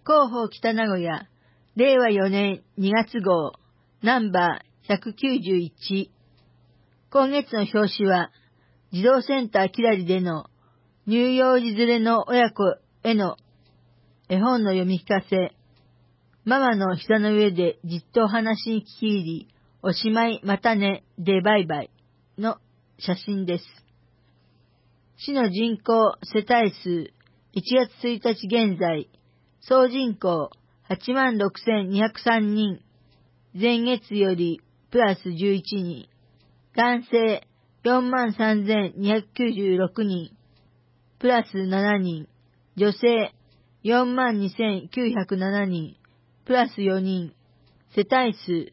広報北名古屋、令和4年2月号、ナンバー191。今月の表紙は、児童センターキラリでの乳幼児連れの親子への絵本の読み聞かせ、ママの膝の上でじっとお話に聞き入り、おしまいまたねでバイバイの写真です。市の人口世帯数1月1日現在、総人口86,203人、前月よりプラス11人、男性43,296人、プラス7人、女性42,907人、プラス4人、世帯数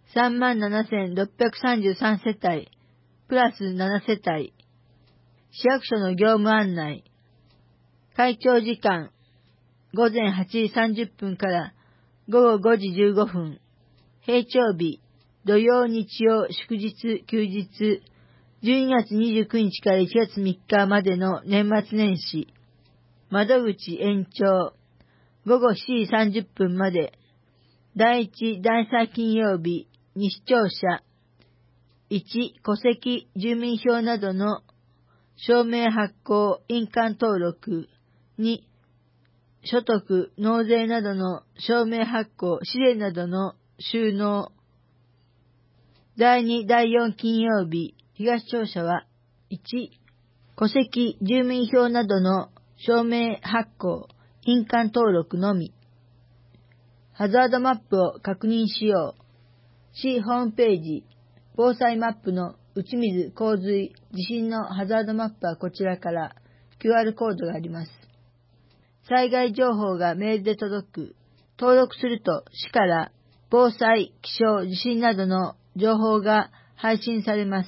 37,633世帯、プラス7世帯、市役所の業務案内、会長時間、午前8時30分から午後5時15分、平常日、土曜日曜祝日休日、12月29日から1月3日までの年末年始、窓口延長、午後7時30分まで、第1、第3金曜日、に視聴者、1、戸籍、住民票などの証明発行、印鑑登録、2、所得、納税などの証明発行、紙幣などの収納。第2、第4金曜日、東庁舎は、1、戸籍、住民票などの証明発行、印鑑登録のみ。ハザードマップを確認しよう。市ホームページ、防災マップの打ち水、洪水、地震のハザードマップはこちらから QR コードがあります。災害情報がメールで届く。登録すると市から防災、気象、地震などの情報が配信されます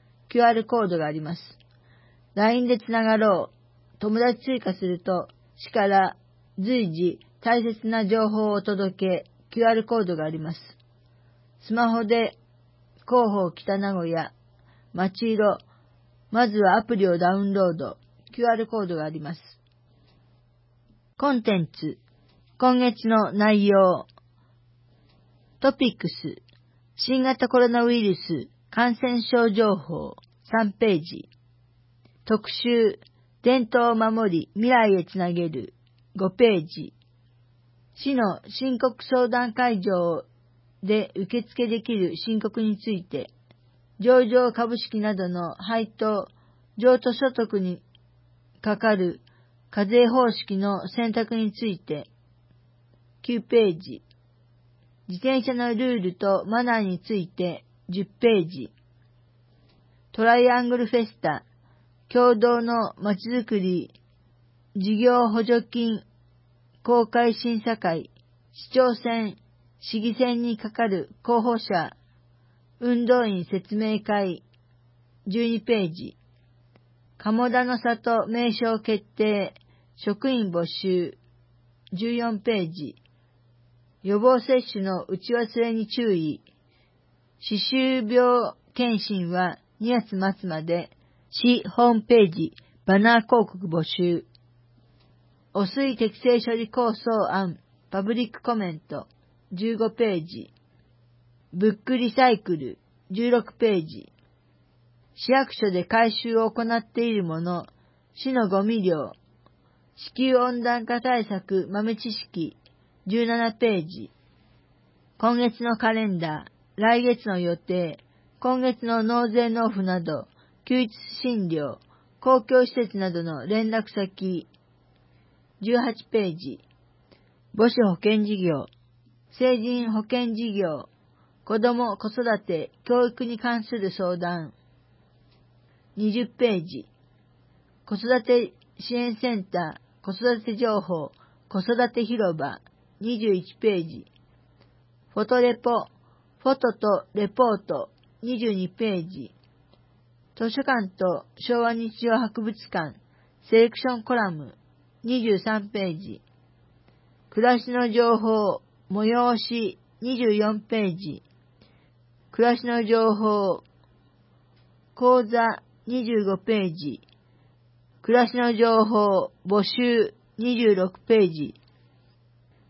。QR コードがあります。LINE でつながろう。友達追加すると市から随時大切な情報をお届け、QR コードがあります。スマホで広報北名古屋、街色、まずはアプリをダウンロード、QR コードがあります。コンテンツ、今月の内容、トピックス、新型コロナウイルス感染症情報3ページ、特集、伝統を守り未来へつなげる5ページ、市の申告相談会場で受付できる申告について、上場株式などの配当、譲渡所得にかかる課税方式の選択について、9ページ、自転車のルールとマナーについて10ページ、トライアングルフェスタ、共同のまちづくり、事業補助金、公開審査会、市長選、市議選にかかる候補者、運動員説明会、12ページ、鴨田の里名称決定、職員募集、14ページ、予防接種の打ち忘れに注意、歯周病検診は2月末まで、市ホームページ、バナー広告募集、汚水適正処理構想案、パブリックコメント、15ページ、ブックリサイクル、16ページ、市役所で回収を行っているもの、市のゴミ量、地球温暖化対策豆知識、17ページ、今月のカレンダー、来月の予定、今月の納税納付など、休日診療、公共施設などの連絡先、18ページ、母子保険事業、成人保険事業、子ども子育て教育に関する相談、20ページ、子育て支援センター、子育て情報、子育て広場、21ページ、フォトレポ、フォトとレポート、22ページ、図書館と昭和日常博物館、セレクションコラム、23ページ、暮らしの情報、催し、24ページ、暮らしの情報、講座、25ページ、暮らしの情報、募集、26ページ、暮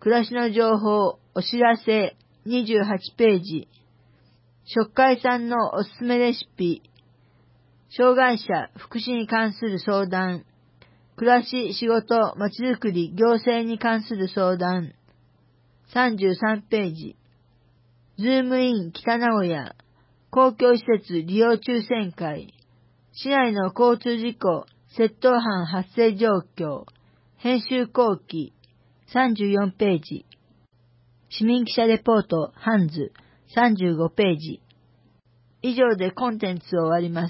暮らしの情報、お知らせ、28ページ。食会さんのおすすめレシピ。障害者、福祉に関する相談。暮らし、仕事、まちづくり、行政に関する相談。33ページ。ズームイン北名古屋。公共施設利用抽選会。市内の交通事故、窃盗犯発生状況。編集後期。34ページ。市民記者レポート、ハンズ。35ページ。以上でコンテンツを終わります。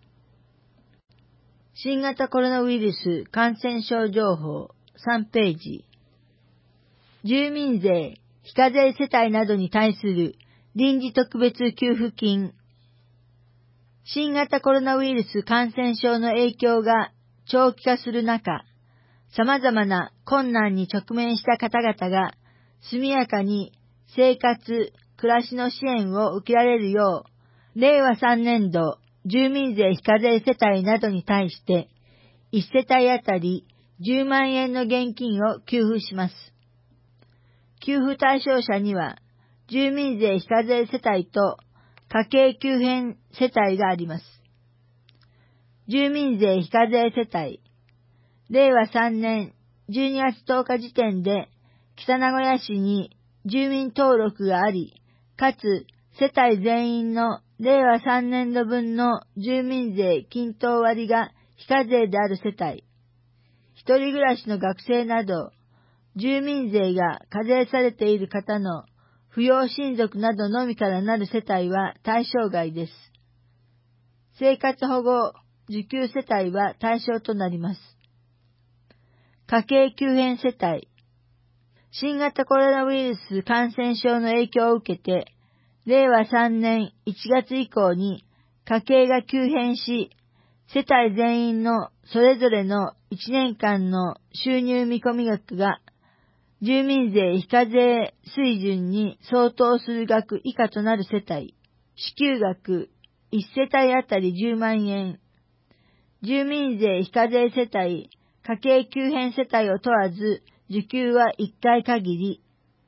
新型コロナウイルス感染症情報、3ページ。住民税、非課税世帯などに対する臨時特別給付金。新型コロナウイルス感染症の影響が長期化する中、様々な困難に直面した方々が速やかに生活、暮らしの支援を受けられるよう、令和3年度住民税非課税世帯などに対して1世帯あたり10万円の現金を給付します。給付対象者には住民税非課税世帯と家計急変世帯があります。住民税非課税世帯、令和3年12月10日時点で北名古屋市に住民登録があり、かつ世帯全員の令和3年度分の住民税均等割が非課税である世帯、一人暮らしの学生など、住民税が課税されている方の扶養親族などのみからなる世帯は対象外です。生活保護受給世帯は対象となります。家計急変世帯、新型コロナウイルス感染症の影響を受けて、令和3年1月以降に家計が急変し、世帯全員のそれぞれの1年間の収入見込み額が住民税非課税水準に相当する額以下となる世帯、支給額1世帯あたり10万円、住民税非課税世帯、家計急変世帯を問わず受給は1回限り、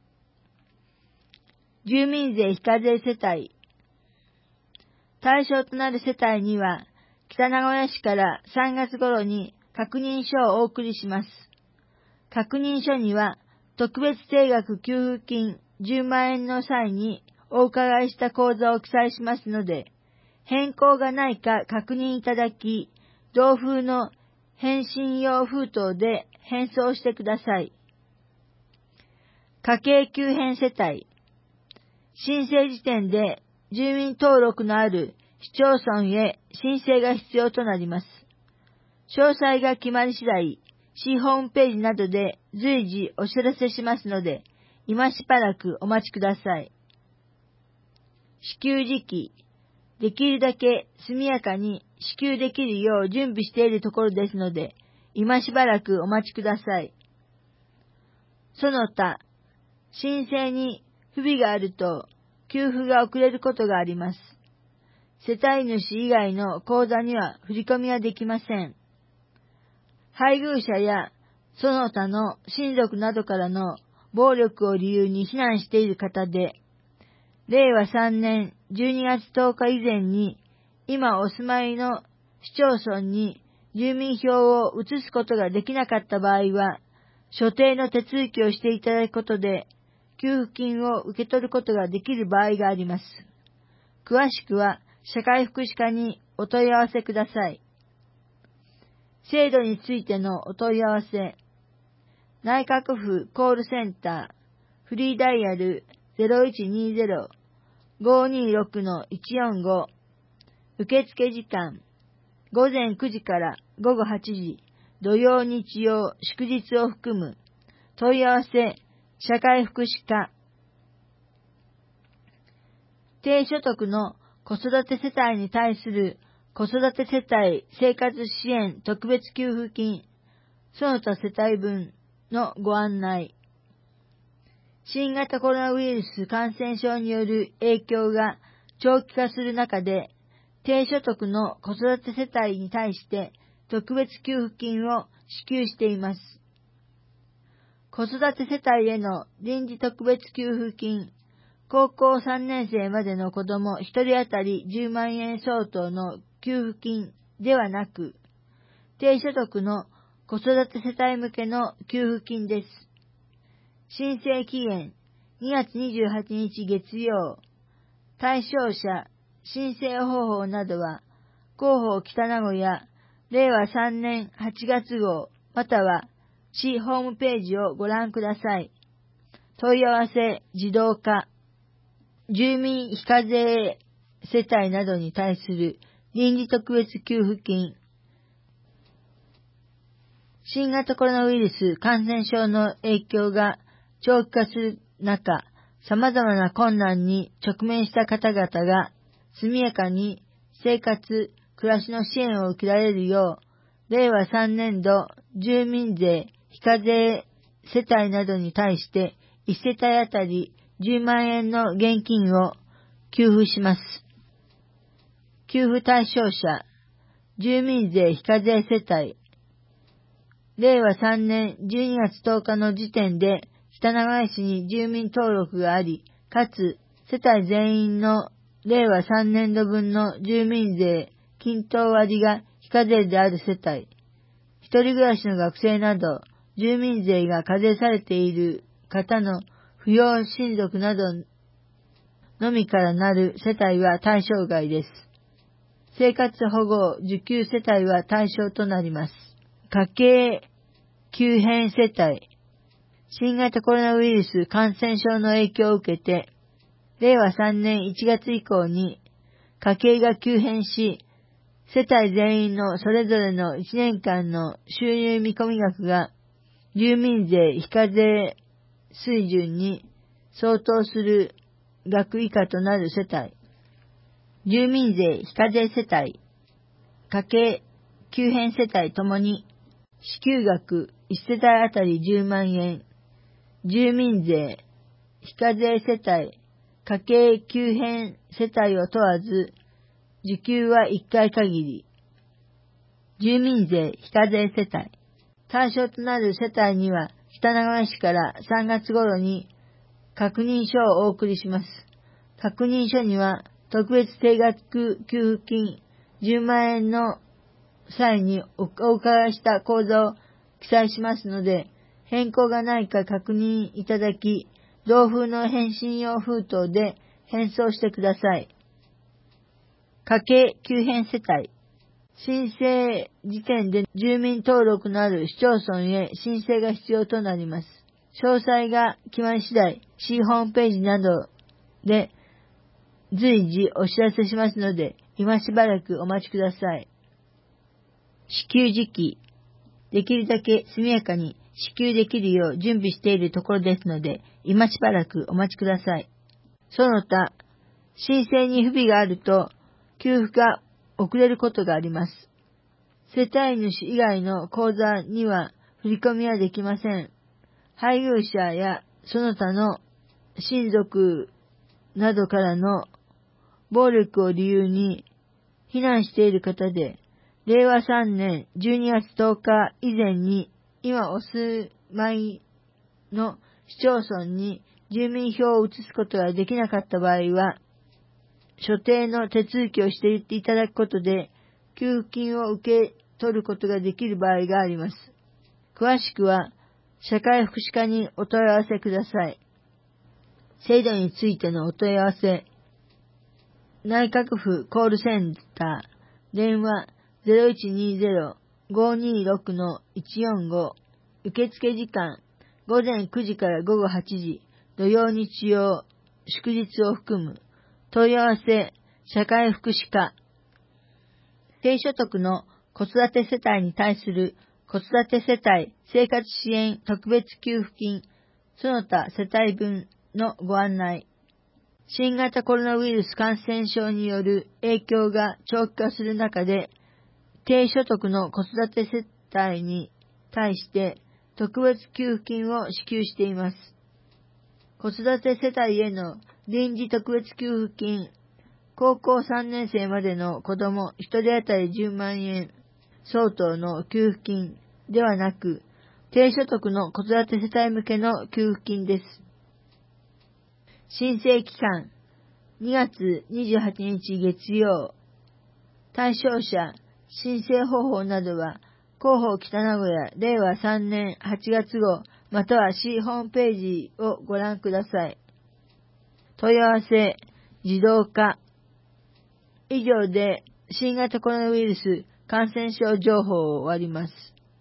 住民税非課税世帯、対象となる世帯には北名古屋市から3月頃に確認書をお送りします。確認書には特別定額給付金10万円の際にお伺いした口座を記載しますので、変更がないか確認いただき、同封の返信用封筒で返送してください。家計急変世帯、申請時点で住民登録のある市町村へ申請が必要となります。詳細が決まり次第、市ホームページなどで随時お知らせしますので、今しばらくお待ちください。支給時期、できるだけ速やかに支給できるよう準備しているところですので、今しばらくお待ちください。その他、申請に不備があると、給付が遅れることがあります。世帯主以外の口座には振り込みはできません。配偶者やその他の親族などからの暴力を理由に避難している方で、令和3年12月10日以前に今お住まいの市町村に住民票を移すことができなかった場合は、所定の手続きをしていただくことで、給付金を受け取ることができる場合があります。詳しくは社会福祉課にお問い合わせください。制度についてのお問い合わせ。内閣府コールセンター、フリーダイヤル 0120-526-145。受付時間、午前9時から午後8時、土曜日曜祝日を含む。問い合わせ、社会福祉課。低所得の子育て世帯に対する子育て世帯生活支援特別給付金、その他世帯分のご案内。新型コロナウイルス感染症による影響が長期化する中で、低所得の子育て世帯に対して特別給付金を支給しています。 子育て世帯への臨時特別給付金、高校3年生までの子供1人当たり10万円相当の給付金ではなく、低所得の子育て世帯向けの給付金です。申請期限2月28日月曜。対象者、申請方法などは、広報北名古屋、令和3年8月号、または市ホームページをご覧ください。問い合わせ自動化、住民非課税世帯などに対する臨時特別給付金、新型コロナウイルス感染症の影響が長期化する中、様々な困難に直面した方々が速やかに生活、暮らしの支援を受けられるよう、令和3年度住民税非課税世帯などに対して1世帯あたり10万円の現金を給付します。給付対象者、住民税非課税世帯、令和3年12月10日の時点で北名古屋市に住民登録があり、かつ世帯全員の令和3年度分の住民税均等割が非課税である世帯、一人暮らしの学生など住民税が課税されている方の扶養親族などのみからなる世帯は対象外です。生活保護受給世帯は対象となります。家計急変世帯、新型コロナウイルス感染症の影響を受けて、令和3年1月以降に家計が急変し、世帯全員のそれぞれの1年間の収入見込み額が住民税非課税水準に相当する額以下となる世帯、住民税非課税世帯、家計急変世帯ともに支給額1世帯あたり10万円、住民税非課税世帯、家計急変世帯を問わず、受給は1回限り。住民税非課税世帯。対象となる世帯には、北名古屋市から3月頃に確認書をお送りします。確認書には、特別定額給付金10万円の際にお伺いした口座を記載しますので、変更がないか確認いただき、同封の返信用封筒で返送してください。家計急変世帯。申請時点で住民登録のある市町村へ申請が必要となります。詳細が決まり次第、市ホームページなどで随時お知らせしますので、今しばらくお待ちください。支給時期。できるだけ速やかに支給できるよう準備しているところですので、今しばらくお待ちください。その他、申請に不備があると、給付が遅れることがあります。世帯主以外の口座には振り込みはできません。配偶者やその他の親族などからの暴力を理由に避難している方で、令和3年12月10日以前に今お住まいの市町村に住民票を移すことができなかった場合は、所定の手続きをしていただくことで、給付金を受け取ることができる場合があります。詳しくは、社会福祉課にお問い合わせください。制度についてのお問い合わせ、内閣府コールセンター、電話 0120-526-145、受付時間、午前9時から午後8時、土曜日曜、祝日を含む、問い合わせ、社会福祉課。低所得の子育て世帯に対する子育て世帯生活支援特別給付金、その他世帯分のご案内。新型コロナウイルス感染症による影響が長期化する中で、低所得の子育て世帯に対して特別給付金を支給しています。子育て世帯への臨時特別給付金、高校3年生までの子供1人当たり10万円相当の給付金ではなく、 低所得の子育て世帯向けの給付金です。申請期間、2月28日月曜。対象者、申請方法などは、広報北名古屋令和3年8月号または市ホームページをご覧ください。問い合わせ、自動化。以上で新型コロナウイルス感染症情報を終わります。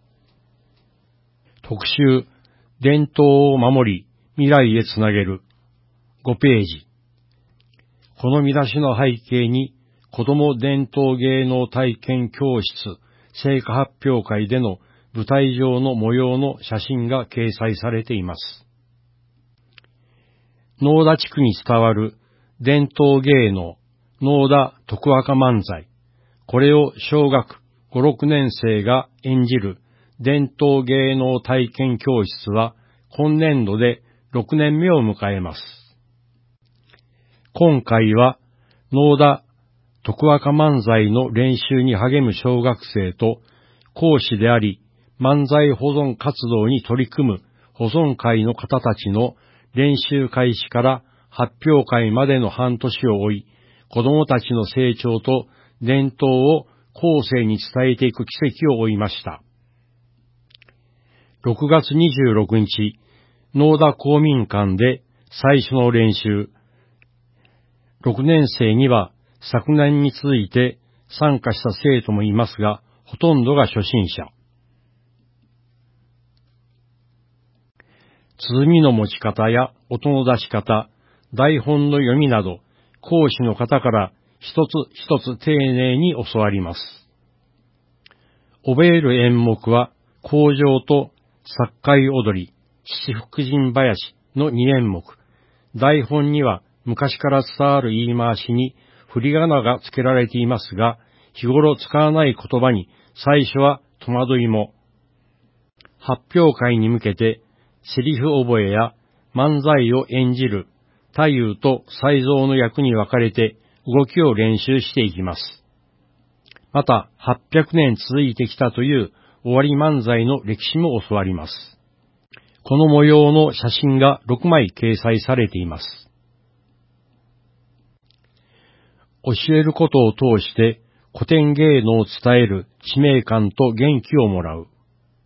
特集、伝統を守り、未来へつなげる。5ページ。この見出しの背景に、子ども伝統芸能体験教室成果発表会での舞台上の模様の写真が掲載されています。能田地区に伝わる伝統芸能、能田徳若漫才。これを小学5、6年生が演じる伝統芸能体験教室は今年度で6年目を迎えます。今回は能田徳若漫才の練習に励む小学生と講師であり漫才保存活動に取り組む保存会の方たちの練習開始から発表会までの半年を追い、子どもたちの成長と伝統を後世に伝えていく奇跡を追いました。6月26日、能田公民館で最初の練習。6年生には昨年に続いて参加した生徒もいますが、ほとんどが初心者。鼓の持ち方や音の出し方、台本の読みなど、講師の方から一つ一つ丁寧に教わります。覚える演目は、口上と作海踊り、七福神囃子の2演目。台本には昔から伝わる言い回しに振り仮名が付けられていますが、日頃使わない言葉に最初は戸惑いも。発表会に向けて、セリフ覚えや漫才を演じる太夫と才蔵の役に分かれて動きを練習していきます。また、800年続いてきたという終わり漫才の歴史も教わります。この模様の写真が6枚掲載されています。教えることを通して古典芸能を伝える使命感と元気をもらう。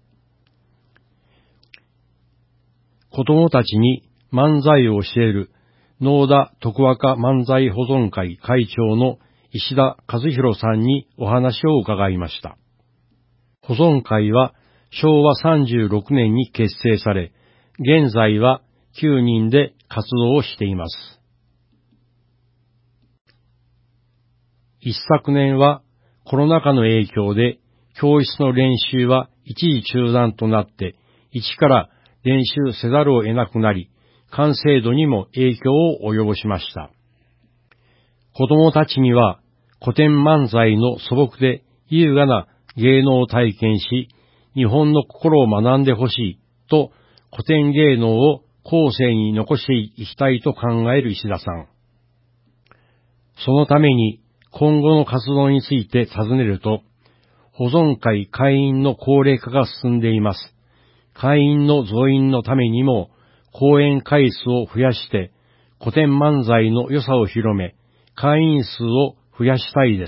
子供たちに漫才を教える能田徳若漫才保存会会長の石田和弘さんにお話を伺いました。保存会は昭和36年に結成され、現在は9人で活動をしています。一昨年はコロナ禍の影響で教室の練習は一時中断となって一から練習せざるを得なくなり、完成度にも影響を及ぼしました。子供たちには古典漫才の素朴で優雅な芸能を体験し、日本の心を学んでほしいと古典芸能を後世に残していきたいと考える石田さん。そのために今後の活動について尋ねると、保存会会員の高齢化が進んでいます。会員の増員のためにも、講演回数を増やして、古典漫才の良さを広め、会員数を増やしたいです。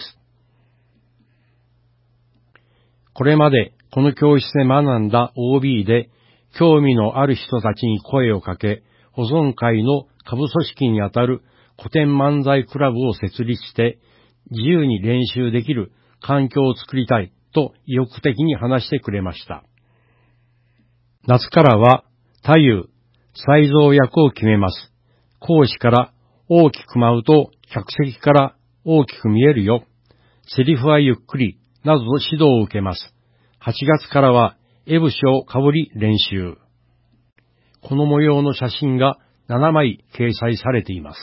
これまでこの教室で学んだ OB で、興味のある人たちに声をかけ、保存会の下部組織にあたる古典漫才クラブを設立して、自由に練習できる環境を作りたいと意欲的に話してくれました。夏からは太夫、才蔵役を決めます。講師から大きく舞うと客席から大きく見えるよ。セリフはゆっくりなどの指導を受けます。8月からはエブシをかぶり練習。この模様の写真が7枚掲載されています。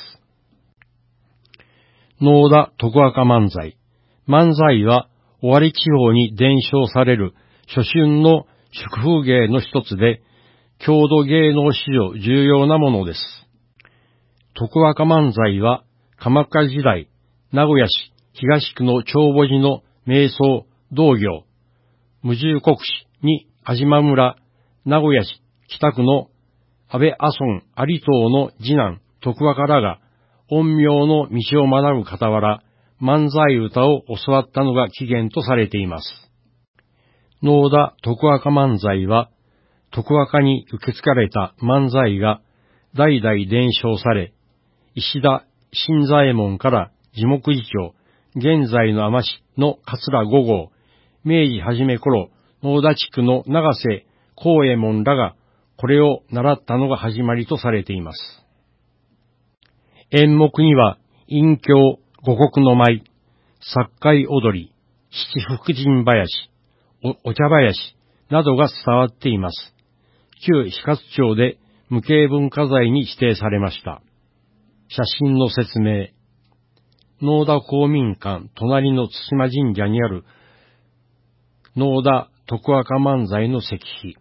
能田徳若漫才。漫才は尾張地方に伝承される初春の祝風芸の一つで、郷土芸能史上重要なものです。徳若漫才は鎌倉時代、名古屋市東区の長母寺の名僧道行、無住国師に安島村名古屋市北区の安倍阿孫有党の次男徳若らが陰陽の道を学ぶ傍ら漫才歌を教わったのが起源とされています。能田徳若漫才は徳若に受け継がれた漫才が代々伝承され、石田新左衛門から地目次長、現在の海士の桂五号、明治初め頃、能田地区の長瀬光右衛門らがこれを習ったのが始まりとされています。演目には、隠教、五穀の舞、作海踊り、七福神囃子、お茶囃子などが伝わっています。旧比勝町で無形文化財に指定されました。写真の説明。能田公民館隣の津島神社にある能田徳若漫才の石碑。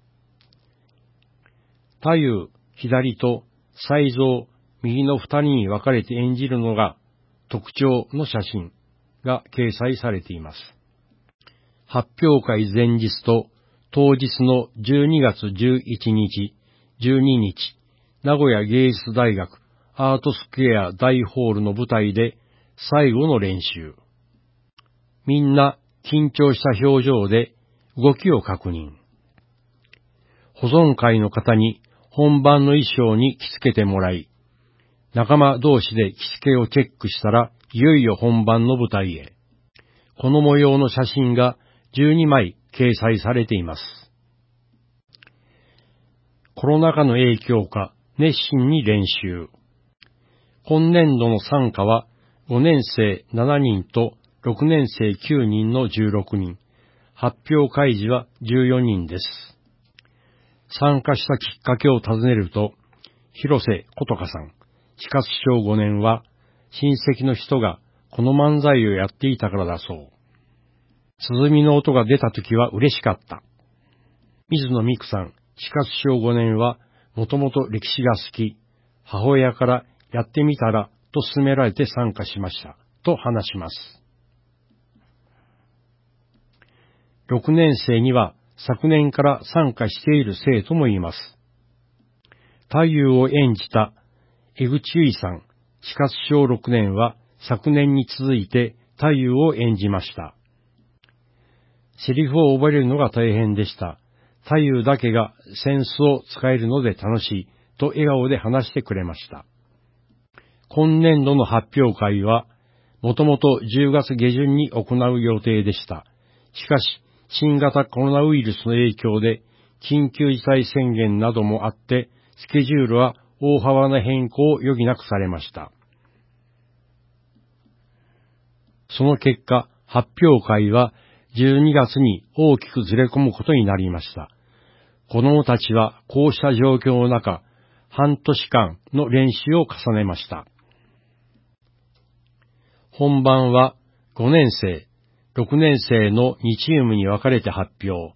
太夫左と才蔵右の二人に分かれて演じるのが特徴の写真が掲載されています。発表会前日と当日の12月11日、12日、名古屋芸術大学アートスクエア大ホールの舞台で最後の練習。みんな緊張した表情で動きを確認。保存会の方に本番の衣装に着付けてもらい、仲間同士で着付けをチェックしたらいよいよ本番の舞台へ。この模様の写真が12枚掲載されています。コロナ禍の影響か熱心に練習。今年度の参加は5年生7人と6年生9人の16人。発表会時は14人です。参加したきっかけを尋ねると、広瀬琴香さん、四活小5年は親戚の人がこの漫才をやっていたからだそう。鼓の音が出た時は嬉しかった。水野美久さん、四活小5年はもともと歴史が好き、母親からやってみたらと勧められて参加しました、と話します。6年生には昨年から参加している生徒もいます。太夫を演じた江口由衣さん、四活小6年は昨年に続いて太夫を演じました。セリフを覚えるのが大変でした。太夫だけがセンスを使えるので楽しいと笑顔で話してくれました。今年度の発表会はもともと10月下旬に行う予定でした。しかし新型コロナウイルスの影響で緊急事態宣言などもあってスケジュールは大幅な変更を余儀なくされました。その結果、発表会は12月に大きくずれ込むことになりました。子供たちはこうした状況の中、半年間の練習を重ねました。本番は5年生、6年生の2チームに分かれて発表。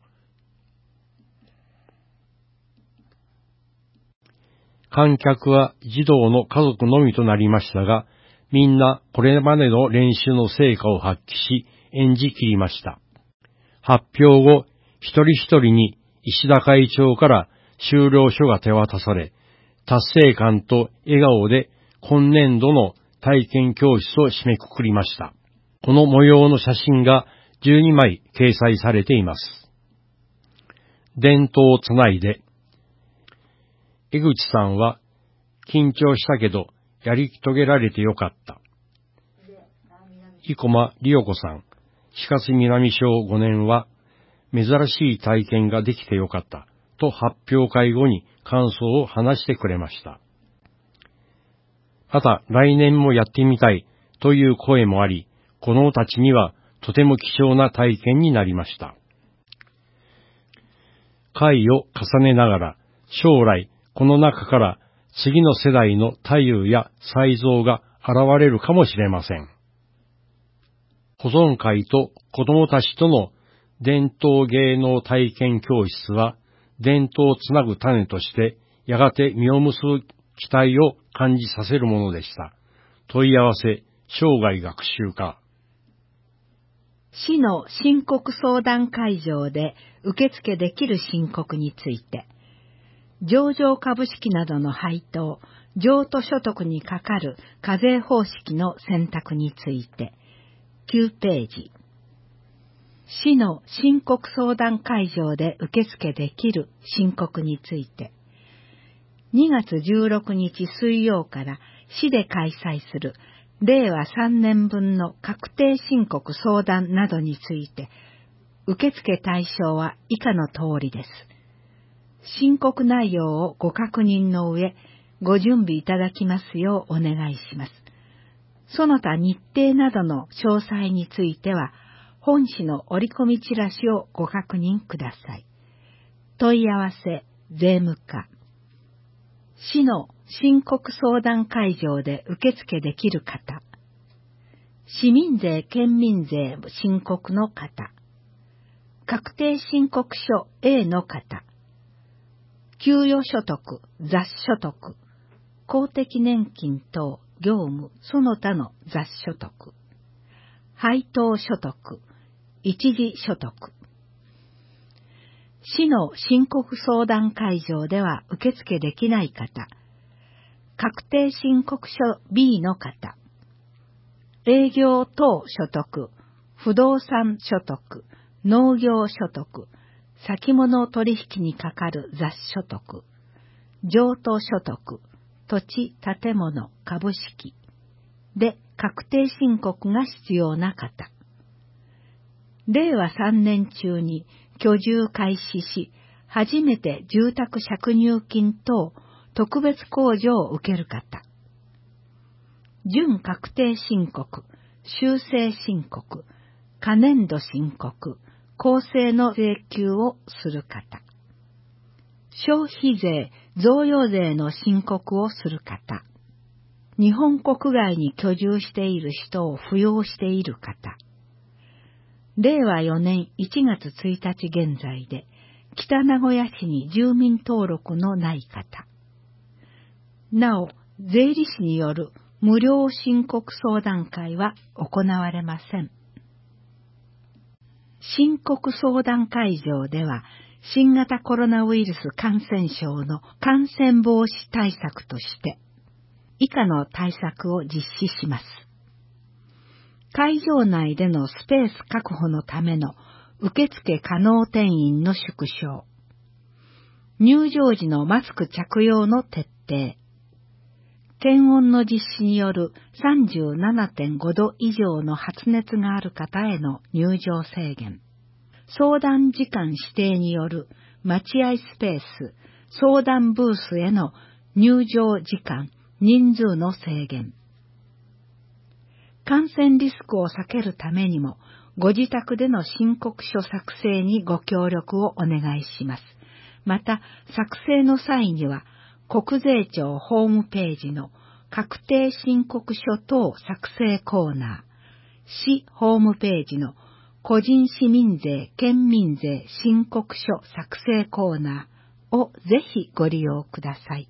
観客は児童の家族のみとなりましたが、みんなこれまでの練習の成果を発揮し、演じ切りました。発表後、一人一人に石田会長から修了書が手渡され、達成感と笑顔で今年度の体験教室を締めくくりました。この模様の写真が12枚掲載されています。伝統をつないで。江口さんは緊張したけどやり遂げられてよかった。生駒里代子さん、四活南小5年は珍しい体験ができてよかったと発表会後に感想を話してくれました。また来年もやってみたいという声もあり、子供たちにはとても貴重な体験になりました。会を重ねながら将来この中から次の世代の太夫や才蔵が現れるかもしれません。保存会と子供たちとの伝統芸能体験教室は伝統をつなぐ種としてやがて実を結ぶ期待を感じさせるものでした。問い合わせ、生涯学習課。 市の申告相談会場で受付できる申告について、上場株式などの配当、譲渡所得にかかる課税方式の選択について、9ページ。市の申告相談会場で受付できる申告について、2月16日水曜から市で開催する令和3年分の確定申告相談などについて、受付対象は以下の通りです。申告内容をご確認の上、ご準備いただきますようお願いします。その他日程などの詳細については、本市の折り込みチラシをご確認ください。問い合わせ、税務課。市の申告相談会場で受付できる方。市民税・県民税申告の方。確定申告書 A の方。給与所得、雑所得、公的年金等、業務、その他の雑所得。配当所得、一時所得。市の申告相談会場では受付できない方。確定申告書 B の方。営業等所得、不動産所得、農業所得、先物取引にかかる雑所得、譲渡所得、土地、建物、株式で確定申告が必要な方。令和3年中に居住開始し、初めて住宅借入金等特別控除を受ける方。準確定申告、修正申告、可年度申告、公正の請求をする方。消費税、贈与税の申告をする方。日本国外に居住している人を扶養している方。令和4年1月1日現在で、北名古屋市に住民登録のない方。なお、税理士による無料申告相談会は行われません。申告相談会場では、新型コロナウイルス感染症の感染防止対策として、以下の対策を実施します。会場内でのスペース確保のための受付可能定員の縮小。入場時のマスク着用の徹底。検温の実施による 37.5 度以上の発熱がある方への入場制限。相談時間指定による待合スペース、相談ブースへの入場時間、人数の制限。感染リスクを避けるためにも、ご自宅での申告書作成にご協力をお願いします。また、作成の際には、国税庁ホームページの確定申告書等作成コーナー、市ホームページの個人市民税・県民税申告書作成コーナーをぜひご利用ください。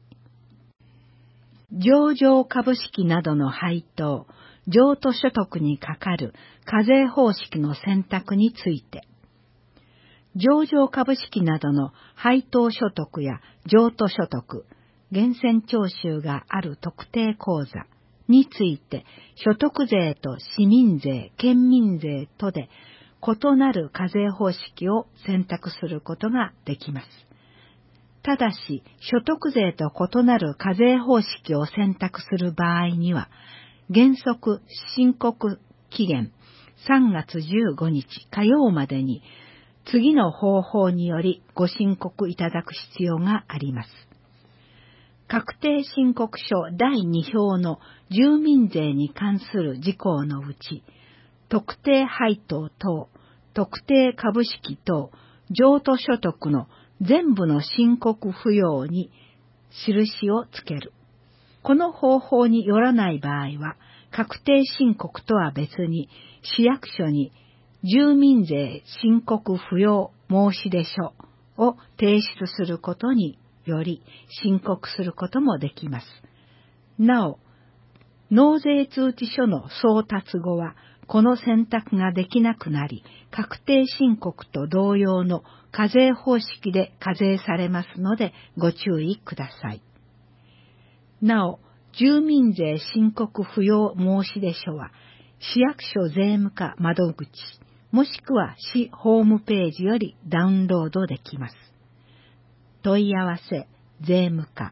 上場株式などの配当、譲渡所得にかかる課税方式の選択について、上場株式などの配当所得や譲渡所得、源泉徴収がある特定口座について、所得税と市民税、県民税とで異なる課税方式を選択することができます。ただし、所得税と異なる課税方式を選択する場合には、原則申告期限3月15日火曜までに次の方法によりご申告いただく必要があります。確定申告書第2表の住民税に関する事項のうち、特定配当等、特定株式等、譲渡所得の全部の申告不要に印をつける。この方法によらない場合は、確定申告とは別に市役所に住民税申告不要申出書を提出することにより申告することもできます。なお、納税通知書の送達後はこの選択ができなくなり、確定申告と同様の課税方式で課税されますのでご注意ください。なお、住民税申告不要申出書は、市役所税務課窓口、もしくは市ホームページよりダウンロードできます。問い合わせ、税務課。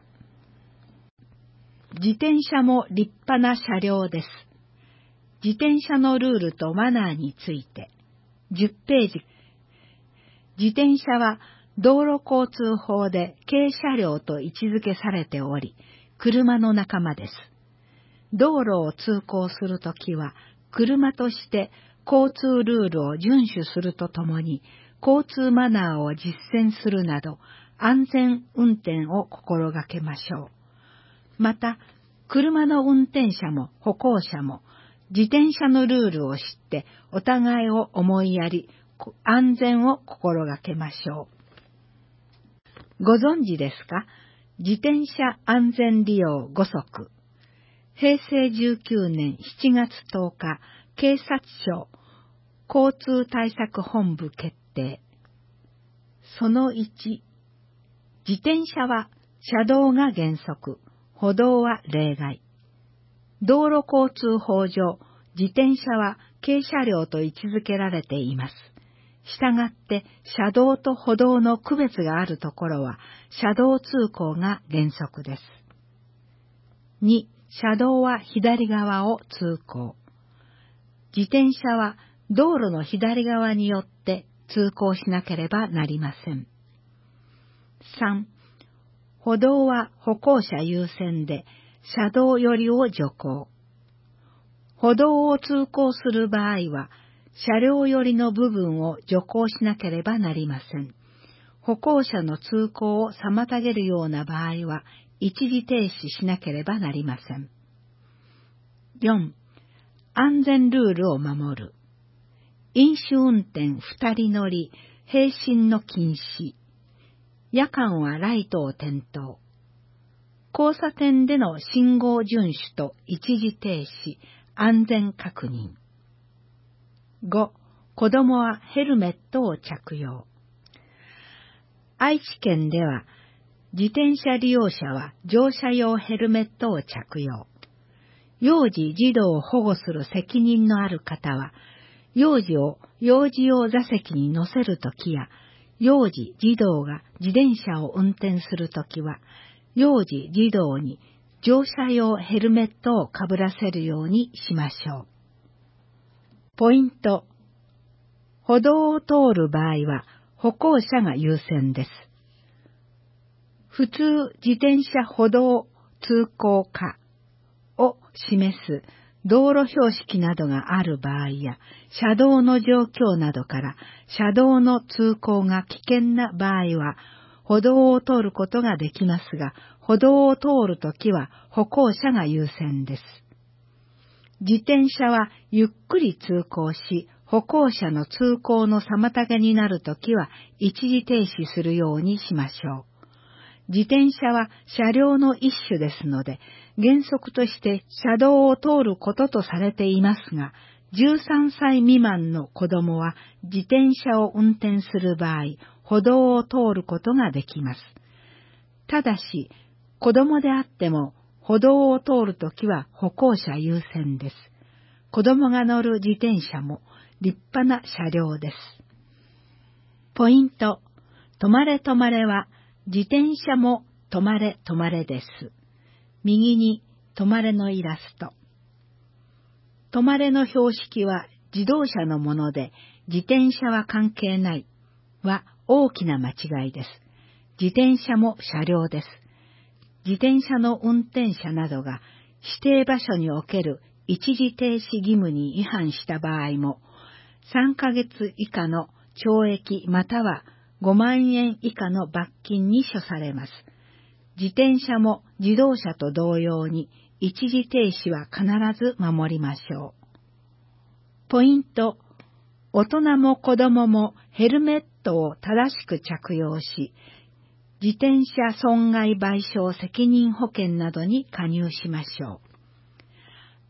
自転車も立派な車両です。自転車のルールとマナーについて、10ページ。自転車は道路交通法で軽車両と位置づけされており、車の仲間です。道路を通行するときは、車として交通ルールを遵守するとともに、交通マナーを実践するなど、安全運転を心がけましょう。また、車の運転者も歩行者も、自転車のルールを知って、お互いを思いやり、安全を心がけましょう。ご存知ですか？自転車安全利用5則。平成19年7月10日、警察庁交通対策本部決定。その1、自転車は車道が原則、歩道は例外。道路交通法上、自転車は軽車両と位置づけられています。したがって、車道と歩道の区別があるところは、車道通行が原則です。2、車道は左側を通行。自転車は道路の左側によって通行しなければなりません。3、歩道は歩行者優先で、車道寄りを徐行。歩道を通行する場合は、車両寄りの部分を徐行しなければなりません。歩行者の通行を妨げるような場合は、一時停止しなければなりません。4、安全ルールを守る。飲酒運転2人乗り、並進の禁止。夜間はライトを点灯。交差点での信号遵守と一時停止、安全確認。5、子供はヘルメットを着用。愛知県では、自転車利用者は乗車用ヘルメットを着用。幼児・児童を保護する責任のある方は、幼児を幼児用座席に乗せるときや、幼児・児童が自転車を運転するときは、幼児・児童に乗車用ヘルメットをかぶらせるようにしましょう。ポイント。歩道を通る場合は歩行者が優先です。普通自転車歩道通行可を示す道路標識などがある場合や、車道の状況などから車道の通行が危険な場合は、歩道を通ることができますが、歩道を通るときは歩行者が優先です。自転車はゆっくり通行し、歩行者の通行の妨げになるときは一時停止するようにしましょう。自転車は車両の一種ですので、原則として車道を通ることとされていますが、13歳未満の子供は自転車を運転する場合、歩道を通ることができます。ただし、子供であっても歩道を通るときは歩行者優先です。子供が乗る自転車も立派な車両です。ポイント。止まれ止まれは自転車も止まれ止まれです。右に止まれのイラスト。止まれの標識は自動車のもので、自転車は関係ないは大きな間違いです。自転車も車両です。自転車の運転者などが指定場所における一時停止義務に違反した場合も、3ヶ月以下の懲役または5万円以下の罰金に処されます。自転車も自動車と同様に一時停止は必ず守りましょう。ポイント。大人も子供もヘルメットを正しく着用し、自転車損害賠償責任保険などに加入しましょう。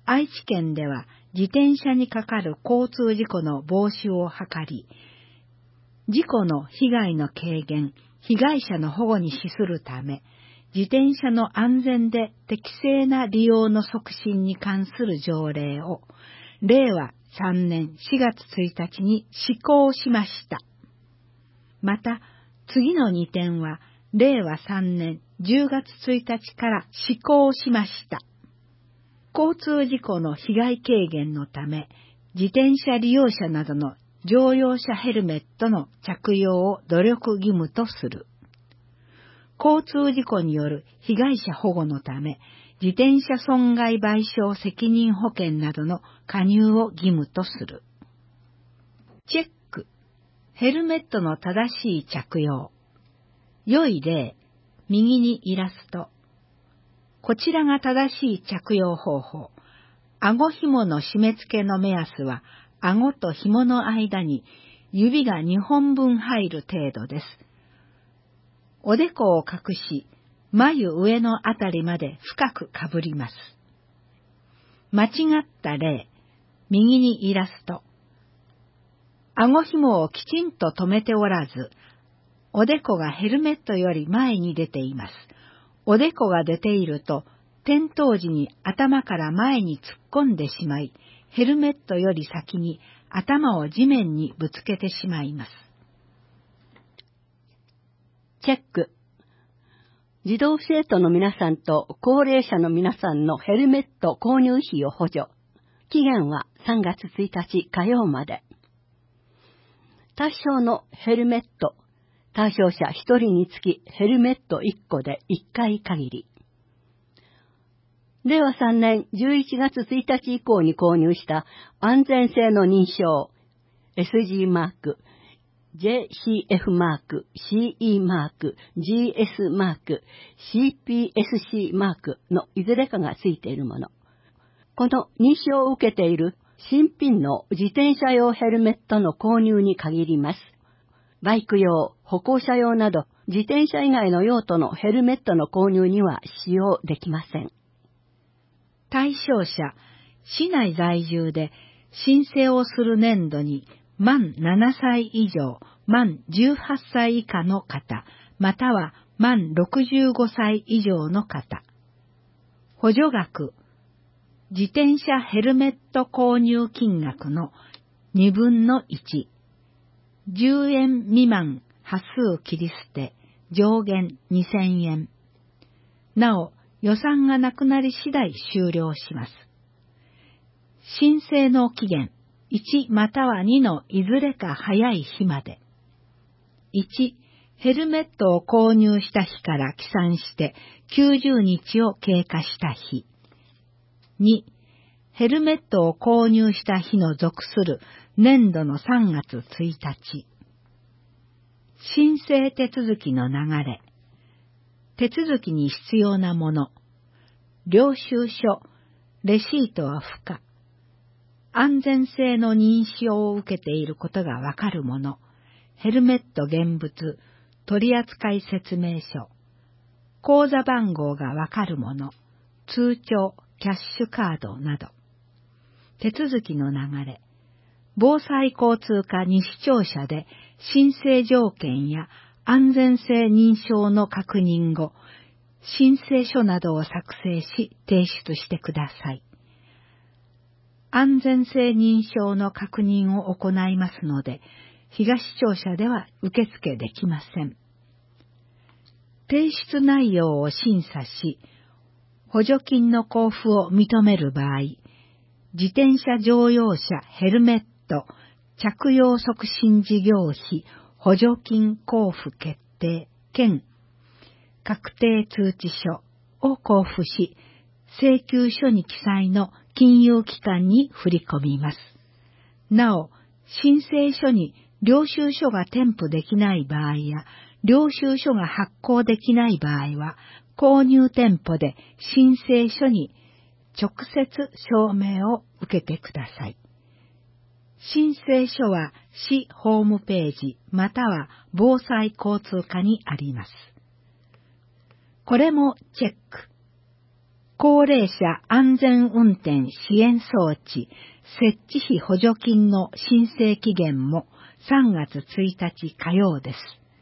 愛知県では自転車にかかる交通事故の防止を図り、事故の被害の軽減、被害者の保護に資するため、自転車の安全で適正な利用の促進に関する条例を、令和3年4月1日に施行しました。また、次の2点は、令和3年10月1日から施行しました。交通事故の被害軽減のため、自転車利用者などの乗用車ヘルメットの着用を努力義務とする。交通事故による被害者保護のため、自転車損害賠償責任保険などの加入を義務とする。チェック。ヘルメットの正しい着用。良い例、右にイラスト。こちらが正しい着用方法。顎紐の締め付けの目安は、顎と紐の間に指が2本分入る程度です。おでこを隠し、眉上のあたりまで深くかぶります。間違った例、右にイラスト。顎紐をきちんと留めておらず、おでこがヘルメットより前に出ています。おでこが出ていると、転倒時に頭から前に突っ込んでしまい、ヘルメットより先に頭を地面にぶつけてしまいます。 チェック。児童生徒の皆さんと高齢者の皆さんのヘルメット購入費を補助。期限は3月1日火曜まで。対象のヘルメット。対象者1人につきヘルメット1個で1回限り。令和3年11月1日以降に購入した安全性の認証、SG マーク、JCF マーク、CE マーク、GS マーク、CPSC マークのいずれかがついているもの。この認証を受けている新品の自転車用ヘルメットの購入に限ります。バイク用、歩行者用など自転車以外の用途のヘルメットの購入には使用できません。 対象者、市内在住で申請をする年度に満7歳以上、満18歳以下の方、または満65歳以上の方。補助額、自転車ヘルメット購入金額の2分の1。10円未満端数切り捨て、上限2000円。なお、予算がなくなり次第終了します。申請の期限、1または2のいずれか早い日まで。1、ヘルメットを購入した日から起算して90日を経過した日。2、ヘルメットを購入した日の属する年度の3月1日。申請手続きの流れ。手続きに必要なもの。領収書、レシートは不可。安全性の認証を受けていることがわかるもの。ヘルメット現物、取扱説明書。口座番号がわかるもの。通帳、キャッシュカードなど。手続きの流れ。防災交通課西庁舎で申請条件や安全性認証の確認後、申請書などを作成し提出してください。安全性認証の確認を行いますので、東庁舎では受付できません。提出内容を審査し、補助金の交付を認める場合、自転車乗用車ヘルメット着用促進事業費補助金交付決定兼確定通知書を交付し、請求書に記載の金融機関に振り込みます。なお、申請書に領収書が添付できない場合や、領収書が発行できない場合は、購入店舗で申請書に直接証明を受けてください。申請書は市ホームページまたは防災交通課にあります。これもチェック。 高齢者安全運転支援装置設置費補助金の申請期限も3月1日火曜です。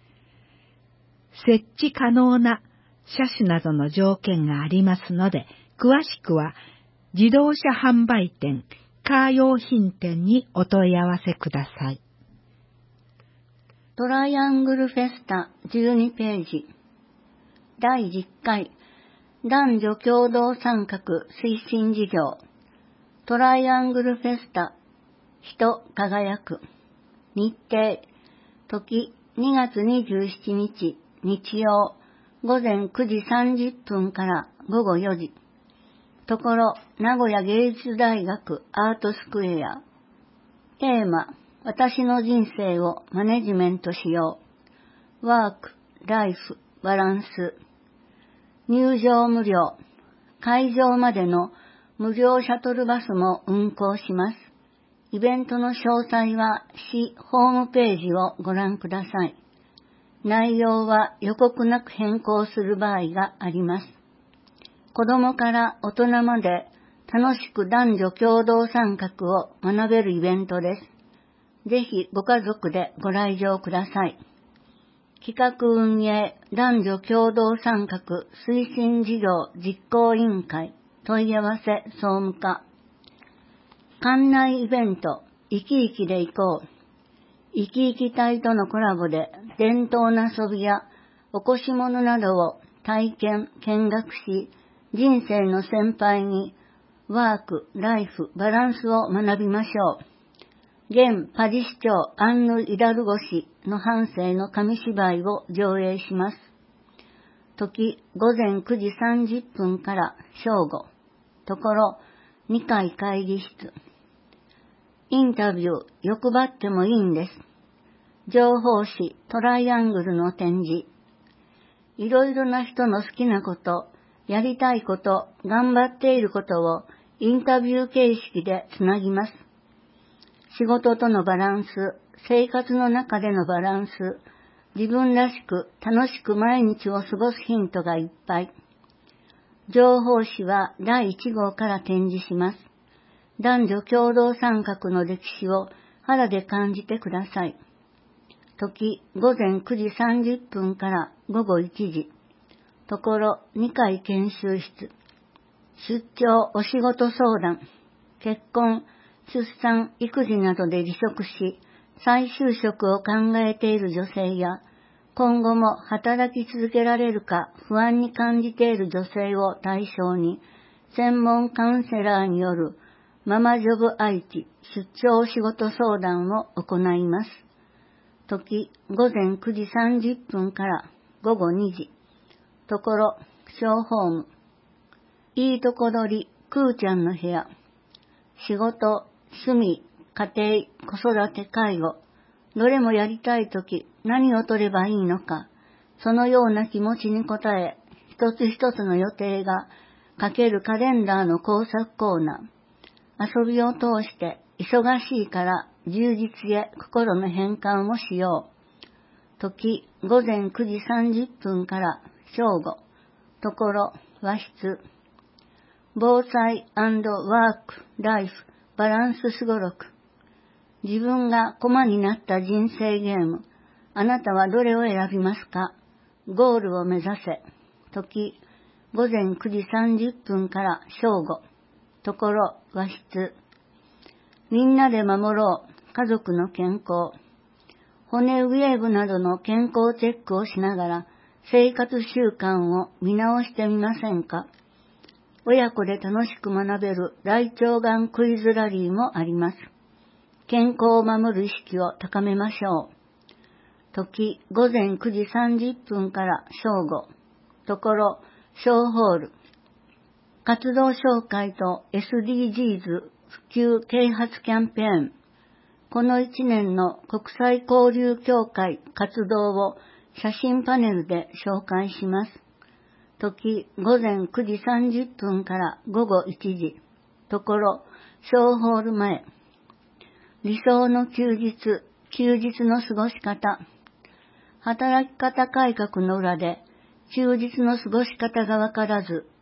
設置可能な車種などの条件がありますので、詳しくは自動車販売店、カー用品店にお問い合わせください。 トライアングルフェスタ12ページ第10回男女共同参画推進事業トライアングルフェスタ人輝く日程時2月27日日曜午前9時30分から午後4時ところ名古屋芸術大学アートスクエアテーマ私の人生をマネジメントしようワーク、ライフ、バランス入場無料会場までの無料シャトルバスも運行します。イベントの詳細は市ホームページをご覧ください。内容は予告なく変更する場合があります。子供から大人まで楽しく男女共同参画を学べるイベントです。ぜひご家族でご来場ください。企画運営男女共同参画推進事業実行委員会問い合わせ総務課館内イベント生き生きで行こう生き生き隊とのコラボで伝統な遊びやおこし物などを体験見学し人生の先輩にワーク、ライフ、バランスを学びましょう。現パリ市長アンヌ・イダルゴ氏の半生の紙芝居を上映します。時午前9時30分から正午。ところ2階会議室。インタビュー欲張ってもいいんです。情報誌トライアングルの展示。いろいろな人の好きなこと、やりたいこと、頑張っていることをインタビュー形式でつなぎます。仕事とのバランス、生活の中でのバランス、自分らしく楽しく毎日を過ごすヒントがいっぱい。情報誌は第1号から展示します。男女共同参画の歴史を肌で感じてください。時午前9時30分から午後1時。ところ2階研修室。出張お仕事相談。結婚、出産、育児などで離職し、再就職を考えている女性や、今後も働き続けられるか不安に感じている女性を対象に、専門カウンセラーによるママジョブ愛知出張お仕事相談を行います。時午前9時30分から午後2時。ところ、小ホーム。いいとこ取り、くーちゃんの部屋。仕事、趣味、家庭、子育て、介護、どれもやりたいとき何を取ればいいのか、そのような気持ちに応え、一つ一つの予定が書けるカレンダーの工作コーナー、遊びを通して忙しいから充実へ心の変換をしよう。時、午前9時30分から正午、ところ、和室、防災&ワーク、ライフ、バランスすごろく。自分が駒になった人生ゲーム。あなたはどれを選びますか？ゴールを目指せ。時、午前9時30分から正午。ところ、和室。みんなで守ろう。家族の健康。骨ウェーブなどの健康チェックをしながら生活習慣を見直してみませんか？親子で楽しく学べる大腸がんクイズラリーもあります。健康を守る意識を高めましょう。時、午前9時30分から正午。ところ、小ホール。活動紹介と SDGs 普及啓発キャンペーン。この1年の国際交流協会活動を写真パネルで紹介します。時、午前9時30分から午後1時。ところ、小ホール前。理想の休日の過ごし方。働き方改革の裏で、休日の過ごし方がわからず、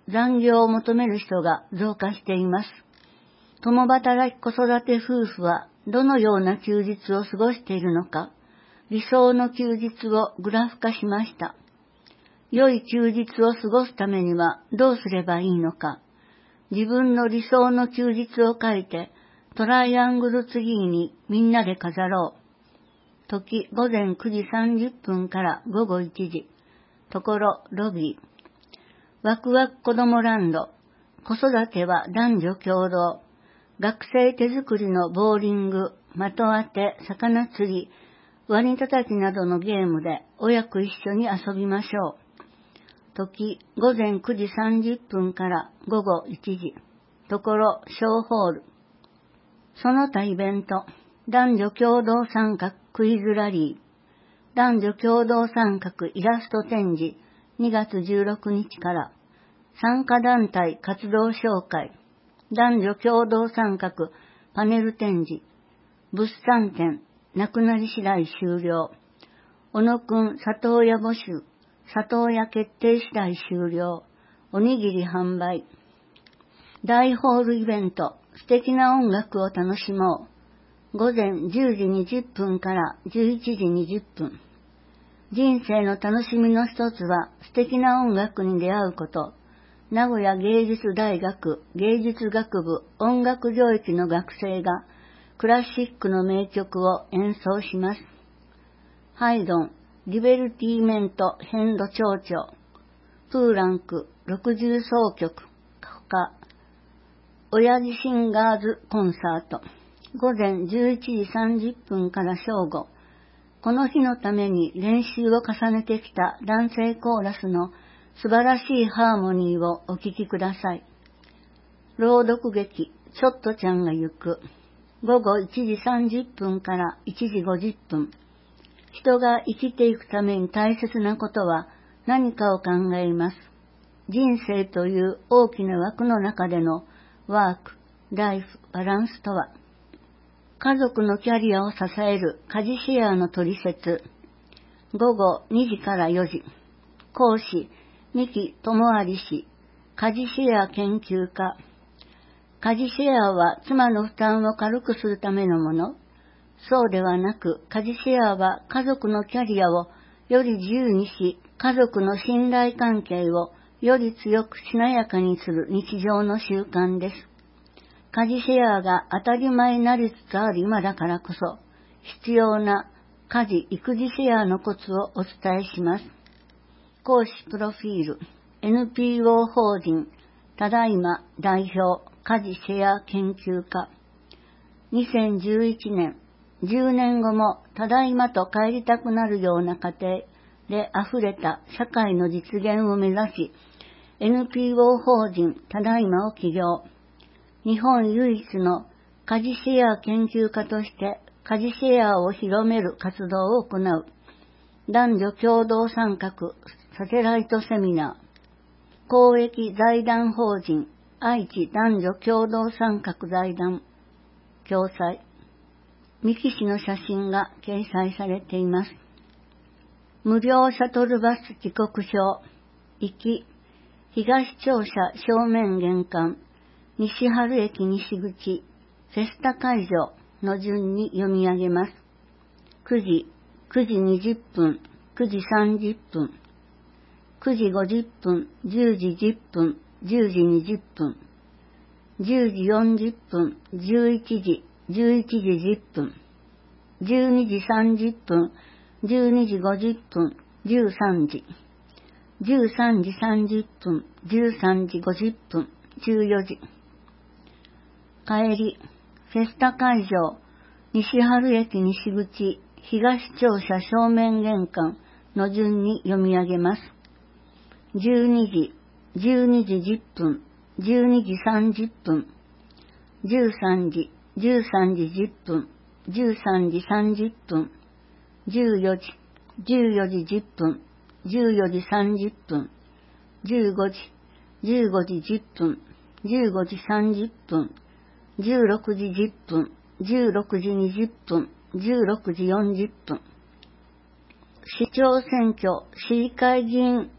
残業を求める人が増加しています。共働き子育て夫婦はどのような休日を過ごしているのか、理想の休日をグラフ化しました。良い休日を過ごすためにはどうすればいいのか、自分の理想の休日を書いてトライアングルツリーにみんなで飾ろう。時午前9時30分から午後1時。ところロビー。ワクワク子どもランド。子育ては男女共同。学生手作りのボーリング、的当て、魚釣り、ワニ叩きなどのゲームで親子一緒に遊びましょう。時午前9時30分から午後1時。ところ小ホール。その他イベント。男女共同参画クイズラリー。男女共同参画イラスト展示。2月16日から。参加団体活動紹介。男女共同参画パネル展示。物産展。なくなり次第終了。小野くん里親募集。里親決定次第終了。おにぎり販売。大ホールイベント。素敵な音楽を楽しもう。午前10時20分から11時20分。人生の楽しみの一つは素敵な音楽に出会うこと。名古屋芸術大学芸術学部音楽領域の学生がクラシックの名曲を演奏します。ハイドン、リベルティメント編度長調、プーランク60奏曲、ほか、親父シンガーズコンサート。午前11時30分から正午。この日のために練習を重ねてきた男性コーラスの素晴らしいハーモニーをお聴きください。朗読劇、ちょっとちゃんが行く。午後1時30分から1時50分。人が生きていくために大切なことは何かを考えます。人生という大きな枠の中でのワーク、ライフ、バランスとは。家族のキャリアを支える家事シェアの取説。午後2時から4時。講師、三木智有氏、家事シェア研究家。家事シェアは妻の負担を軽くするためのもの。そうではなく、家事シェアは家族のキャリアをより自由にし、家族の信頼関係をより強くしなやかにする日常の習慣です。家事シェアが当たり前になりつつある今だからこそ、必要な家事・育児シェアのコツをお伝えします。講師プロフィール、NPO 法人、ただいま代表、家事シェア研究家。2011年、10年後もただいまと帰りたくなるような家庭で溢れた社会の実現を目指し、NPO 法人ただいまを起業。日本唯一の家事シェア研究家として家事シェアを広める活動を行う男女共同参画サテライトセミナー、公益財団法人愛知男女共同参画財団共催、三木氏の写真が掲載されています。無料シャトルバス時刻表、行き、東庁舎正面玄関、西春駅西口、フェスタ会場の順に読み上げます。9時、9時20分、9時30分、9時50分、10時10分、10時20分、10時40分、11時、11時10分、12時30分、12時50分、13時、13時30分、13時50分、14時。帰り、フェスタ会場、西春駅西口、東庁舎正面玄関の順に読み上げます。12時、12時10分、12時30分、13時、13時10分、13時30分、14時、14時10分、14時30分、15時、15時10分、15時30分、16時10分、16時20分、16時40分。市長選挙、市議会議員一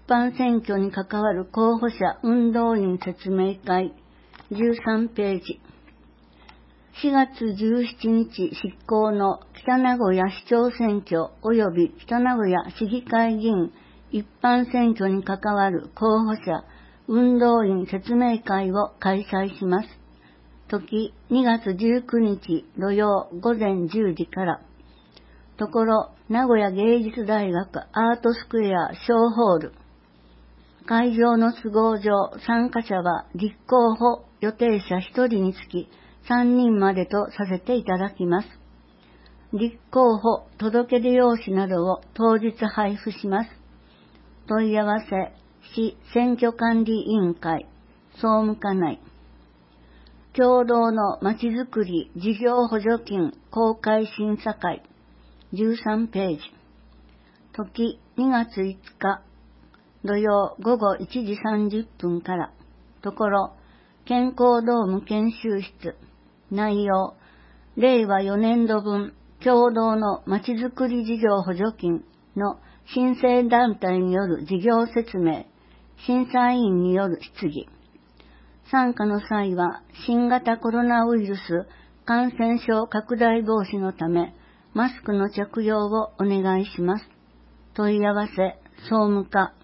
般選挙に関わる候補者運動員説明会13ページ。4月17日執行の北名古屋市長選挙及び北名古屋市議会議員一般選挙に関わる候補者運動員説明会を開催します。時2月19日土曜午前10時から。ところ名古屋芸術大学アートスクエア小ホール。会場の都合上、参加者は立候補予定者1人につき3人までとさせていただきます。立候補届出用紙などを当日配布します。問い合わせ、市選挙管理委員会、総務課内。共同のまちづくり事業補助金公開審査会、13ページ。時2月5日、土曜午後1時30分から。ところ、健康ドーム研修室。内容、令和4年度分共同のまちづくり事業補助金の申請団体による事業説明、審査委員による質疑。参加の際は新型コロナウイルス感染症拡大防止のためマスクの着用をお願いします。問い合わせ、総務課。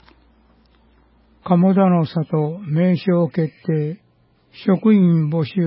鴨田の里名称決定、職員募集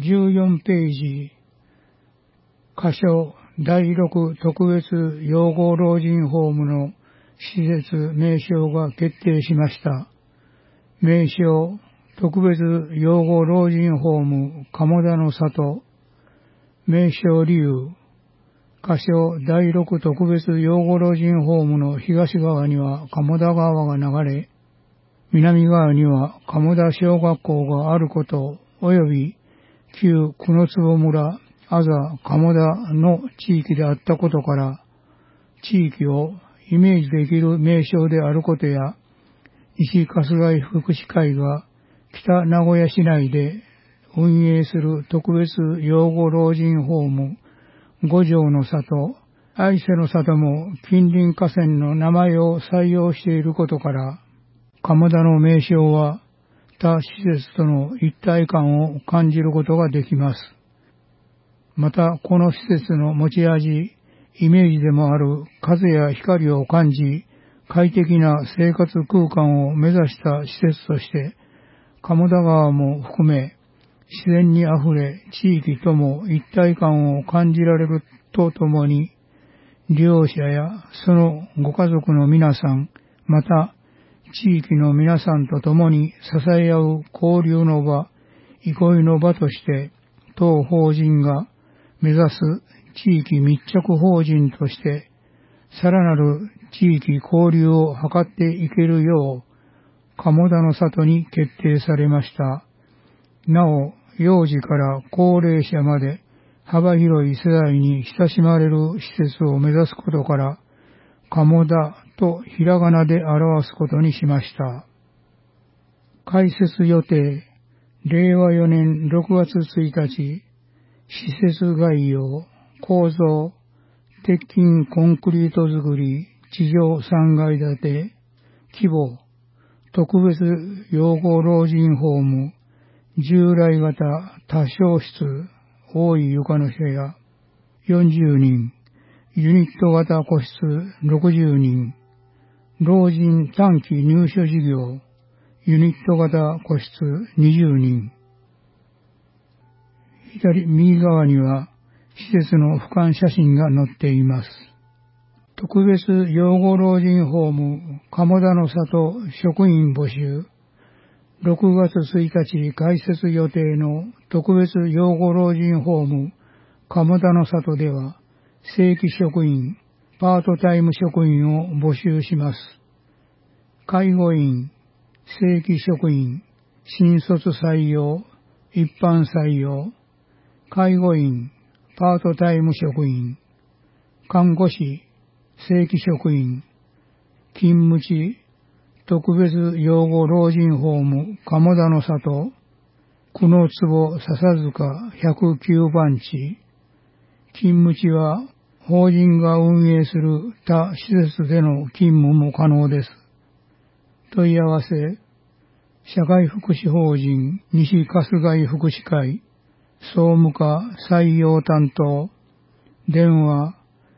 14ページ。箇所第6特別養護老人ホームの施設名称が決定しました。名称特別養護老人ホーム鴨田の里。名称理由、箇所第6特別養護老人ホームの東側には鴨田川が流れ、南側には鴨田小学校があること、及び旧久坪村、あざ鴨田の地域であったことから、地域をイメージできる名称であることや、西春日井福祉会が北名古屋市内で運営する特別養護老人ホーム五条の里、愛瀬の里も近隣河川の名前を採用していることから、鴨田の名称は他施設との一体感を感じることができます。また、この施設の持ち味、イメージでもある風や光を感じ、快適な生活空間を目指した施設として、鴨田川も含め、自然にあふれ、地域とも一体感を感じられるとともに、利用者やそのご家族の皆さん、また、地域の皆さんと共に支え合う交流の場、憩いの場として、当法人が目指す地域密着法人として、さらなる地域交流を図っていけるよう、鴨田の里に決定されました。なお、幼児から高齢者まで幅広い世代に親しまれる施設を目指すことから、鴨田とひらがなで表すことにしました。開設予定、令和4年6月1日、施設概要、構造、鉄筋コンクリート造り、地上3階建て、規模、特別養護老人ホーム、従来型多床室、多い床の部屋、40人、ユニット型個室60人、老人短期入所事業、ユニット型個室20人。右側には施設の俯瞰写真が載っています。特別養護老人ホーム鴨田の里職員募集。6月1日開設予定の特別養護老人ホーム鴨田の里では、正規職員、パートタイム職員を募集します。介護員、正規職員、新卒採用、一般採用、介護員、パートタイム職員、看護師、正規職員、勤務地、特別養護老人ホーム鴨田の里、久野坪笹塚109番地、勤務地は法人が運営する他施設での勤務も可能です。 問い合わせ、社会福祉法人西春日井福祉会、総務課採用担当、電話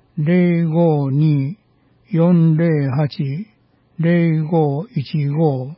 052-408-0515。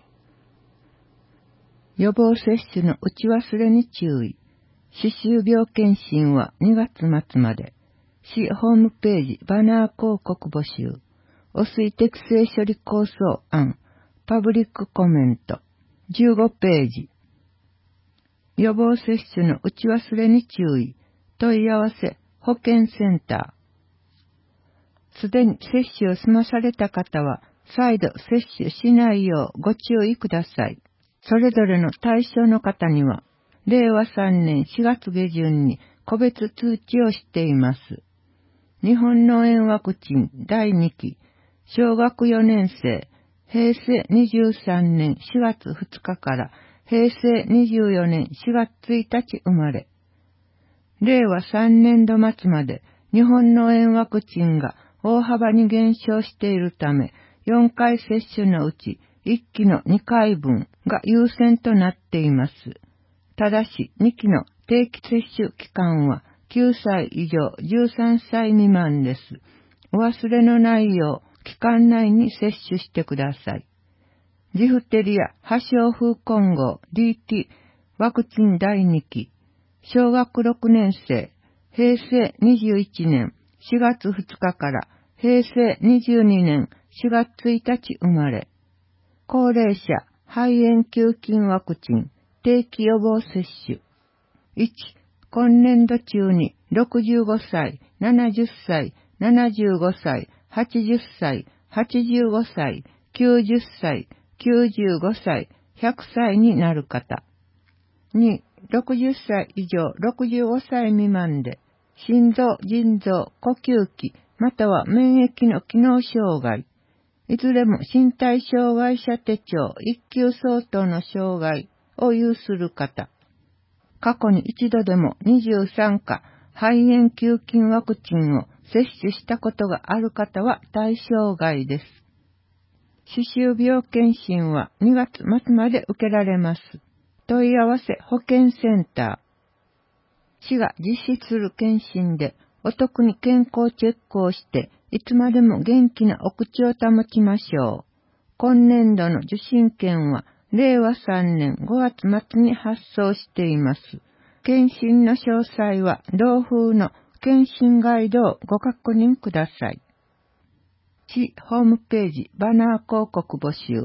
予防接種の打ち忘れに注意。歯周病検診は2月末まで。市ホームページバナー広告募集。汚水適正処理構想案。パブリックコメント。15ページ。予防接種の打ち忘れに注意。問い合わせ、保健センター。すでに接種を済まされた方は、再度接種しないようご注意ください。それぞれの対象の方には、令和3年4月下旬に個別通知をしています。日本脳炎ワクチン第2期、小学4年生、平成23年4月2日から平成24年4月1日生まれ。令和3年度末まで日本脳炎ワクチンが大幅に減少しているため、4回接種のうち1期の2回分が優先となっています。ただし、2期の定期接種期間は9歳以上13歳未満です。お忘れのないよう、期間内に接種してください。ジフテリア破傷風混合 DT ワクチン第2期、小学6年生、平成21年4月2日から平成22年4月1日生まれ。高齢者肺炎球菌ワクチン定期予防接種。1、今年度中に65歳、70歳、75歳、80歳、85歳、90歳、95歳、100歳になる方。2、60歳以上65歳未満で、心臓、腎臓、呼吸器、または免疫の機能障害。いずれも身体障害者手帳1級相当の障害を有する方。過去に一度でも23価肺炎球菌ワクチンを接種したことがある方は対象外です。歯周病検診は2月末まで受けられます。問い合わせ保健センター。市が実施する検診でお得に健康チェックをしていつまでも元気なお口を保ちましょう。今年度の受診券は令和3年5月末に発送しています。検診の詳細は同封の検診ガイドをご確認ください。市ホームページバナー広告募集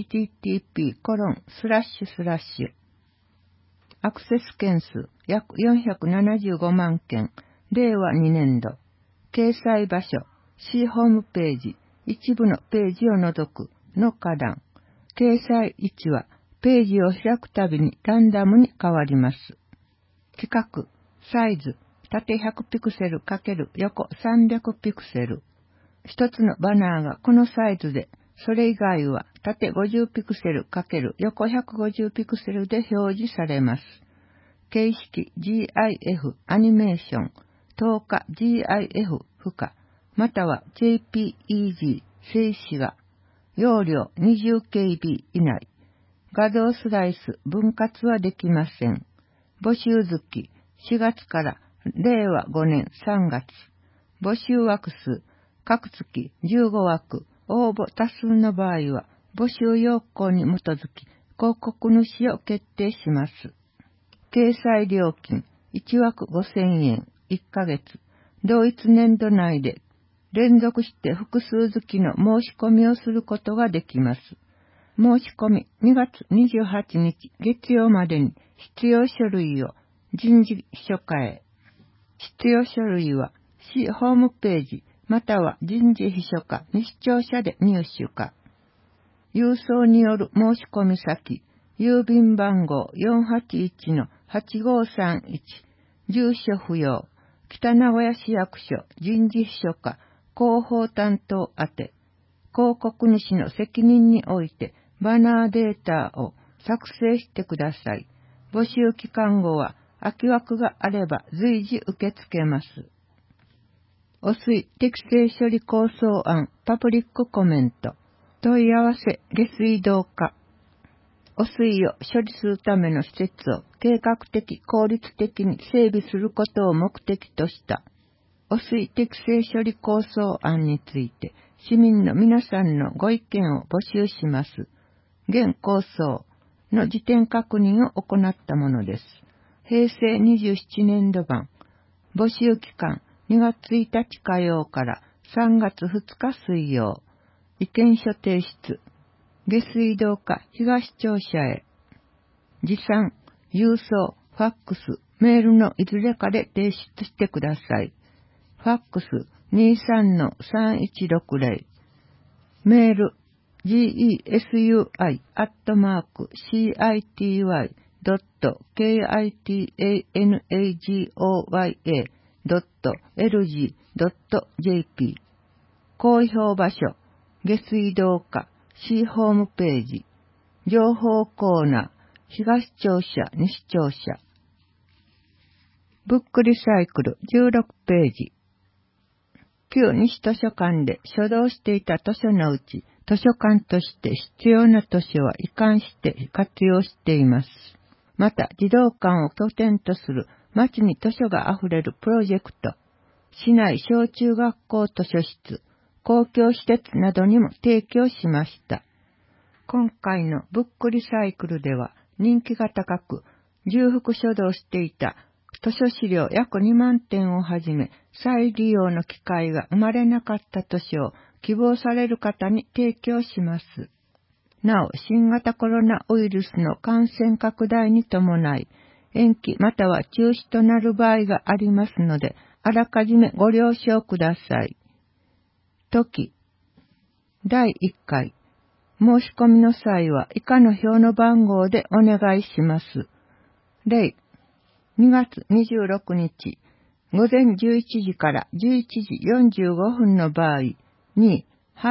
http:// アクセス件数約475万件令和2年度掲載場所市ホームページ一部のページを除くの下段掲載位置はページを開くたびにランダムに変わります。規格、サイズ、縦100ピクセル×横300ピクセル。一つのバナーがこのサイズで、それ以外は縦50ピクセル×横150ピクセルで表示されます。形式 GIF アニメーション、透過 GIF 負荷、または JPEG 静止画。容量 20KB 以内。画像スライス、分割はできません。募集月、4月から令和5年3月。募集枠数、各月15枠。応募多数の場合は、募集要項に基づき、広告主を決定します。掲載料金、1枠5000円、1ヶ月。同一年度内で、連続して複数月の申し込みをすることができます。申し込み2月28日月曜までに必要書類を人事秘書課へ。必要書類は市ホームページまたは人事秘書課西庁舎で入手か。郵送による申し込み先、郵便番号 481-8531、住所不要、北名古屋市役所人事秘書課広報担当宛て、広告主の責任においてバナーデータを作成してください。募集期間後は空き枠があれば随時受け付けます。汚水適正処理構想案パブリックコメント。 問い合わせ下水道課。汚水を処理するための施設を計画的効率的に整備することを目的とした汚水適正処理構想案について市民の皆さんのご意見を募集します。現構想の時点確認を行ったものです。平成27年度版。募集期間2月1日火曜から3月2日水曜。意見書提出。下水道課東庁舎へ。持参、郵送、ファックス、メールのいずれかで提出してください。ファックス 23-3160。メール gesui@citanagoya.lg.jp。 公表場所、下水道課市ホームページ、情報コーナー、東庁舎、西庁舎。ブックリサイクル16ページ。旧西図書館で所蔵していた図書のうち、図書館として必要な図書は一貫して活用しています。また、児童館を拠点とする町に図書があふれるプロジェクト、市内小中学校図書室、公共施設などにも提供しました。今回のブックリサイクルでは人気が高く、重複所蔵していた図書資料約2万点をはじめ、再利用の機会が生まれなかった図書を希望される方に提供します。なお、新型コロナウイルスの感染拡大に伴い、延期または中止となる場合がありますので、あらかじめご了承ください。時、第1回、申し込みの際は以下の表の番号でお願いします。例、2月26日、午前11時から11時45分の場合、2-2、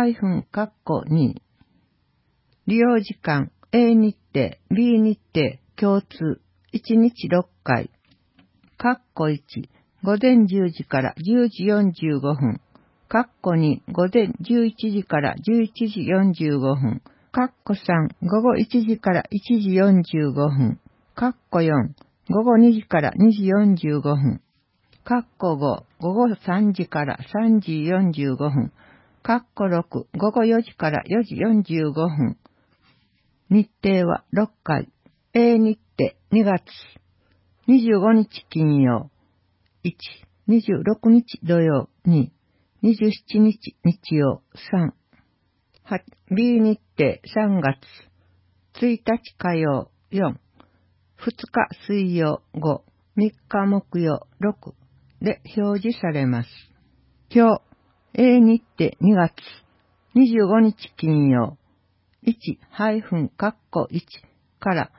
利用時間、A 日程、B 日程、共通、1日6回、1、午前10時から10時45分、2、午前11時から11時45分、3、午後1時から1時45分、4、午後2時から2時45分、5、午後3時から3時45分、6、午後4時から4時45分。日程は6回。A 日程2月。25日金曜。1、26日土曜。2、27日日曜。3、B 日程3月。1日火曜。4、2日水曜。5、3日木曜。6で表示されます。表 A 日程2月。25日金曜。1-1から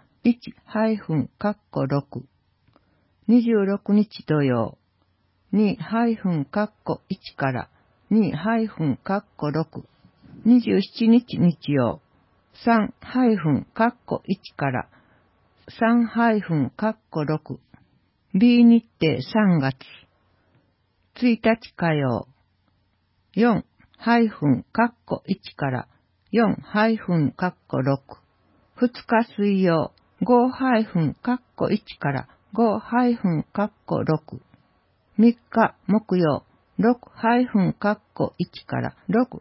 1-6。26日土曜。2-1から2-6。27日日曜。3-1から3-6。B 日程3月。1日火曜。4-1から4-6。2日水曜。5-1から5-6。3日木曜。6-1から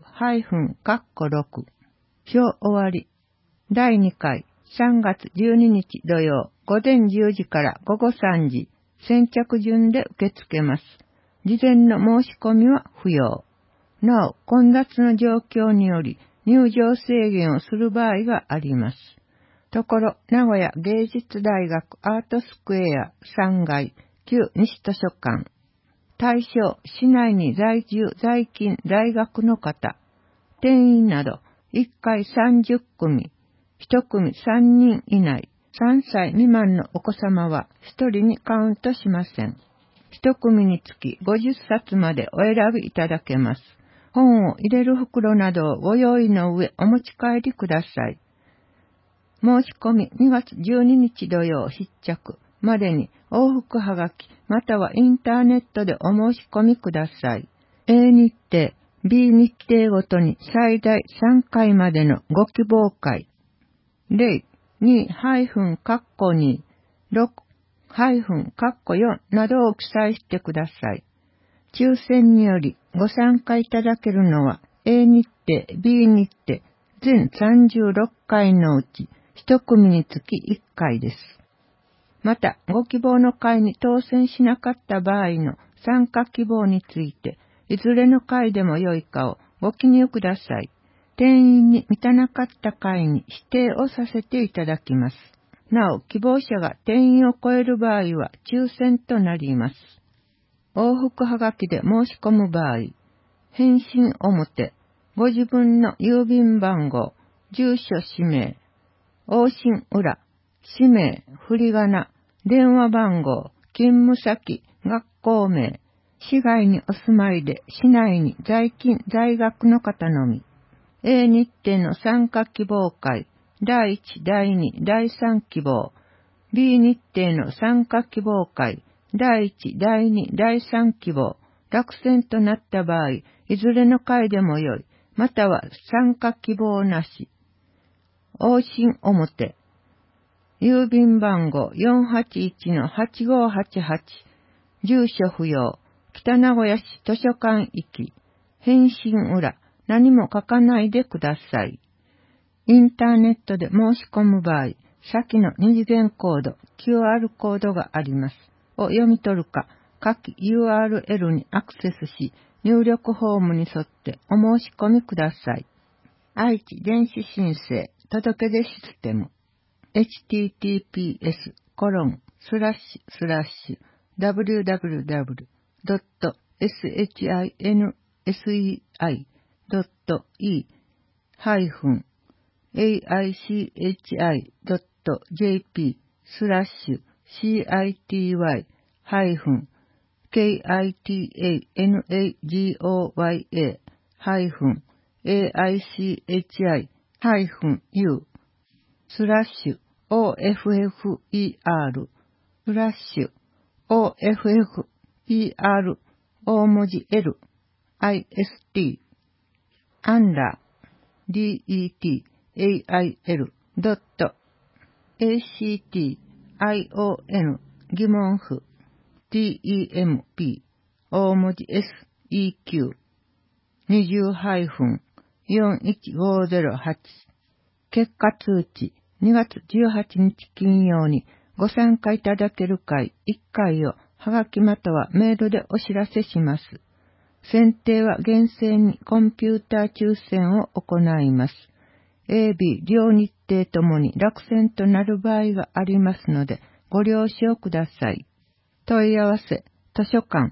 6-6。表終わり。第2回3月12日土曜。午前10時から午後3時。先着順で受け付けます。事前の申し込みは不要。なお、混雑の状況により入場制限をする場合があります。ところ、名古屋芸術大学アートスクエア3階旧西図書館。対象、市内に在住在勤在学の方。定員など、1回30組、1組3人以内、3歳未満のお子様は1人にカウントしません。1組につき50冊までお選びいただけます。本を入れる袋などをご用意の上お持ち帰りください。申し込み2月12日土曜必着までに往復はがきまたはインターネットでお申し込みください。A 日程 B 日程ごとに最大3回までのご希望回。例 2-2、6-4などを記載してください。抽選によりご参加いただけるのは A 日程、B 日程、全36回のうち1組につき1回です。また、ご希望の会に当選しなかった場合の参加希望について、いずれの会でも良いかをご記入ください。定員に満たなかった会に指定をさせていただきます。なお、希望者が定員を超える場合は抽選となります。往復はがきで申し込む場合、返信表、ご自分の郵便番号、住所氏名、往診裏、氏名、振り仮名、電話番号、勤務先、学校名、市外にお住まいで市内に在勤在学の方のみ、A 日程の参加希望会、第1、第2、第3希望、B 日程の参加希望会、第1、第2、第3希望、落選となった場合、いずれの会でもよい、または参加希望なし。往診表、郵便番号 481-8588、住所不要、北名古屋市図書館行き、返信裏、何も書かないでください。インターネットで申し込む場合、先の二次元コード、QR コードがあります。を読み取るか、下記 URL にアクセスし、入力フォームに沿ってお申し込みください。愛知電子申請届出システム https://www.aichi.jp/CITY-aichi-aichi-u/CITY-aichi-u/OFFER 大文字 L IST DETAIL.ACTION 疑問符 TEMP 大文字 SEQ 20-41508結果通知2月18日金曜にご参加いただける会1回をはがきまたはメールでお知らせします。選定は厳正にコンピューター抽選を行います。A、B 両日程ともに落選となる場合がありますのでご了承ください。問い合わせ図書館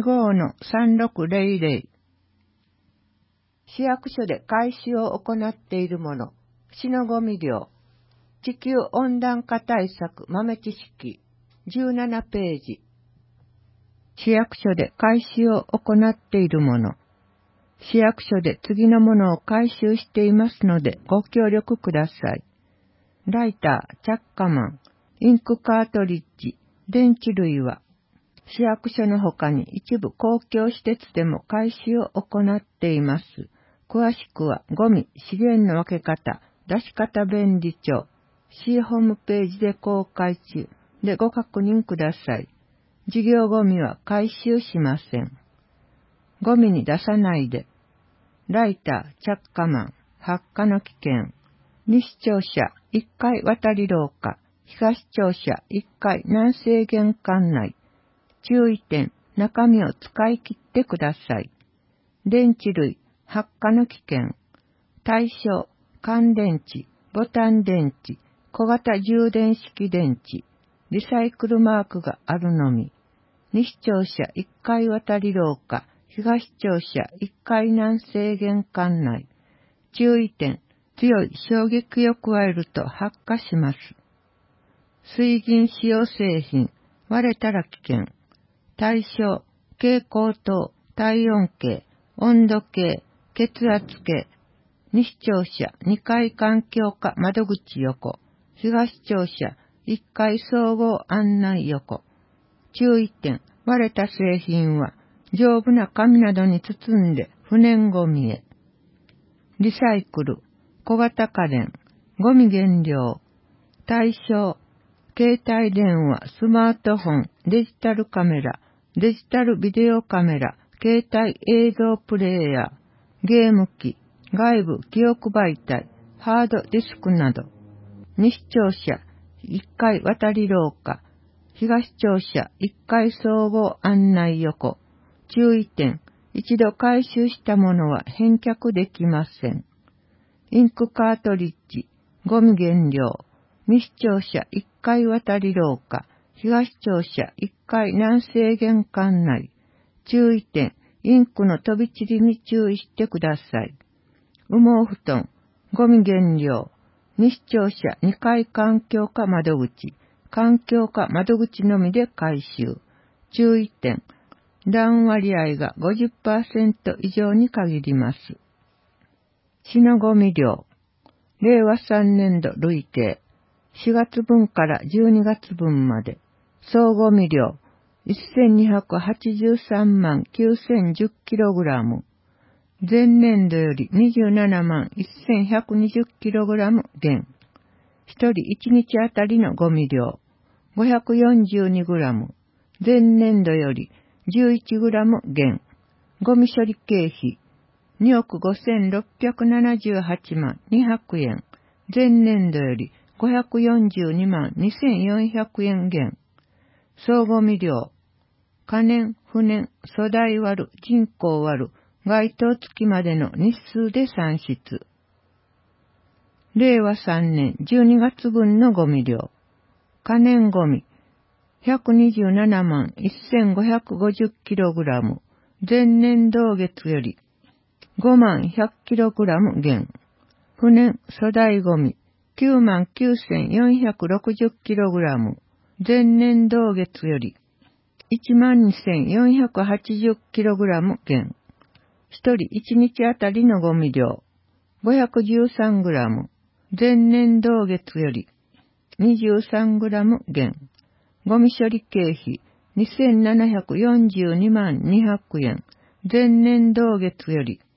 25-3600 市役所で回収を行っているもの、市のゴミ量、地球温暖化対策豆知識、17ページ。市役所で回収を行っているもの、市役所で次のものを回収していますのでご協力ください。ライター、着火マン、インクカートリッジ、電池類は、市役所の他に一部公共施設でも回収を行っています。詳しくはゴミ、資源の分け方、出し方便利帳、市ホームページで公開中でご確認ください。事業ゴミは回収しません。ゴミに出さないで。ライター、着火マン、発火の危険。西庁舎、1階渡り廊下。東庁舎、1階南西玄関内。注意点、中身を使い切ってください。電池類、発火の危険。対象、乾電池、ボタン電池、小型充電式電池。リサイクルマークがあるのみ。西庁舎1階渡り廊下、東庁舎1階南西玄関内。注意点、強い衝撃を加えると発火します。水銀使用製品、割れたら危険。対象、蛍光灯、体温計、温度計、血圧計。西庁舎2階環境課窓口横、東庁舎1階総合案内横。注意点、割れた製品は丈夫な紙などに包んで不燃ゴミへ。リサイクル、小型家電、ゴミ減量、対象、携帯電話、スマートフォン、デジタルカメラ、デジタルビデオカメラ、携帯映像プレイヤー、ゲーム機、外部記憶媒体、ハードディスクなど。西庁舎、1階渡り廊下、東庁舎、1階総合案内横。注意点、一度回収したものは返却できません。インクカートリッジ、ゴミ減量、西庁舎1階渡り廊下、東庁舎1階南西玄関内。注意点、インクの飛び散りに注意してください。羽毛布団、ゴミ減量、西庁舎2階環境課窓口、環境課窓口のみで回収。注意点、ダウン割合が 50% 以上に限ります。市のゴミ量、令和3年度累計、4月分から12月分まで、総ゴミ量、1283万9010キログラム、前年度より27万1120キログラム減。一人1日あたりのゴミ量、542グラム、前年度より11グラム減。ゴミ処理経費、2億5678万200円。前年度より542万2400円減。総ゴミ量、可燃、不燃、粗大割る、人口割る、該当付きまでの日数で算出。令和3年12月分のゴミ量、可燃ゴミ、127万1550キログラム、前年同月より5万100キログラム減。不燃粗大ゴミ、9万9460キログラム、前年同月より1万2480キログラム減。一人1日あたりのゴミ量、513グラム、前年同月より23グラム減。ゴミ処理経費、2742万200円。前年同月より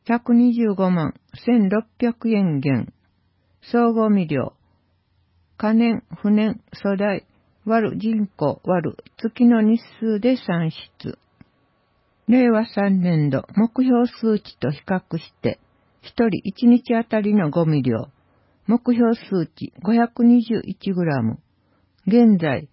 125万1600円減。総ゴミ量、可燃、不燃、粗大、割る人口割る月の日数で算出。令和3年度目標数値と比較して、一人1日あたりのゴミ量、目標数値521グラム、現在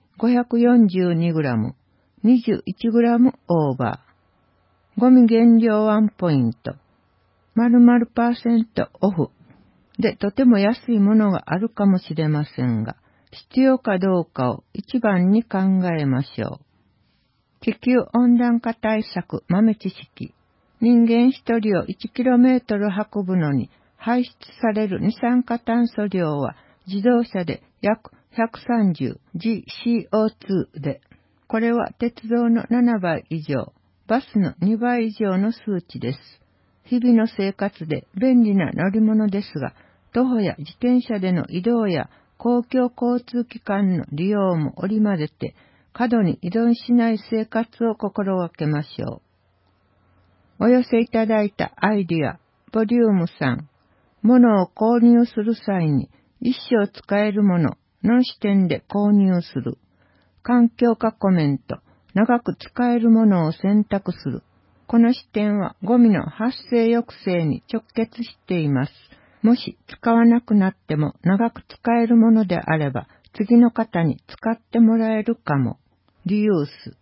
542グラム、21グラムオーバー。ゴミ減量1ポイント、〇〇%オフでとても安いものがあるかもしれませんが、必要かどうかを一番に考えましょう。地球温暖化対策豆知識。人間一人を 1km 運ぶのに排出される二酸化炭素量は自動車で約130 GCO2 で、これは鉄道の7倍以上、バスの2倍以上の数値です。日々の生活で便利な乗り物ですが、徒歩や自転車での移動や公共交通機関の利用も織り交ぜて、過度に依存しない生活を心がけましょう。お寄せいただいたアイディア、ボリューム3、物を購入する際に一生使えるものの視点で購入する。環境化コメント、長く使えるものを選択する。この視点はゴミの発生抑制に直結しています。もし使わなくなっても長く使えるものであれば、次の方に使ってもらえるかも。リユース。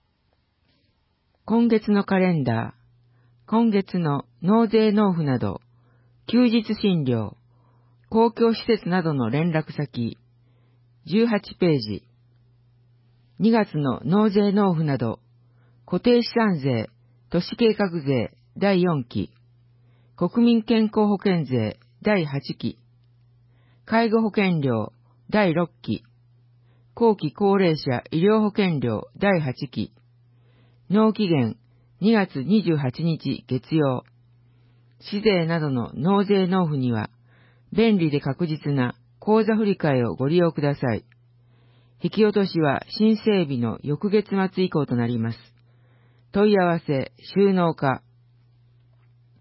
今月のカレンダー、今月の納税納付など、休日診療、公共施設などの連絡先、18ページ。2月の納税納付など、固定資産税、都市計画税第4期、国民健康保険税第8期、介護保険料第6期、後期高齢者医療保険料第8期、納期限2月28日月曜。市税などの納税納付には、便利で確実な口座振替をご利用ください。引き落としは申請日の翌月末以降となります。問い合わせ、収納課。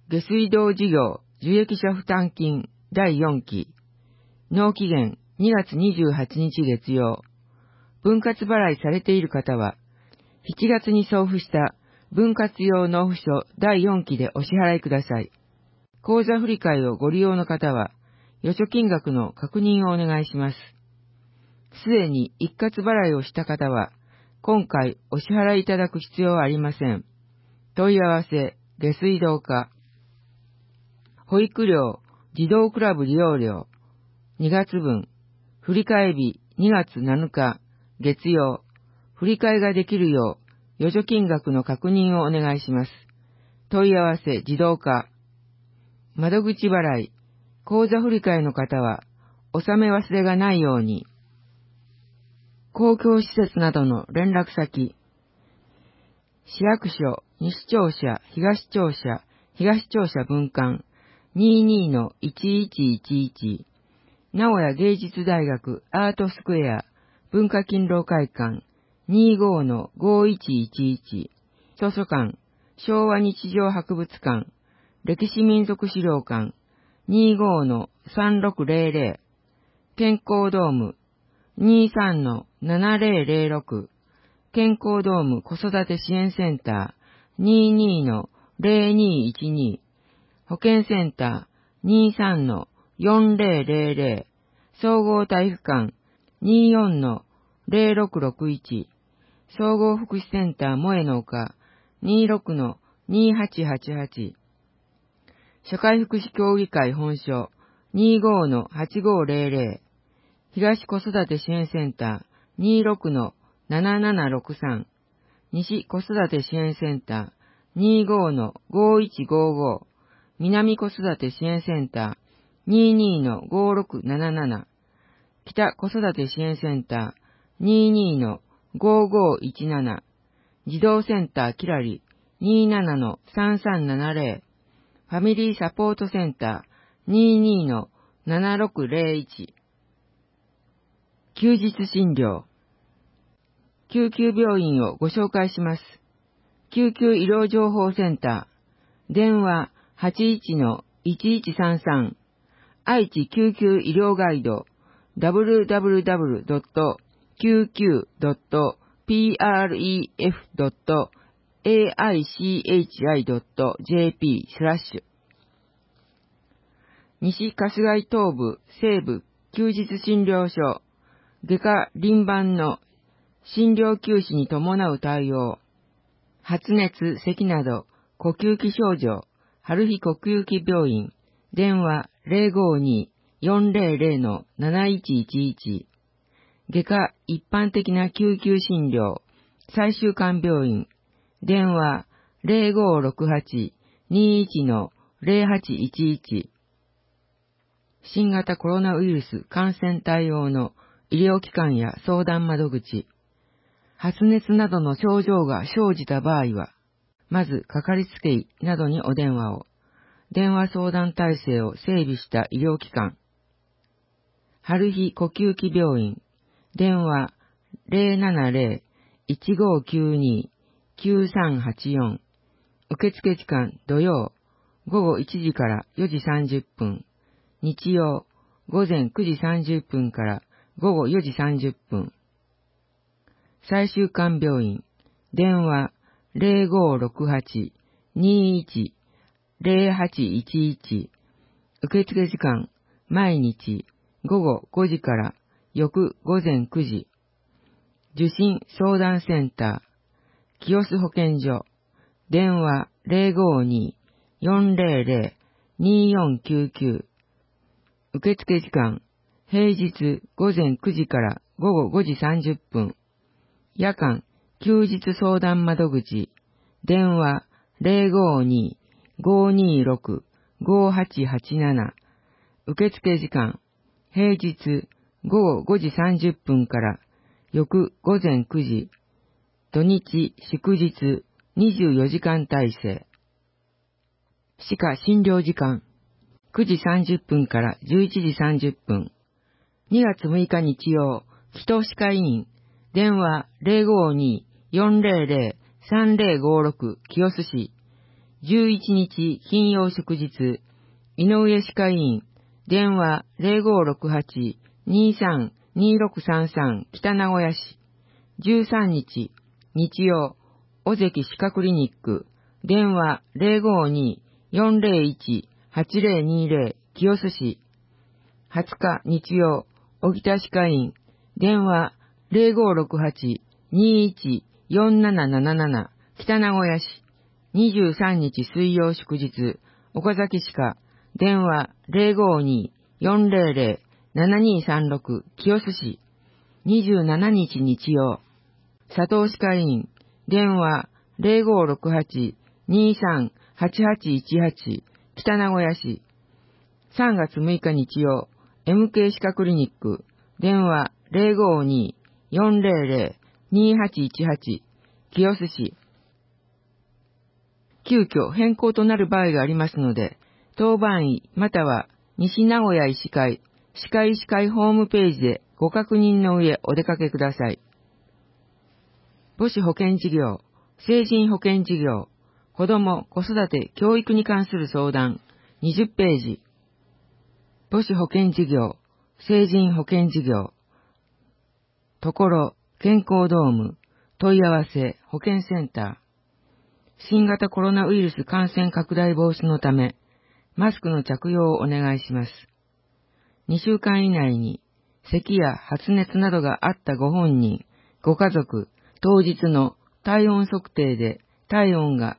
下水道事業受益者負担金第4期、納期限2月28日月曜。分割払いされている方は、7月に送付した分割用納付書第4期でお支払いください。口座振替をご利用の方は、預貯金額の確認をお願いします。すでに一括払いをした方は、今回お支払いいただく必要はありません。問い合わせ、下水道課。保育料、児童クラブ利用料、2月分、振替日2月7日、月曜、振替ができるよう、預貯金額の確認をお願いします。問い合わせ、自動化。窓口払い、口座振替の方は、納め忘れがないように。公共施設などの連絡先。市役所、西庁舎、東庁舎、東庁舎分館、22-1111、名古屋芸術大学アートスクエア、文化勤労会館、25-5111、図書館、昭和日常博物館、歴史民族資料館、25-3600、健康ドーム、23-7006、健康ドーム子育て支援センター、22-0212、保健センター、23-4000、総合体育館、24-0661、総合福祉センター萌えの丘、26-2888、社会福祉協議会本所、25-8500、東子育て支援センター、26-7763、西子育て支援センター、25-5155、南子育て支援センター、22-5677、北子育て支援センター、22-5517、児童センターキラリ、27-3370、ファミリーサポートセンター、22-7601、休日診療。救急病院をご紹介します。救急医療情報センター、電話 81-1133、愛知救急医療ガイド、www.qq.pref.aichi.jp/ 西春日井東部西部休日診療所、外科輪番の診療休止に伴う対応、発熱、咳など呼吸器症状、春日呼吸器病院、電話 052-400-7111、外科一般的な救急診療、最終館病院、電話 0568-21-0811、新型コロナウイルス感染対応の医療機関や相談窓口、発熱などの症状が生じた場合は、まずかかりつけ医などにお電話を、電話相談体制を整備した医療機関、春日呼吸器病院、電話 070-1592-9384、受付時間土曜午後1時から4時30分、日曜午前9時30分から午後4時30分。最終館病院、電話 0568-21-0811、受付時間、毎日午後5時から翌午前9時。受診相談センター、清須保健所、電話 052-400-2499、受付時間、平日午前9時から午後5時30分。夜間、休日相談窓口、電話 052-526-5887、受付時間、平日午後5時30分から翌午前9時、土日祝日24時間体制。歯科診療時間、9時30分から11時30分。2月6日日曜、紀藤歯科医院、電話 052-400-3056 清須市、 11日金曜祝日、井上歯科医院、電話0568-23-2633北名古屋市。13日日曜、尾関歯科クリニック、電話052-401-8020清須市。20日日曜、荻田歯科院、電話0568-21-4777北名古屋市。23日水曜祝日、岡崎歯科、電話052-400-7236清須市。27日日曜、佐藤歯科院、電話0568-23-8818北名古屋市。3月6日日曜、MK 歯科クリニック、電話052-400-2818清須市。急遽変更となる場合がありますので、当番医または西名古屋医師会、歯科医師会ホームページでご確認の上お出かけください。母子保健事業、成人保健事業、子ども・子育て・教育に関する相談、20ページ。母子保健事業、成人保健事業。ところ、健康ドーム、問い合わせ、保健センター。新型コロナウイルス感染拡大防止のため、マスクの着用をお願いします。2週間以内に、咳や発熱などがあったご本人、ご家族、当日の体温測定で体温が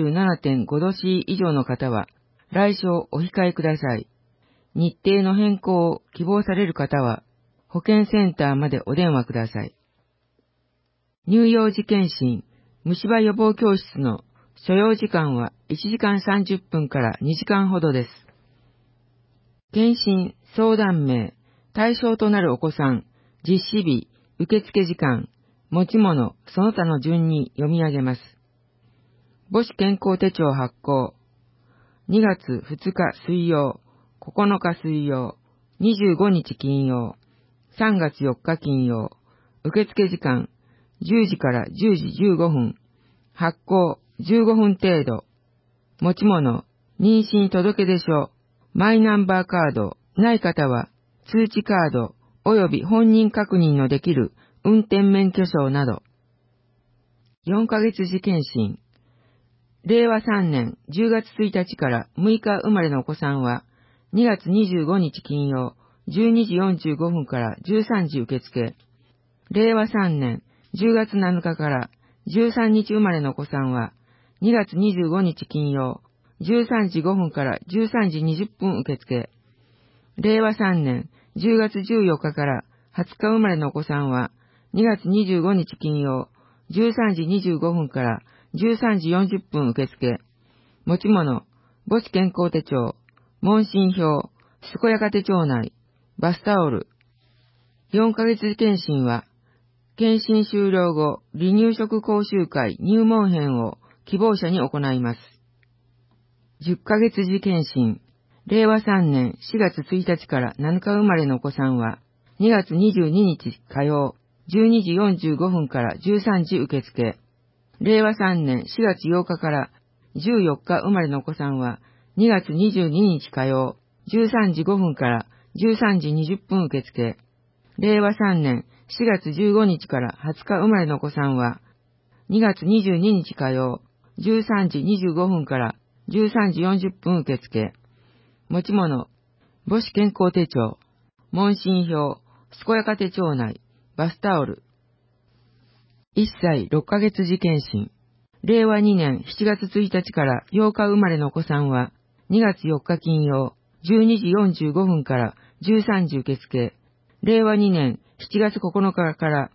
37.5 度 C 以上の方は、来所お控えください。日程の変更を希望される方は、保健センターまでお電話ください。乳幼児健診、虫歯予防教室の所要時間は1時間30分から2時間ほどです。健診、相談名、対象となるお子さん、実施日、受付時間、持ち物、その他の順に読み上げます。母子健康手帳発行。2月2日水曜、9日水曜、25日金曜、3月4日金曜、受付時間、10時から10時15分、発行15分程度、持ち物、妊娠届出書、マイナンバーカード、ない方は通知カード、及び本人確認のできる運転免許証など。4ヶ月時検診。令和3年10月1日から6日生まれのお子さんは、2月25日金曜、12時45分から13時受付。令和3年10月7日から13日生まれのお子さんは、2月25日金曜、13時5分から13時20分受付。令和3年10月14日から20日生まれのお子さんは、2月25日金曜、13時25分から13時40分受付。持ち物、母子健康手帳、問診票、健やか手帳内、バスタオル。4ヶ月検診は、検診終了後、離乳食講習会入門編を希望者に行います。10ヶ月時検診。令和3年4月1日から7日生まれのお子さんは、2月22日火曜、12時45分から13時受付。令和3年4月8日から14日生まれのお子さんは、2月22日火曜、13時5分から13時20分受付。令和3年4月15日から20日生まれのお子さんは、2月22日火曜、13時25分から13時40分受付。持ち物、母子健康手帳、問診票、健やか手帳内、バスタオル。1歳6ヶ月時検診。令和2年7月1日から8日生まれのお子さんは、2月4日金曜、12時45分から13時受付。令和2年7月9日から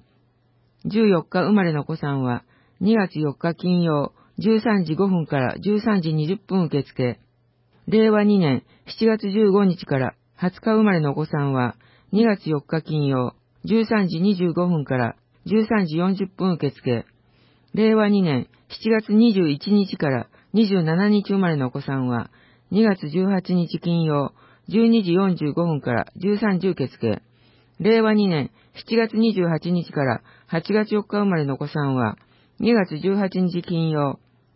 14日生まれのお子さんは、2月4日金曜、13時5分から13時20分受付。令和2年7月15日から20日生まれのお子さんは、2月4日金曜、13時25分から13時40分受付。令和2年7月21日から27日生まれのお子さんは、2月18日金曜、12時45分から13時受付。令和2年7月28日から8月4日生まれのお子さんは、2月18日金曜、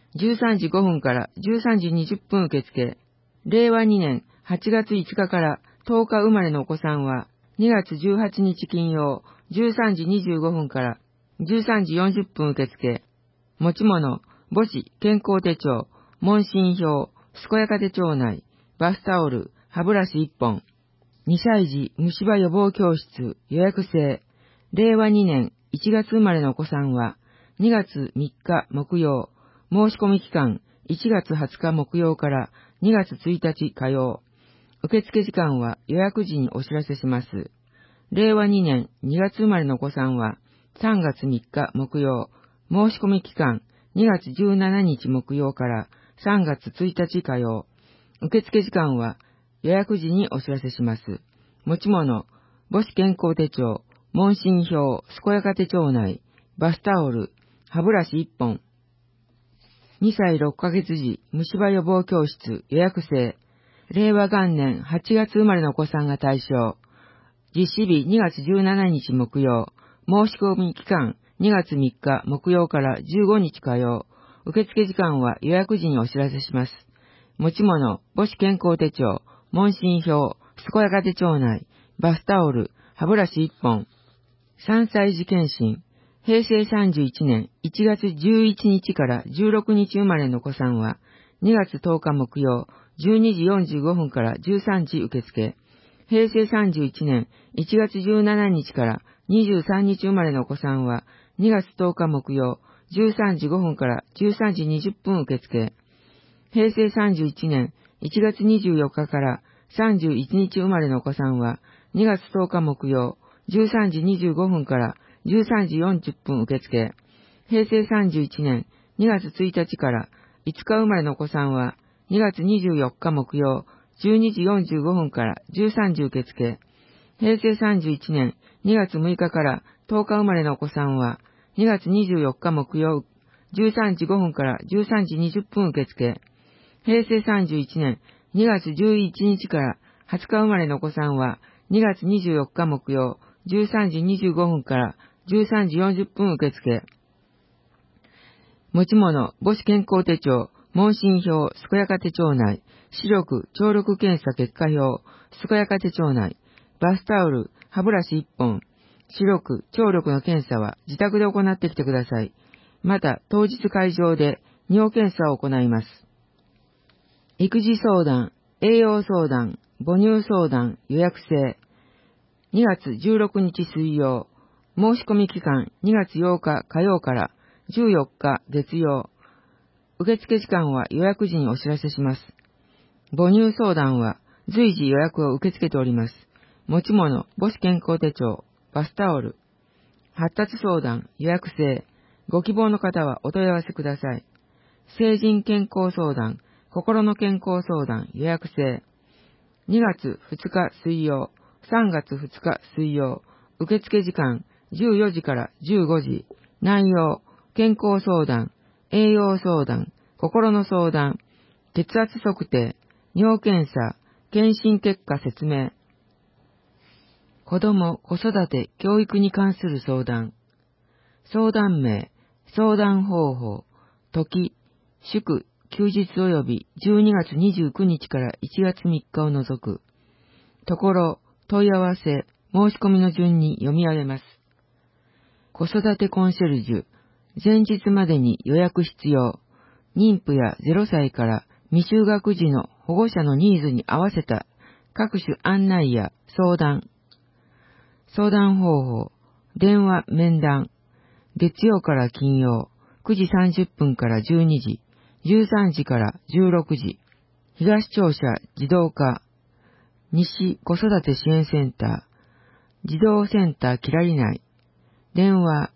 13時5分から13時20分受付。令和2年8月5日から10日生まれのお子さんは、2月18日金曜13時25分から13時40分受付。持ち物、母子健康手帳、問診票、健やか手帳内、バスタオル、歯ブラシ1本。2歳児虫歯予防教室予約制。令和2年1月生まれのお子さんは、2月3日木曜、申し込み期間1月20日木曜から2月1日火曜。受付時間は予約時にお知らせします。令和2年2月生まれのお子さんは、3月3日木曜、申し込み期間2月17日木曜から3月1日火曜。受付時間は予約時にお知らせします。持ち物、母子健康手帳、問診票、健やか手帳内、バスタオル、歯ブラシ1本。2歳6ヶ月時、虫歯予防教室予約制。令和元年8月生まれのお子さんが対象。実施日2月17日木曜。申し込み期間2月3日木曜から15日火曜。受付時間は予約時にお知らせします。持ち物、母子健康手帳、問診票、健やか手帳内、バスタオル、歯ブラシ1本。3歳児検診。平成31年1月11日から16日生まれのお子さんは、2月10日木曜、12時45分から13時受付。平成31年1月17日から23日生まれのお子さんは、2月10日木曜、13時5分から13時20分受付。平成31年1月24日から31日生まれのお子さんは、2月10日木曜、13時25分から13時40分受付。平成31年2月1日から5日生まれのお子さんは、2月24日木曜、12時45分から13時受付。平成31年2月6日から10日生まれのお子さんは、2月24日木曜、13時5分から13時20分受付。平成31年2月11日から20日生まれのお子さんは、2月24日木曜、13時25分から13時40分受付。持ち物、母子健康手帳、問診票、健やか手帳内、視力、聴力検査結果表、健やか手帳内、バスタオル、歯ブラシ1本。視力、聴力の検査は自宅で行ってきてください。また、当日会場で尿検査を行います。育児相談、栄養相談、母乳相談、予約制。2月16日水曜。申し込み期間2月8日火曜から14日月曜。受付時間は予約時にお知らせします。母乳相談は随時予約を受け付けております。持ち物、母子健康手帳、バスタオル。発達相談、予約制。ご希望の方はお問い合わせください。成人健康相談、心の健康相談、予約制。2月2日水曜、3月2日水曜。受付時間14時から15時。内容、健康相談、栄養相談、心の相談、血圧測定、尿検査、検診結果説明。子供、子育て、教育に関する相談。相談名、相談方法、時、祝、休日及び12月29日から1月3日を除く。ところ、問い合わせ、申し込みの順に読み上げます。子育てコンシェルジュ、前日までに予約必要。妊婦や0歳から未就学児の保護者のニーズに合わせた各種案内や相談。相談方法、電話面談。月曜から金曜、9時30分から12時、13時から16時。東庁舎自動化。西子育て支援センター。児童センターキラリ内。電話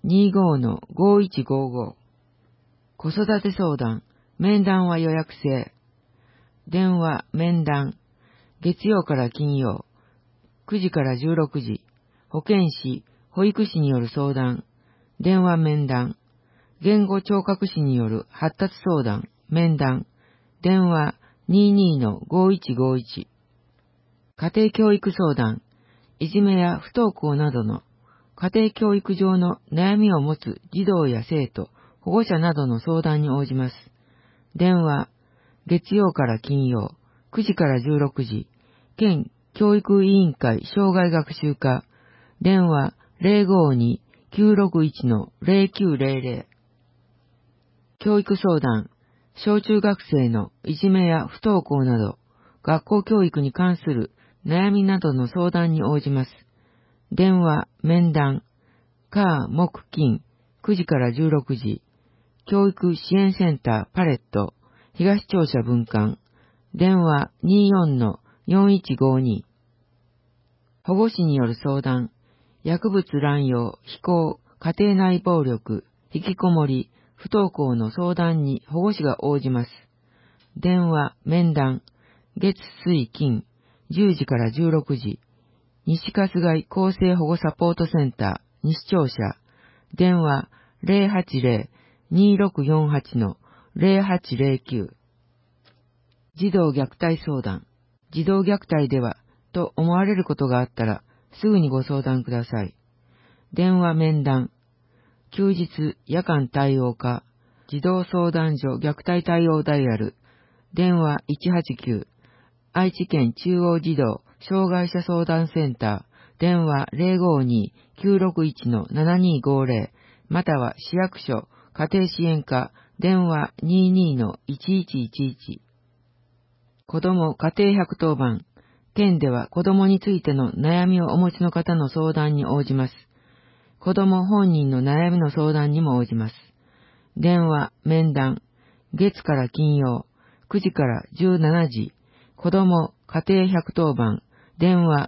25-5155。子育て相談。面談は予約制。電話面談。月曜から金曜。9時から16時。保健師、保育士による相談。電話面談。言語聴覚士による発達相談。面談。電話 22-5151。家庭教育相談。いじめや不登校などの家庭教育上の悩みを持つ児童や生徒、保護者などの相談に応じます。 電話、月曜から金曜、9時から16時、県教育委員会障害学習課、電話052-961-0900。教育相談、小中学生のいじめや不登校など、学校教育に関する悩みなどの相談に応じます。電話、面談、火、木、金、9時から16時、教育支援センターパレット、東庁舎分館、電話 24-4152。保護司による相談、薬物乱用、非行、家庭内暴力、引きこもり、不登校の相談に保護司が応じます。電話、面談、月、水、金、10時から16時、西春日井厚生保護サポートセンター、西庁舎、電話080-2648-0809。児童虐待相談、児童虐待では、と思われることがあったら、すぐにご相談ください。電話面談、休日夜間対応課、児童相談所虐待対応ダイヤル、電話189、愛知県中央児童障害者相談センター、電話052-961-7250、または市役所家庭支援課、電話22-1111。子ども家庭110番、県では子どもについての悩みをお持ちの方の相談に応じます。子ども本人の悩みの相談にも応じます。電話、面談、月から金曜、9時から17時、子ども家庭110番、電話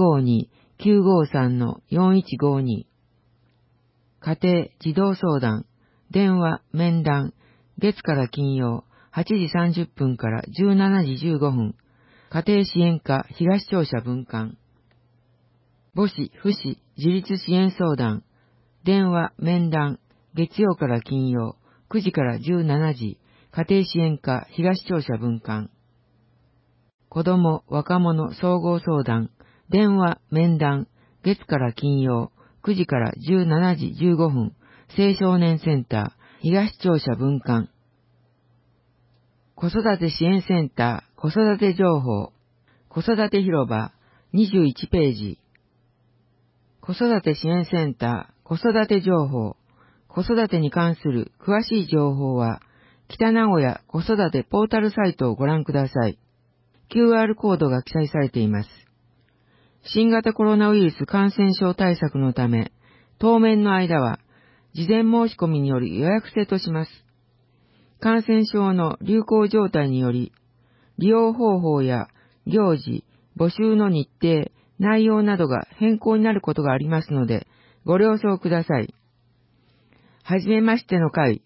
052-953-4152。家庭児童相談、電話、面談、月から金曜、8時30分から17時15分、家庭支援課東庁舎分館。母子、父子、自立支援相談、電話、面談、月曜から金曜、9時から17時、家庭支援課東庁舎分館。子ども、若者総合相談、電話、面談、月から金曜、9時から17時15分、青少年センター東庁舎分館。子育て支援センター子育て情報、子育て広場21ページ。子育て支援センター子育て情報、子育てに関する詳しい情報は、北名古屋子育てポータルサイトをご覧ください。QR コードが記載されています。新型コロナウイルス感染症対策のため、当面の間は、事前申し込みにより予約制とします。感染症の流行状態により、利用方法や行事、募集の日程、内容などが変更になることがありますので、ご了承ください。はじめましての会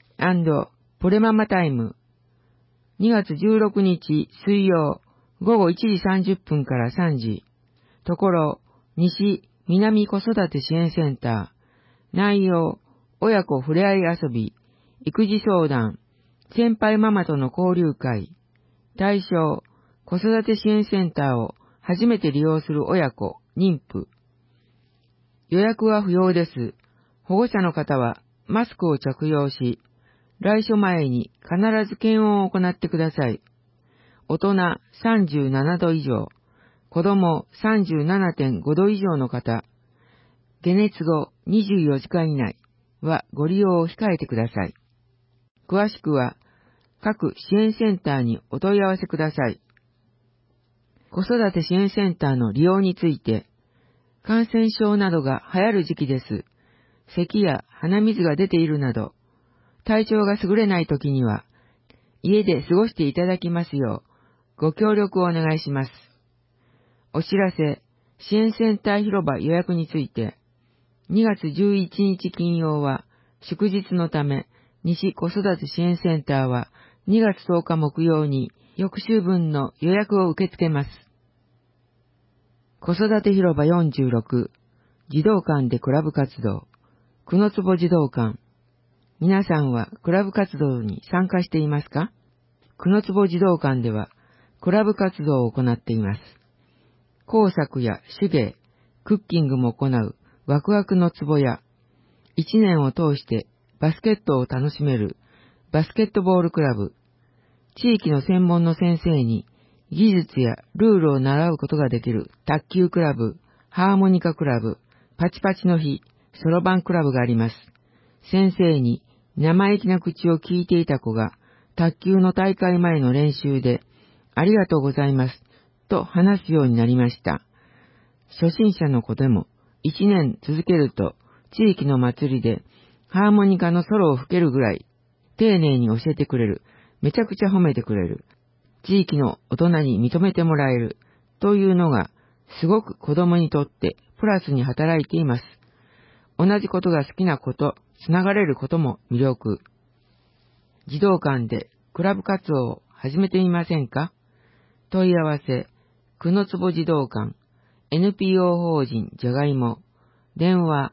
&プレママタイム。2月16日水曜午後1時30分から3時。ところ、西南子育て支援センター。内容、親子ふれあい遊び、育児相談、先輩ママとの交流会。対象、子育て支援センターを初めて利用する親子、妊婦。予約は不要です。保護者の方はマスクを着用し、来所前に必ず検温を行ってください。大人37度以上、子供 37.5 度以上の方、解熱後24時間以内はご利用を控えてください。詳しくは各支援センターにお問い合わせください。子育て支援センターの利用について、感染症などが流行る時期です。咳や鼻水が出ているなど、体調が優れない時には、家で過ごしていただきますよう、ご協力をお願いします。お知らせ、支援センター広場予約について、2月11日金曜は祝日のため、西子育て支援センターは2月10日木曜に翌週分の予約を受け付けます。子育て広場46、児童館でクラブ活動、くのつぼ児童館。皆さんはクラブ活動に参加していますか？くのつぼ児童館ではクラブ活動を行っています。工作や手芸、クッキングも行うワクワクのつぼや、1年を通してバスケットを楽しめるバスケットボールクラブ、 地域の専門の先生に技術やルールを習うことができる卓球クラブ、ハーモニカクラブ、パチパチの日、そろばんクラブがあります。先生に生意気な口を聞いていた子が卓球の大会前の練習でありがとうございますと話すようになりました。初心者の子でも1年続けると地域の祭りでハーモニカのソロを吹けるぐらい丁寧に教えてくれる、めちゃくちゃ褒めてくれる、地域の大人に認めてもらえるというのがすごく子供にとってプラスに働いています。同じことが好きな子とつながれることも魅力。児童館でクラブ活動を始めてみませんか？問い合わせ、くのつぼ児童館、NPO 法人じゃがいも、電話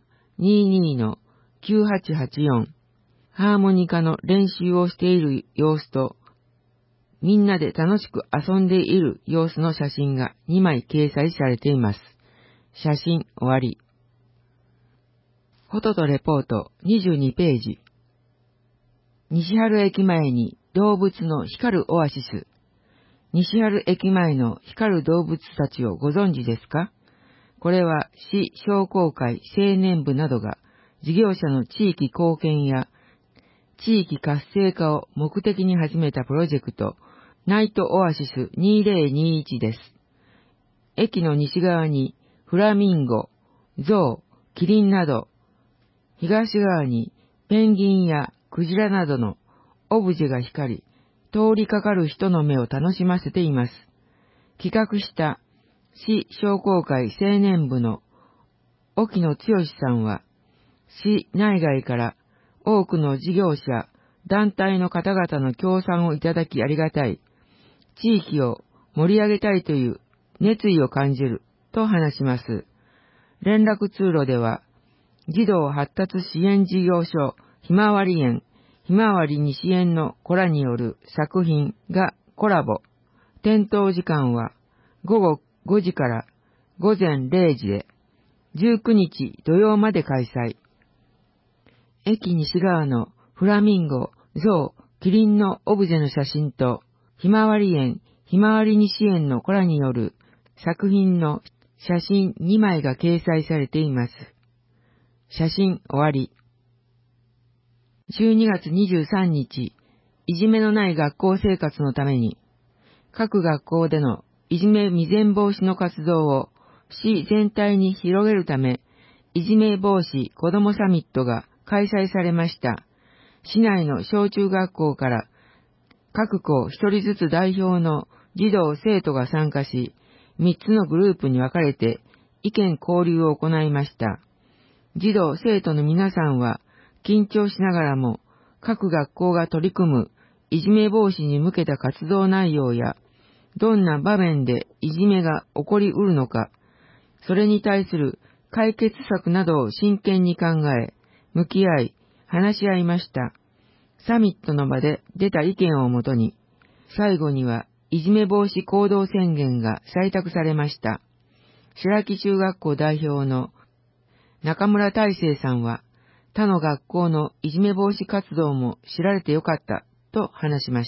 22-9884、ハーモニカの練習をしている様子と、みんなで楽しく遊んでいる様子の写真が2枚掲載されています。写真終わり。フォトとレポート22ページ。西春駅前に動物の光るオアシス。西春駅前の光る動物たちをご存知ですか？これは市商工会青年部などが事業者の地域貢献や地域活性化を目的に始めたプロジェクトナイトオアシス2021です。駅の西側にフラミンゴ、ゾウ、キリンなど、東側にペンギンやクジラなどのオブジェが光り、通りかかる人の目を楽しませています。企画した市商工会青年部の沖野剛さんは、市内外から多くの事業者、団体の方々の協賛をいただきありがたい。地域を盛り上げたいという熱意を感じると話します。連絡通路では、児童発達支援事業所ひまわり園、ひまわり西園の子らによる作品がコラボ。点灯時間は午後5時から午前0時で、19日土曜まで開催。駅西側のフラミンゴ、ゾウ、キリンのオブジェの写真と、ひまわり園、ひまわり西園の子らによる作品の写真2枚が掲載されています。写真終わり。12月23日、いじめのない学校生活のために、各学校でのいじめ未然防止の活動を市全体に広げるため、いじめ防止子どもサミットが開催されました。市内の小中学校から各校一人ずつ代表の児童生徒が参加し、3つのグループに分かれて意見交流を行いました。児童生徒の皆さんは緊張しながらも各学校が取り組むいじめ防止に向けた活動内容や、どんな場面でいじめが起こりうるのか、それに対する解決策などを真剣に考え、向き合い、話し合いました。サミットの場で出た意見をもとに、最後にはいじめ防止行動宣言が採択されました。白木中学校代表の中村大成さんは、他の学校のいじめ防止活動も知られてよかったと話しました。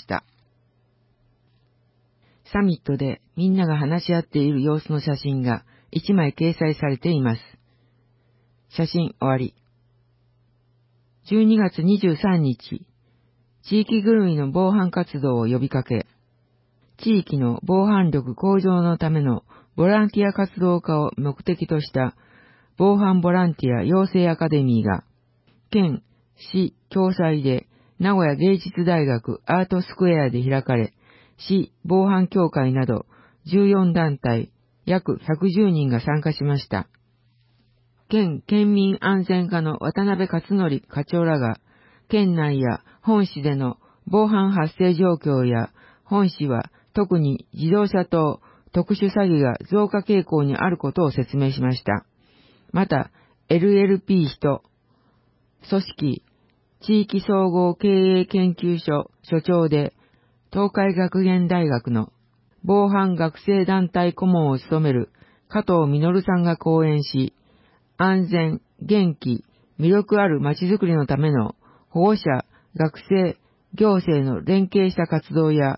サミットでみんなが話し合っている様子の写真が1枚掲載されています。写真終わり。12月23日、地域ぐるみの防犯活動を呼びかけ、地域の防犯力向上のためのボランティア活動家を目的とした防犯ボランティア養成アカデミーが、県、市共催で名古屋芸術大学アートスクエアで開かれ、市防犯協会など14団体約110人が参加しました。県県民安全課の渡辺勝則課長らが、県内や本市での防犯発生状況や、本市は特に自動車等特殊詐欺が増加傾向にあることを説明しました。また、LLP 人、組織、地域総合経営研究所所長で、東海学園大学の防犯学生団体顧問を務める加藤実さんが講演し、安全、元気、魅力あるまちづくりのための保護者、学生、行政の連携した活動や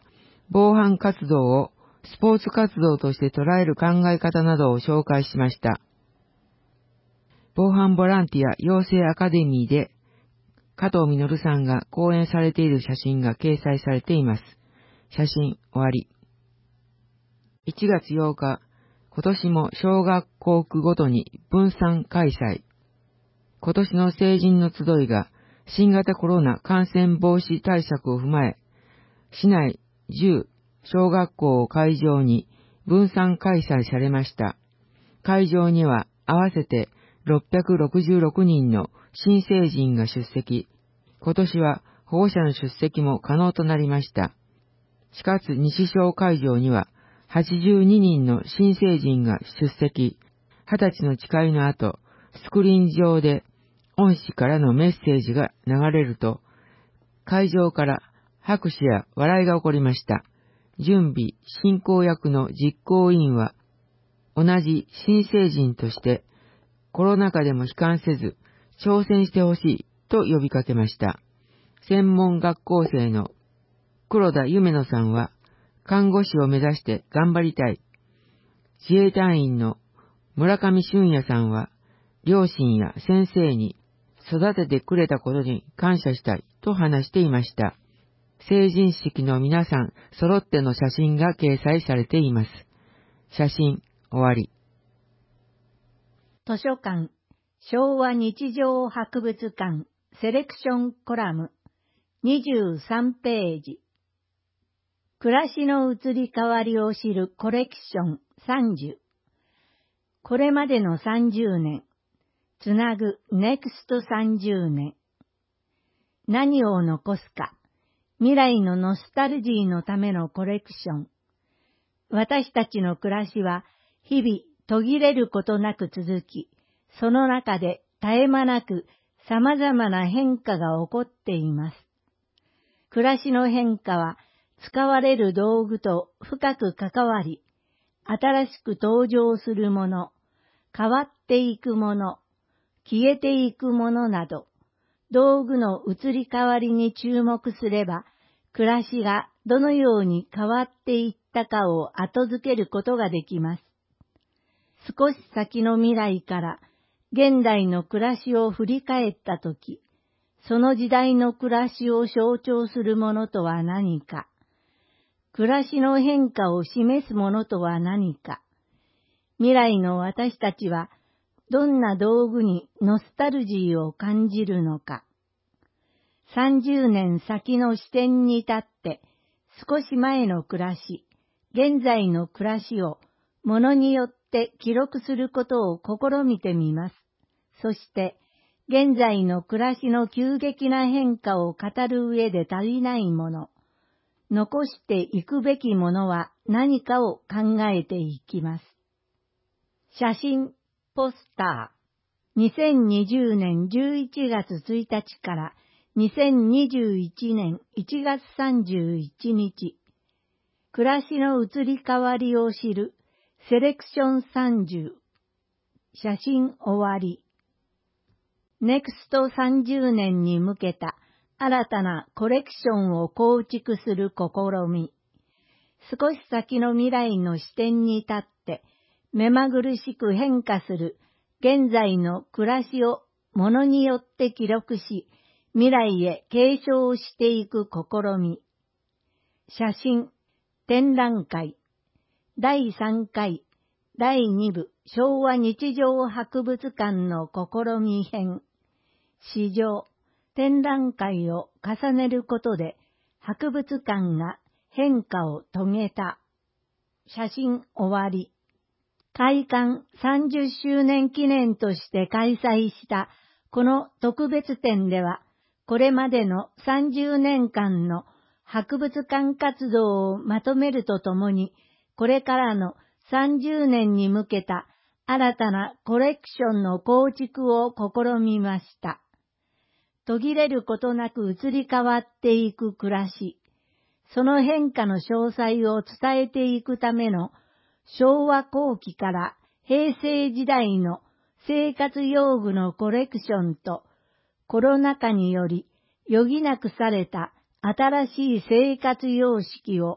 防犯活動をスポーツ活動として捉える考え方などを紹介しました。防犯ボランティア養成アカデミーで加藤実さんが講演されている写真が掲載されています。写真終わり。1月8日、今年も小学校区ごとに分散開催。今年の成人の集いが新型コロナ感染防止対策を踏まえ、市内10小学校を会場に分散開催されました。会場には合わせて666人の新成人が出席。今年は保護者の出席も可能となりました。しかつ西小会場には82人の新成人が出席。20歳の誓いの後、スクリーン上で恩師からのメッセージが流れると、会場から拍手や笑いが起こりました。準備進行役の実行委員は、同じ新成人としてコロナ禍でも悲観せず挑戦してほしいと呼びかけました。専門学校生の黒田夢乃さんは、看護師を目指して頑張りたい。自衛隊員の村上俊也さんは、両親や先生に育ててくれたことに感謝したいと話していました。成人式の皆さん揃っての写真が掲載されています。写真終わり。 図書館昭和日常博物館セレクションコラム23ページ。暮らしの移り変わりを知るコレクション30。これまでの30年。つなぐネクスト30年。何を残すか。未来のノスタルジーのためのコレクション。私たちの暮らしは日々途切れることなく続き、その中で絶え間なく様々な変化が起こっています。暮らしの変化は使われる道具と深く関わり、新しく登場するもの、変わっていくもの、消えていくものなど、道具の移り変わりに注目すれば、暮らしがどのように変わっていったかを後付けることができます。少し先の未来から現代の暮らしを振り返ったとき、その時代の暮らしを象徴するものとは何か、暮らしの変化を示すものとは何か、未来の私たちはどんな道具にノスタルジーを感じるのか。30年先の視点に立って少し前の暮らし、現在の暮らしをものによって記録することを試みてみます。そして現在の暮らしの急激な変化を語る上で足りないもの、残していくべきものは何かを考えていきます。写真、ポスター。2020年11月1日から2021年1月31日。暮らしの移り変わりを知るセレクション30。写真終わり。ネクスト30年に向けた新たなコレクションを構築する試み。少し先の未来の視点に立って目まぐるしく変化する現在の暮らしをものによって記録し、未来へ継承していく試み。写真、展覧会。第3回、第2部昭和日常博物館の試み編。史上、展覧会を重ねることで博物館が変化を遂げた。写真終わり。開館30周年記念として開催したこの特別展では、これまでの30年間の博物館活動をまとめるとともに、これからの30年に向けた新たなコレクションの構築を試みました。途切れることなく移り変わっていく暮らし、その変化の詳細を伝えていくための昭和後期から平成時代の生活用具のコレクションと、コロナ禍により余儀なくされた新しい生活様式を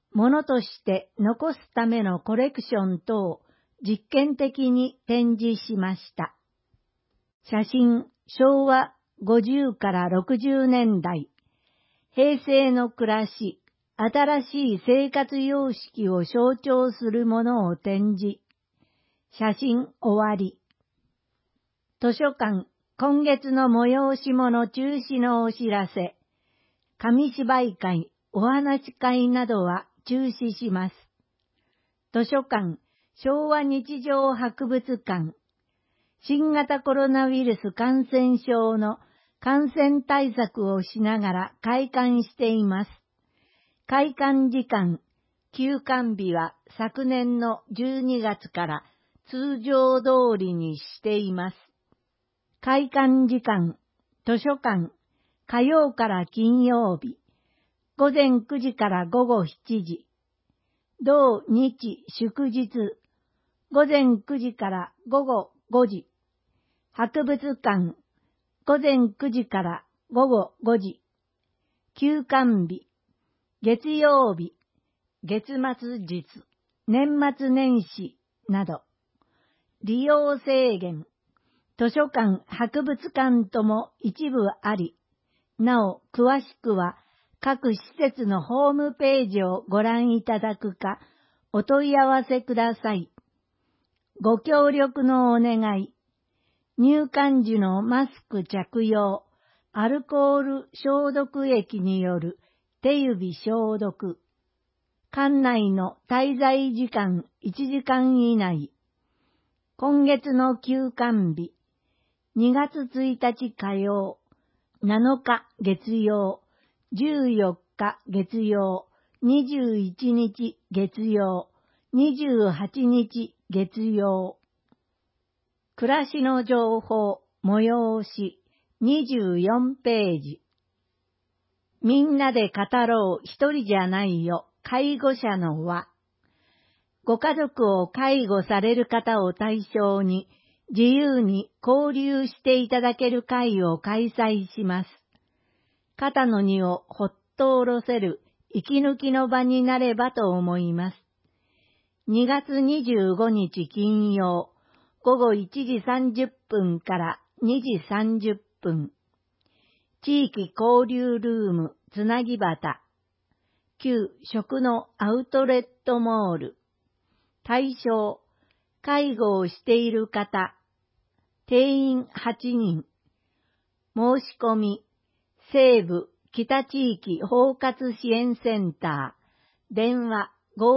ものとして残すためのコレクション等を実験的に展示しました。写真、昭和50から60年代、平成の暮らし、新しい生活様式を象徴するものを展示。写真終わり。図書館、今月の催し物中止のお知らせ。紙芝居会、お話会などは中止します。図書館、昭和日常博物館。新型コロナウイルス感染症の感染対策をしながら開館しています。開館時間、休館日は昨年の12月から通常通りにしています。開館時間、図書館、火曜から金曜日、午前9時から午後7時、土日祝日、午前9時から午後5時、博物館、午前9時から午後5時、休館日、月曜日、月末日、年末年始など、利用制限、図書館、博物館とも一部あり、なお詳しくは各施設のホームページをご覧いただくか、お問い合わせください。ご協力のお願い。入館時のマスク着用、アルコール消毒液による手指消毒。館内の滞在時間1時間以内。今月の休館日、2月1日火曜、7日月曜、14日月曜、21日月曜、28日月曜。暮らしの情報、催し、24ページ。みんなで語ろう、一人じゃないよ、介護者の輪。ご家族を介護される方を対象に、自由に交流していただける会を開催します。肩の荷をほっと下ろせる息抜きの場になればと思います。2月25日金曜、午後1時30分から2時30分。地域交流ルームつなぎ旗。旧食のアウトレットモール。対象、介護をしている方。定員8人。申し込み、西部北地域包括支援センター。電話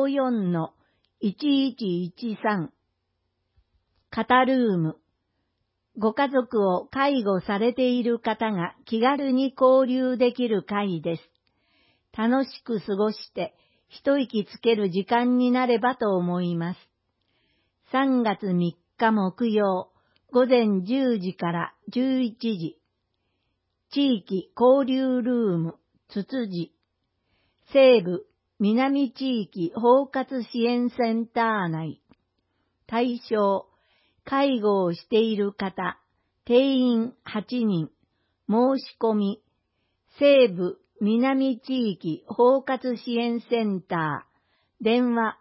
54-1113。カタルーム。ご家族を介護されている方が気軽に交流できる会です。楽しく過ごして一息つける時間になればと思います。3月3日木曜、午前10時から11時。地域交流ルーム、つつじ。西部南地域包括支援センター内。対象、介護をしている方、定員8人、申し込み、西部南地域包括支援センター、電話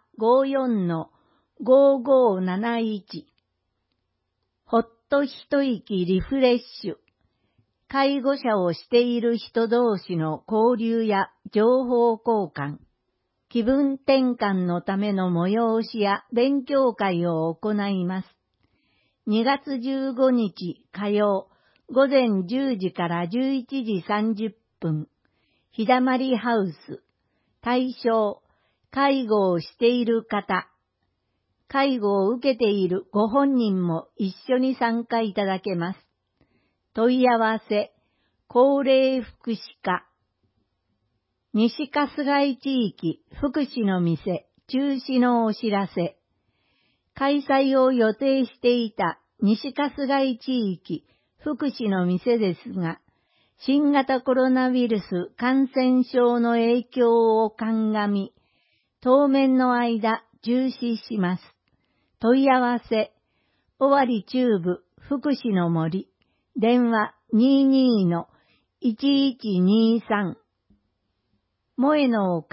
54-5571。ほっと一息リフレッシュ。介護者をしている人同士の交流や情報交換、気分転換のための催しや勉強会を行います。2月15日火曜、午前10時から11時30分、ひだまりハウス、対象、介護をしている方、介護を受けているご本人も一緒に参加いただけます。問い合わせ、高齢福祉課。西春日井地域福祉の店中止のお知らせ。開催を予定していた西春日井地域福祉の店ですが、新型コロナウイルス感染症の影響を鑑み、当面の間中止します。問い合わせ、尾張中部福祉の森、電話 22-1123。萌えの丘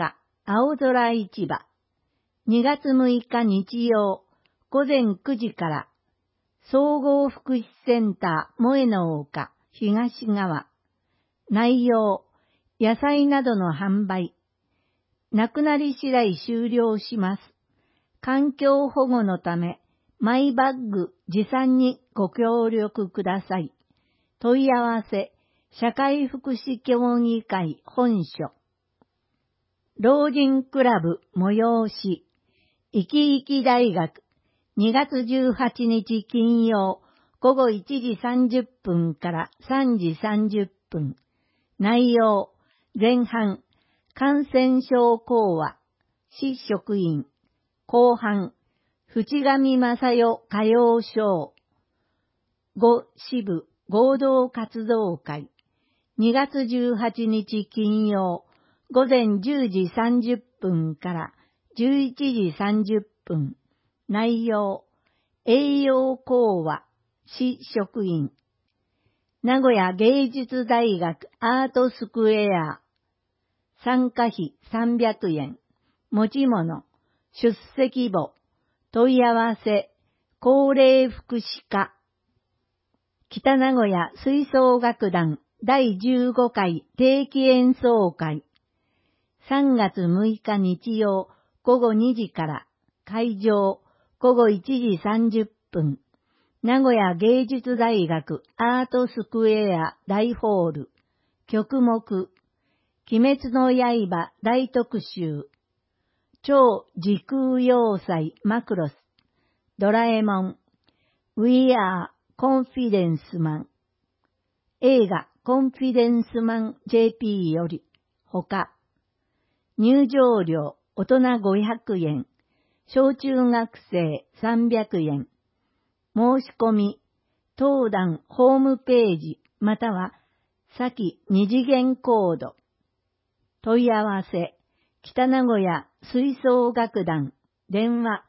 青空市場、2月6日日曜、午前9時から、総合福祉センター萌の丘東側。内容、野菜などの販売。なくなり次第終了します。環境保護のため、マイバッグ持参にご協力ください。問い合わせ、社会福祉協議会本所。老人クラブ催し、いきいき大学、2月18日金曜、午後1時30分から3時30分。内容、前半、感染症講話、市職員。後半、淵上正代歌謡賞。5支部合同活動会。2月18日金曜、午前10時30分から11時30分。内容、栄養講話、市職員。名古屋芸術大学アートスクエア。参加費300円。持ち物、出席簿。問い合わせ、高齢福祉課。北名古屋吹奏楽団第15回定期演奏会。3月6日日曜午後2時から会場午後1時30分。名古屋芸術大学アートスクエア大ホール。曲目、鬼滅の刃大特集。超時空要塞マクロス。ドラえもん。We are Confidence Man。映画コンフィデンスマン JP より、ほか。入場料大人500円。小中学生300円。申し込み、当団ホームページまたは先二次元コード。問い合わせ、北名古屋吹奏楽団電話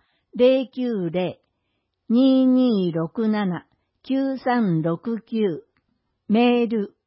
090-2267-9369メール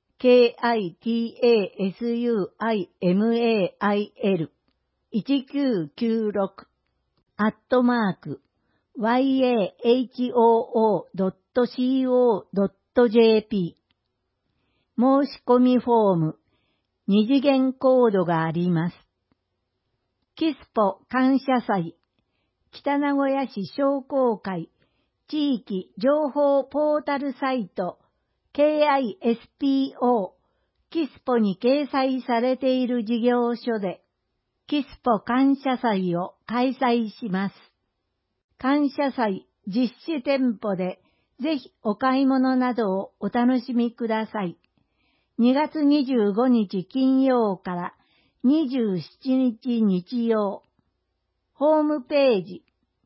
kitasuimail1996@yahoo.co.jp 申し込みフォーム、二次元コードがあります。キスポ感謝祭、北名古屋市商工会、地域情報ポータルサイト、KISPO、キスポに掲載されている事業所で、キスポ感謝祭を開催します。感謝祭実施店舗で、ぜひお買い物などをお楽しみください。2月25日金曜から27日日曜。ホームページ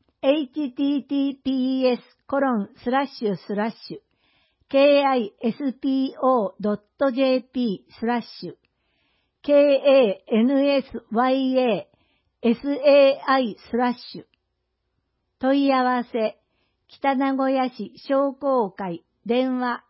https://kispo.jp/ KANSYASAI/ 問い合わせ、北名古屋市商工会電話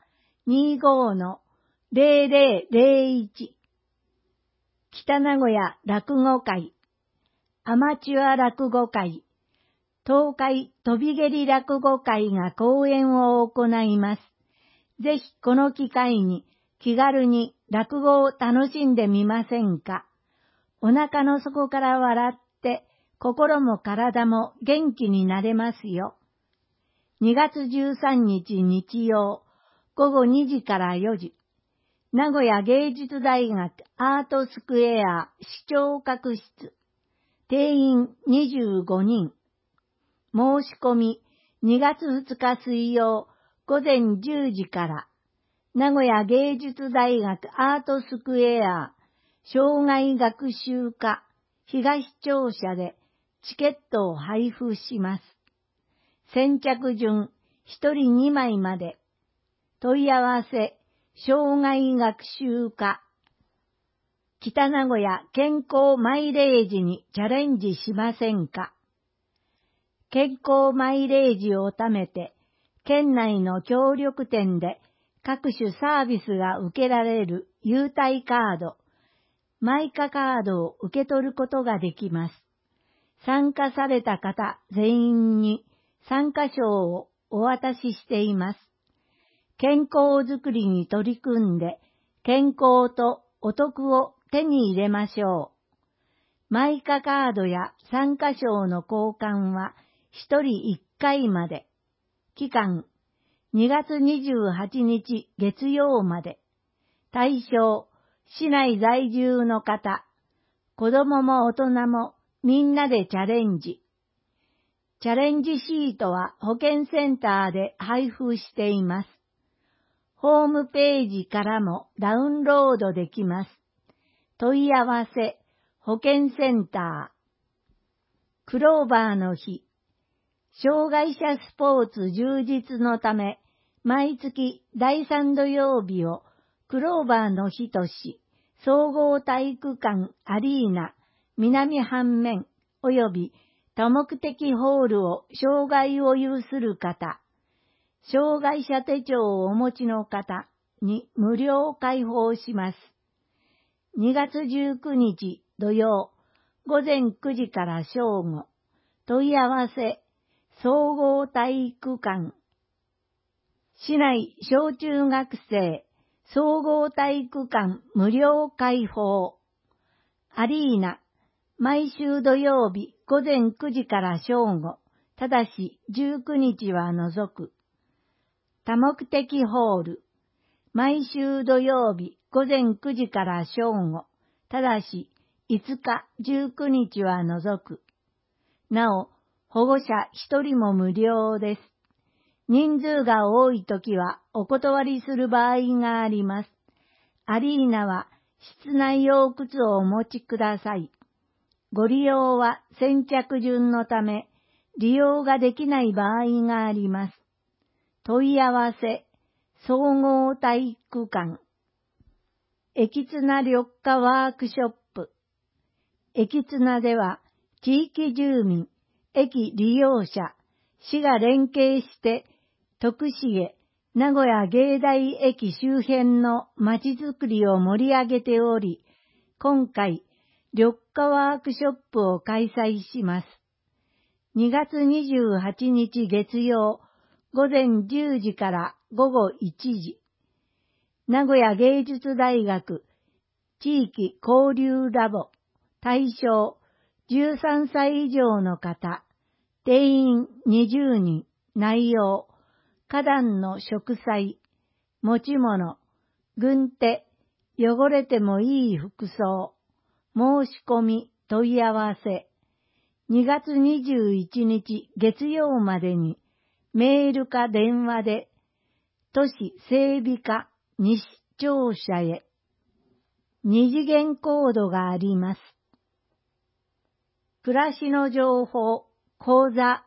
25-0001 北名古屋落語会アマチュア落語会東海飛び蹴り落語会が講演を行います。ぜひこの機会に気軽に落語を楽しんでみませんか。お腹の底から笑って心も体も元気になれますよ。2月13日日曜午後2時から4時。名古屋芸術大学アートスクエア視聴覚室。定員25人。申し込み2月2日水曜午前10時から。名古屋芸術大学アートスクエア障害学習科東庁舎でチケットを配布します。先着順1人2枚まで。問い合わせ、障害学習課。北名古屋健康マイレージにチャレンジしませんか。健康マイレージを貯めて、県内の協力店で各種サービスが受けられる優待カード、 マイカカードを受け取ることができます。参加された方全員に参加賞をお渡ししています。健康づくりに取り組んで、健康とお得を手に入れましょう。マイカカードや参加賞の交換は1人1回まで。期間、2月28日月曜まで。対象、市内在住の方、子供も大人もみんなでチャレンジ。チャレンジシートは保健センターで配布しています。ホームページからもダウンロードできます。問い合わせ、保健センター。クローバーの日。障害者スポーツ充実のため、毎月第3土曜日をクローバーの日とし、総合体育館アリーナ南半面及び多目的ホールを障害を有する方、障害者手帳をお持ちの方に無料開放します。2月19日土曜午前9時から正午。問い合わせ、総合体育館。市内小中学生総合体育館無料開放。アリーナ、毎週土曜日午前9時から正午。ただし19日は除く。多目的ホール、毎週土曜日午前9時から正午。ただし5日、19日は除く。なお、保護者1人も無料です。人数が多いときはお断りする場合があります。アリーナは室内用靴をお持ちください。ご利用は先着順のため、利用ができない場合があります。問い合わせ、総合体育館。駅綱緑化ワークショップ。駅綱では、地域住民、駅利用者、市が連携して、徳重、名古屋芸大駅周辺のまちづくりを盛り上げており、今回、緑化ワークショップを開催します。2月28日月曜、午前10時から午後1時。名古屋芸術大学地域交流ラボ対象13歳以上の方、定員20人、内容、花壇の植栽、持ち物、軍手、汚れてもいい服装、申し込み、問い合わせ、2月21日月曜までにメールか電話で、都市整備課西庁舎へ、二次元コードがあります。暮らしの情報、講座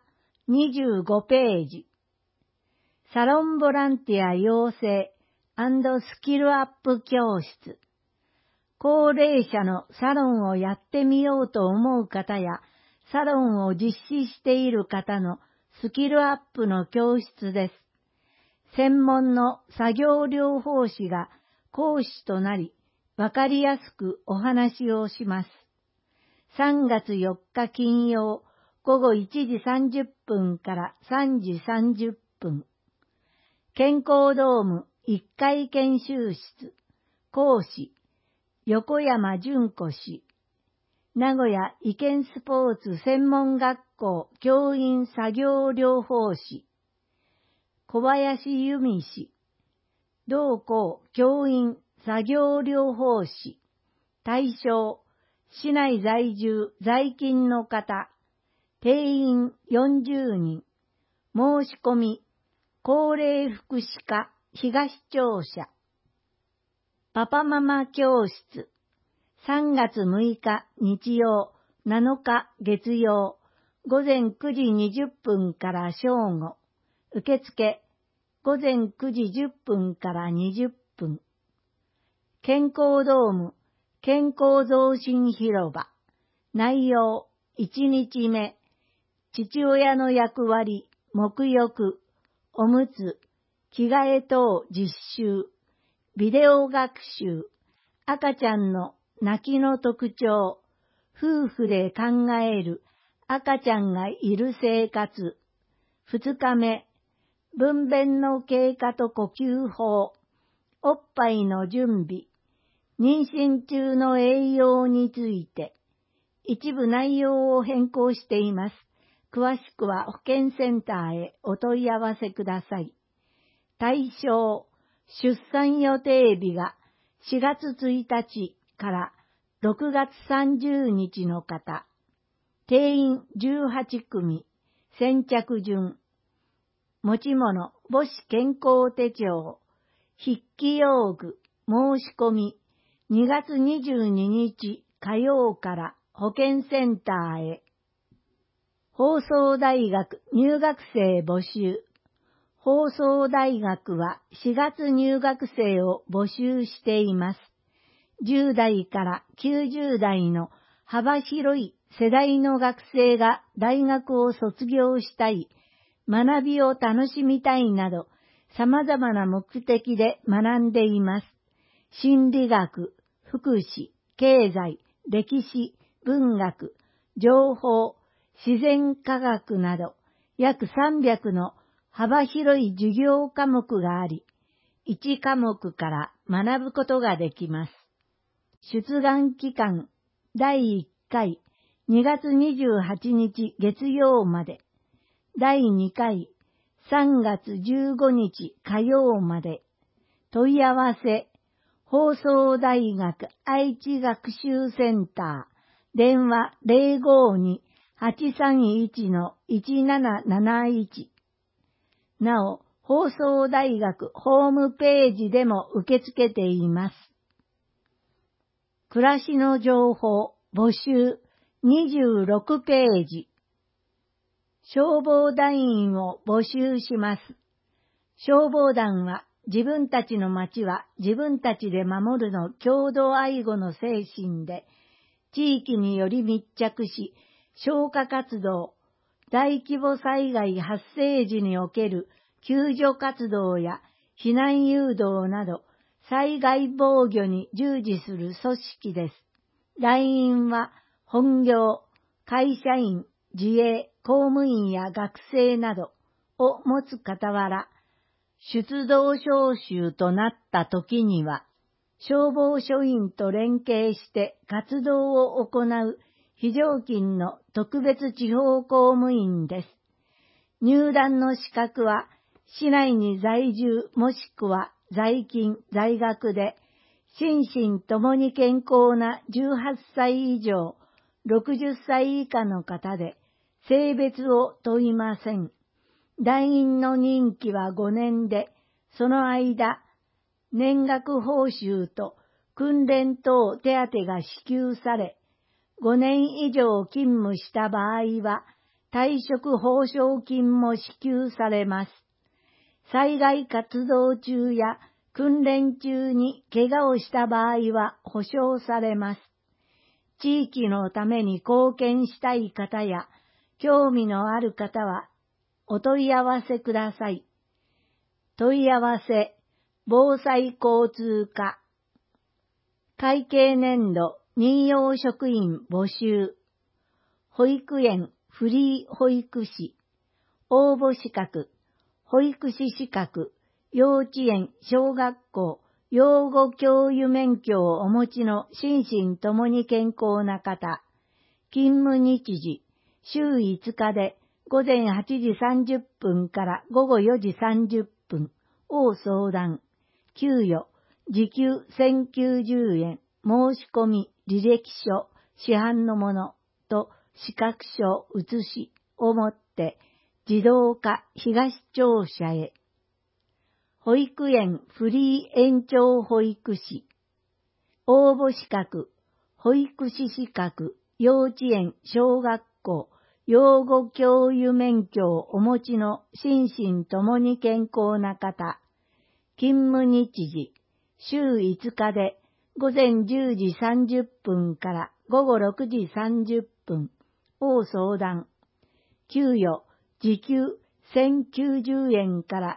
25ページ。サロンボランティア養成&スキルアップ教室。高齢者のサロンをやってみようと思う方や、サロンを実施している方のスキルアップの教室です。専門の作業療法士が講師となり、わかりやすくお話をします。3月4日金曜午後1時30分から3時30分。健康ドーム1階研修室。講師、横山純子氏。名古屋医健スポーツ専門学校教員作業療法士。小林由美氏。同校教員作業療法士。対象、市内在住在勤の方。定員40人。申し込み、高齢福祉課東庁舎。パパママ教室。3月6日日曜、7日月曜、午前9時20分から正午。受付、午前9時10分から20分。健康ドーム、健康増進広場。内容、1日目。父親の役割、沐浴、おむつ、着替え等実習。ビデオ学習。赤ちゃんの泣きの特徴、夫婦で考える赤ちゃんがいる生活。2日目、分娩の経過と呼吸法、おっぱいの準備、妊娠中の栄養について、一部内容を変更しています。詳しくは保健センターへお問い合わせください。対象、出産予定日が4月1日から6月30日の方。定員18組、先着順。持ち物、母子健康手帳、筆記用具、申し込み、2月22日火曜から保健センターへ。放送大学入学生募集。放送大学は4月入学生を募集しています。10代から90代の幅広い世代の学生が大学を卒業したい、学びを楽しみたいなど、様々な目的で学んでいます。心理学、福祉、経済、歴史、文学、情報、自然科学など、約300の幅広い授業科目があり、1科目から学ぶことができます。出願期間、第1回、2月28日月曜まで、第2回、3月15日火曜まで、問い合わせ、放送大学愛知学習センター、電話 052-831-1771。なお、放送大学ホームページでも受け付けています。暮らしの情報募集26ページ。消防団員を募集します。消防団は自分たちの町は自分たちで守るの共同愛護の精神で、地域により密着し、消火活動、大規模災害発生時における救助活動や避難誘導など、災害防御に従事する組織です。団員は本業、会社員、自営、公務員や学生などを持つ傍ら、出動招集となった時には、消防署員と連携して活動を行う非常勤の特別地方公務員です。入団の資格は、市内に在住もしくは在勤、在学で、心身ともに健康な18歳以上、60歳以下の方で、性別を問いません。団員の任期は5年で、その間、年額報酬と訓練等手当が支給され、5年以上勤務した場合は、退職報奨金も支給されます。災害活動中や訓練中に怪我をした場合は保証されます。地域のために貢献したい方や、興味のある方は、お問い合わせください。問い合わせ、防災交通課。会計年度任用職員募集。保育園フリー保育士。応募資格。保育士資格。幼稚園、小学校、養護教諭免許をお持ちの心身ともに健康な方。勤務日時、週5日で午前8時30分から午後4時30分を相談。給与、時給1090円、申し込み、履歴書、市販のものと資格書写しをもって自動化東庁舎へ。保育園フリー延長保育士。応募資格、保育士資格、幼稚園、小学校、養護教諭免許をお持ちの心身ともに健康な方。勤務日時、週5日で午前10時30分から午後6時30分を相談。給与、時給1090円から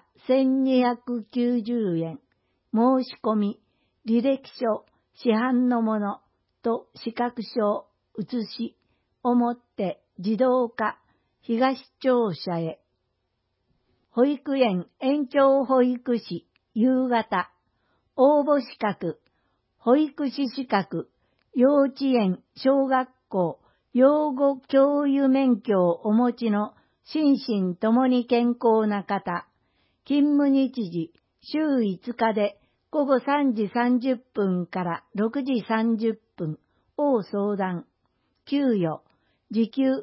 1290円。申し込み、履歴書、市販のものと資格証写しをもって児童科東庁舎へ。保育園延長保育士夕方応募資格保育士資格幼稚園小学校養護教諭免許をお持ちの心身ともに健康な方、勤務日時週5日で午後3時30分から6時30分を相談。給与、時給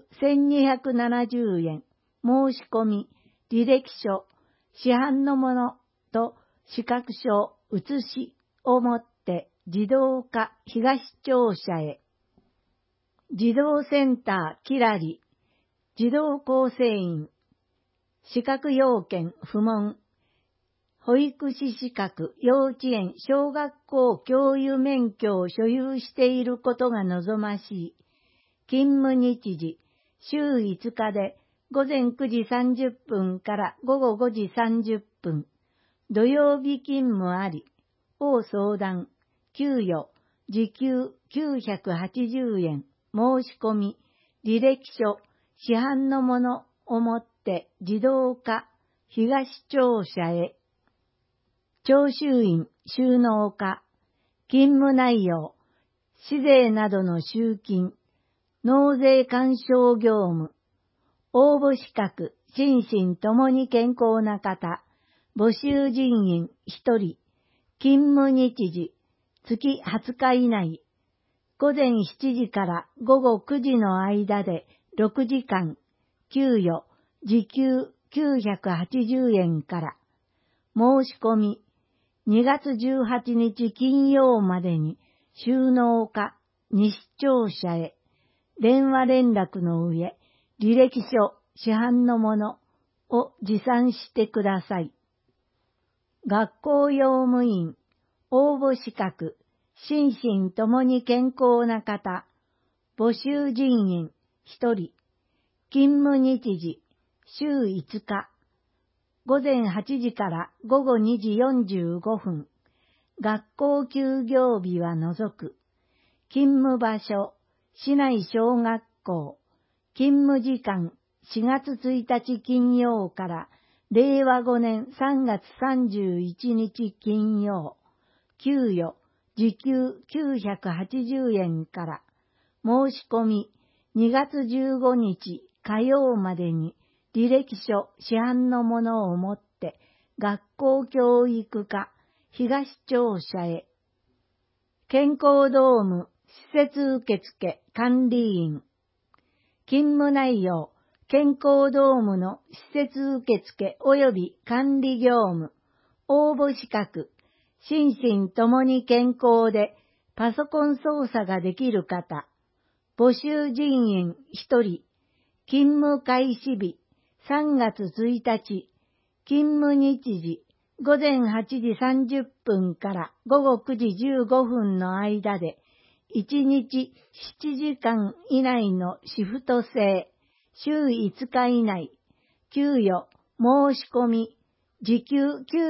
1270円、申し込み、履歴書、市販のものと資格証写しをもって児童科東庁舎へ。児童センターキラリ、児童構成員、資格要件不問、保育士資格、幼稚園、小学校教諭免許を所有していることが望ましい。勤務日時、週5日で午前9時30分から午後5時30分、土曜日勤務あり、を相談、給与、時給980円、申し込み、履歴書、市販のものをもって児童科東庁舎へ。徴収員、収納課、勤務内容、市税などの集金、納税干渉業務、応募資格、心身ともに健康な方、募集人員1人、勤務日時、月20日以内、午前7時から午後9時の間で6時間、給与、時給980円から、申し込み、2月18日金曜までに収納課西庁舎へ電話連絡の上、履歴書、市販のものを持参してください。学校用務員、応募資格、心身ともに健康な方、募集人員1人、勤務日時、週5日、午前8時から午後2時45分、学校休業日は除く、勤務場所、市内小学校、勤務時間4月1日金曜から令和5年3月31日金曜、給与、時給980円から、申し込み2月15日火曜までに履歴書、市販のものを持って学校教育課東庁舎へ。健康ドーム施設受付管理員。勤務内容、健康ドームの施設受付及び管理業務。応募資格、心身ともに健康でパソコン操作ができる方。募集人員1人。勤務開始日、3月1日。勤務日時、午前8時30分から午後9時15分の間で、1日7時間以内のシフト制、週5日以内、給与、申し込み、時給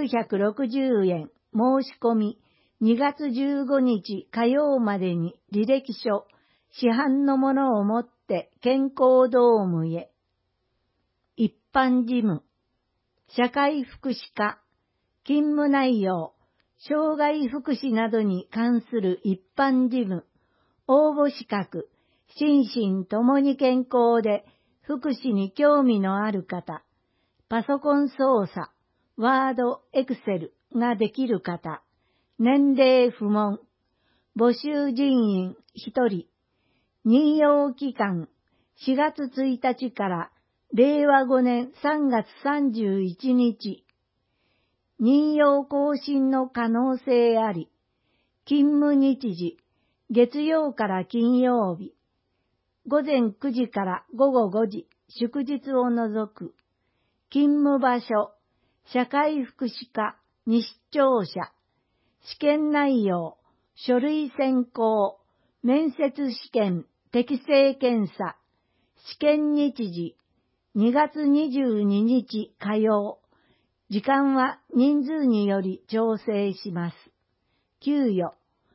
960円、申し込み、2月15日火曜までに履歴書、市販のものを持って健康ドームへ。一般事務、社会福祉課、勤務内容、障害福祉などに関する一般事務、応募資格、心身ともに健康で福祉に興味のある方、パソコン操作、ワード、エクセルができる方、年齢不問、募集人員1人、任用期間4月1日から令和5年3月31日、任用更新の可能性あり、勤務日時、月曜から金曜日、午前9時から午後5時、祝日を除く、勤務場所、社会福祉課、西庁舎、試験内容、書類選考、面接試験、適正検査、試験日時、2月22日火曜、時間は人数により調整します。給与、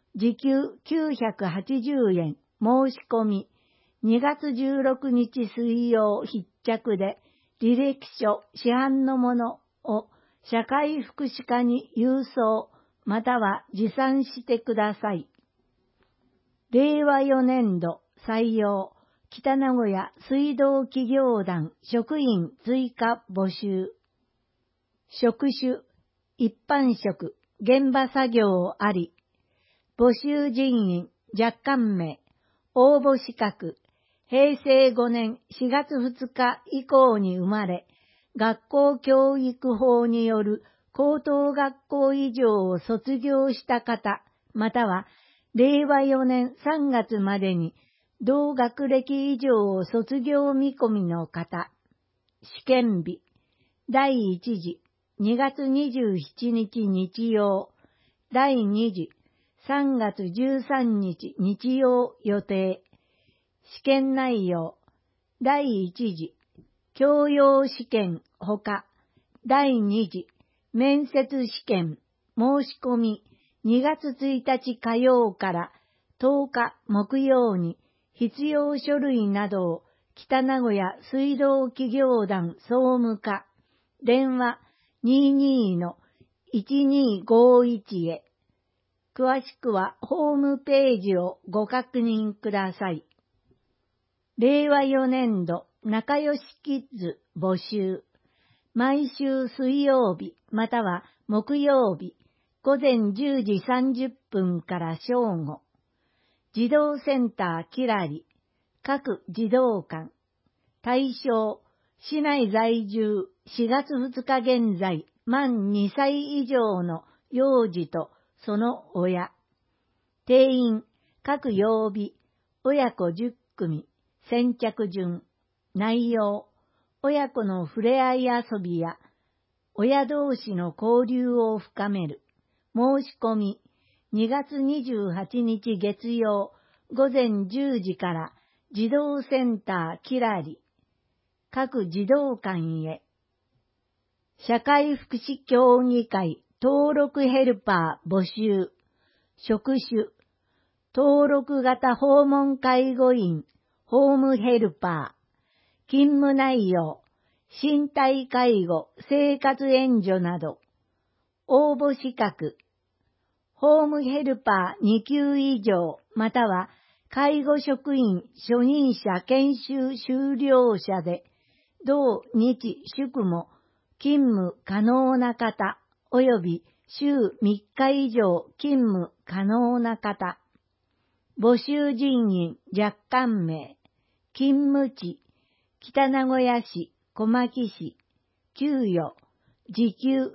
時給980円申し込み、2月16日水曜必着で、履歴書、市販のものを社会福祉課に郵送、または持参してください。令和4年度採用、北名古屋水道企業団職員追加募集。職種、一般職、現場作業あり。募集人員、若干名。応募資格、平成5年4月2日以降に生まれ、学校教育法による高等学校以上を卒業した方、または令和4年3月までに同学歴以上を卒業見込みの方。試験日、第1次2月27日日曜、第2次3月13日日曜予定。試験内容、第1次教養試験ほか、第2次面接試験申し込み2月1日火曜から10日木曜に必要書類などを北名古屋水道企業団総務課電話 22-1251 へ。詳しくはホームページをご確認ください。令和4年度仲良しキッズ募集。毎週水曜日または木曜日午前10時30分から正午。児童センターキラリ、各児童館。対象、市内在住4月2日現在満2歳以上の幼児とその親。定員、各曜日、親子10組。先着順、内容、親子の触れ合い遊びや、親同士の交流を深める。申し込み、2月28日月曜、午前10時から児童センターキラリ、各児童館へ。社会福祉協議会登録ヘルパー募集。職種、登録型訪問介護員、ホームヘルパー、勤務内容、身体介護、生活援助など、応募資格、ホームヘルパー2級以上、または介護職員初任者研修修了者で、同日祝も勤務可能な方、および週3日以上勤務可能な方、募集人員若干名、勤務地、北名古屋市、小牧市、給与、時給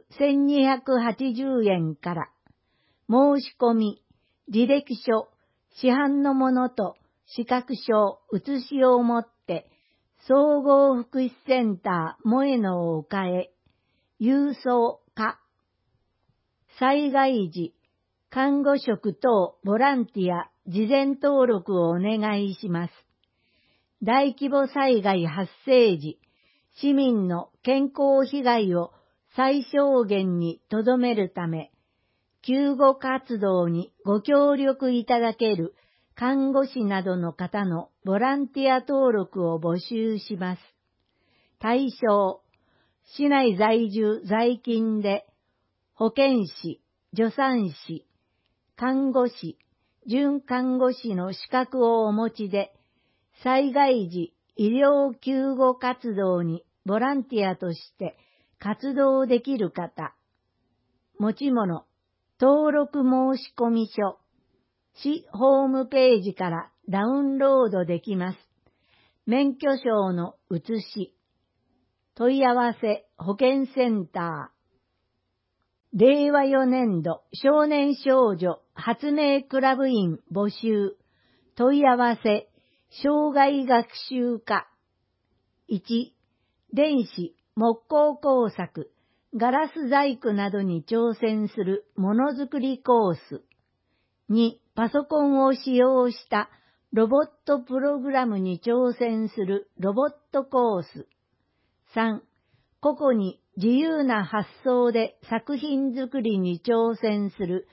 1280円から、申し込み、履歴書、市販のものと資格証、写しを持って、総合福祉センター萌の丘へ、郵送か。災害時、看護職等ボランティア事前登録をお願いします。大規模災害発生時、市民の健康被害を最小限に留めるため、救護活動にご協力いただける看護師などの方のボランティア登録を募集します。対象、市内在住在勤で、保健師、助産師、看護師、準看護師の資格をお持ちで、災害時医療救護活動にボランティアとして活動できる方。持ち物、登録申込書、市ホームページからダウンロードできます。免許証の写し。問い合わせ保健センター。令和4年度少年少女発明クラブ員募集。問い合わせ障害学習課。1、電子、木工工作、ガラス細工などに挑戦するものづくりコース。2、パソコンを使用したロボットプログラムに挑戦するロボットコース。3、個々に自由な発想で作品作りに挑戦する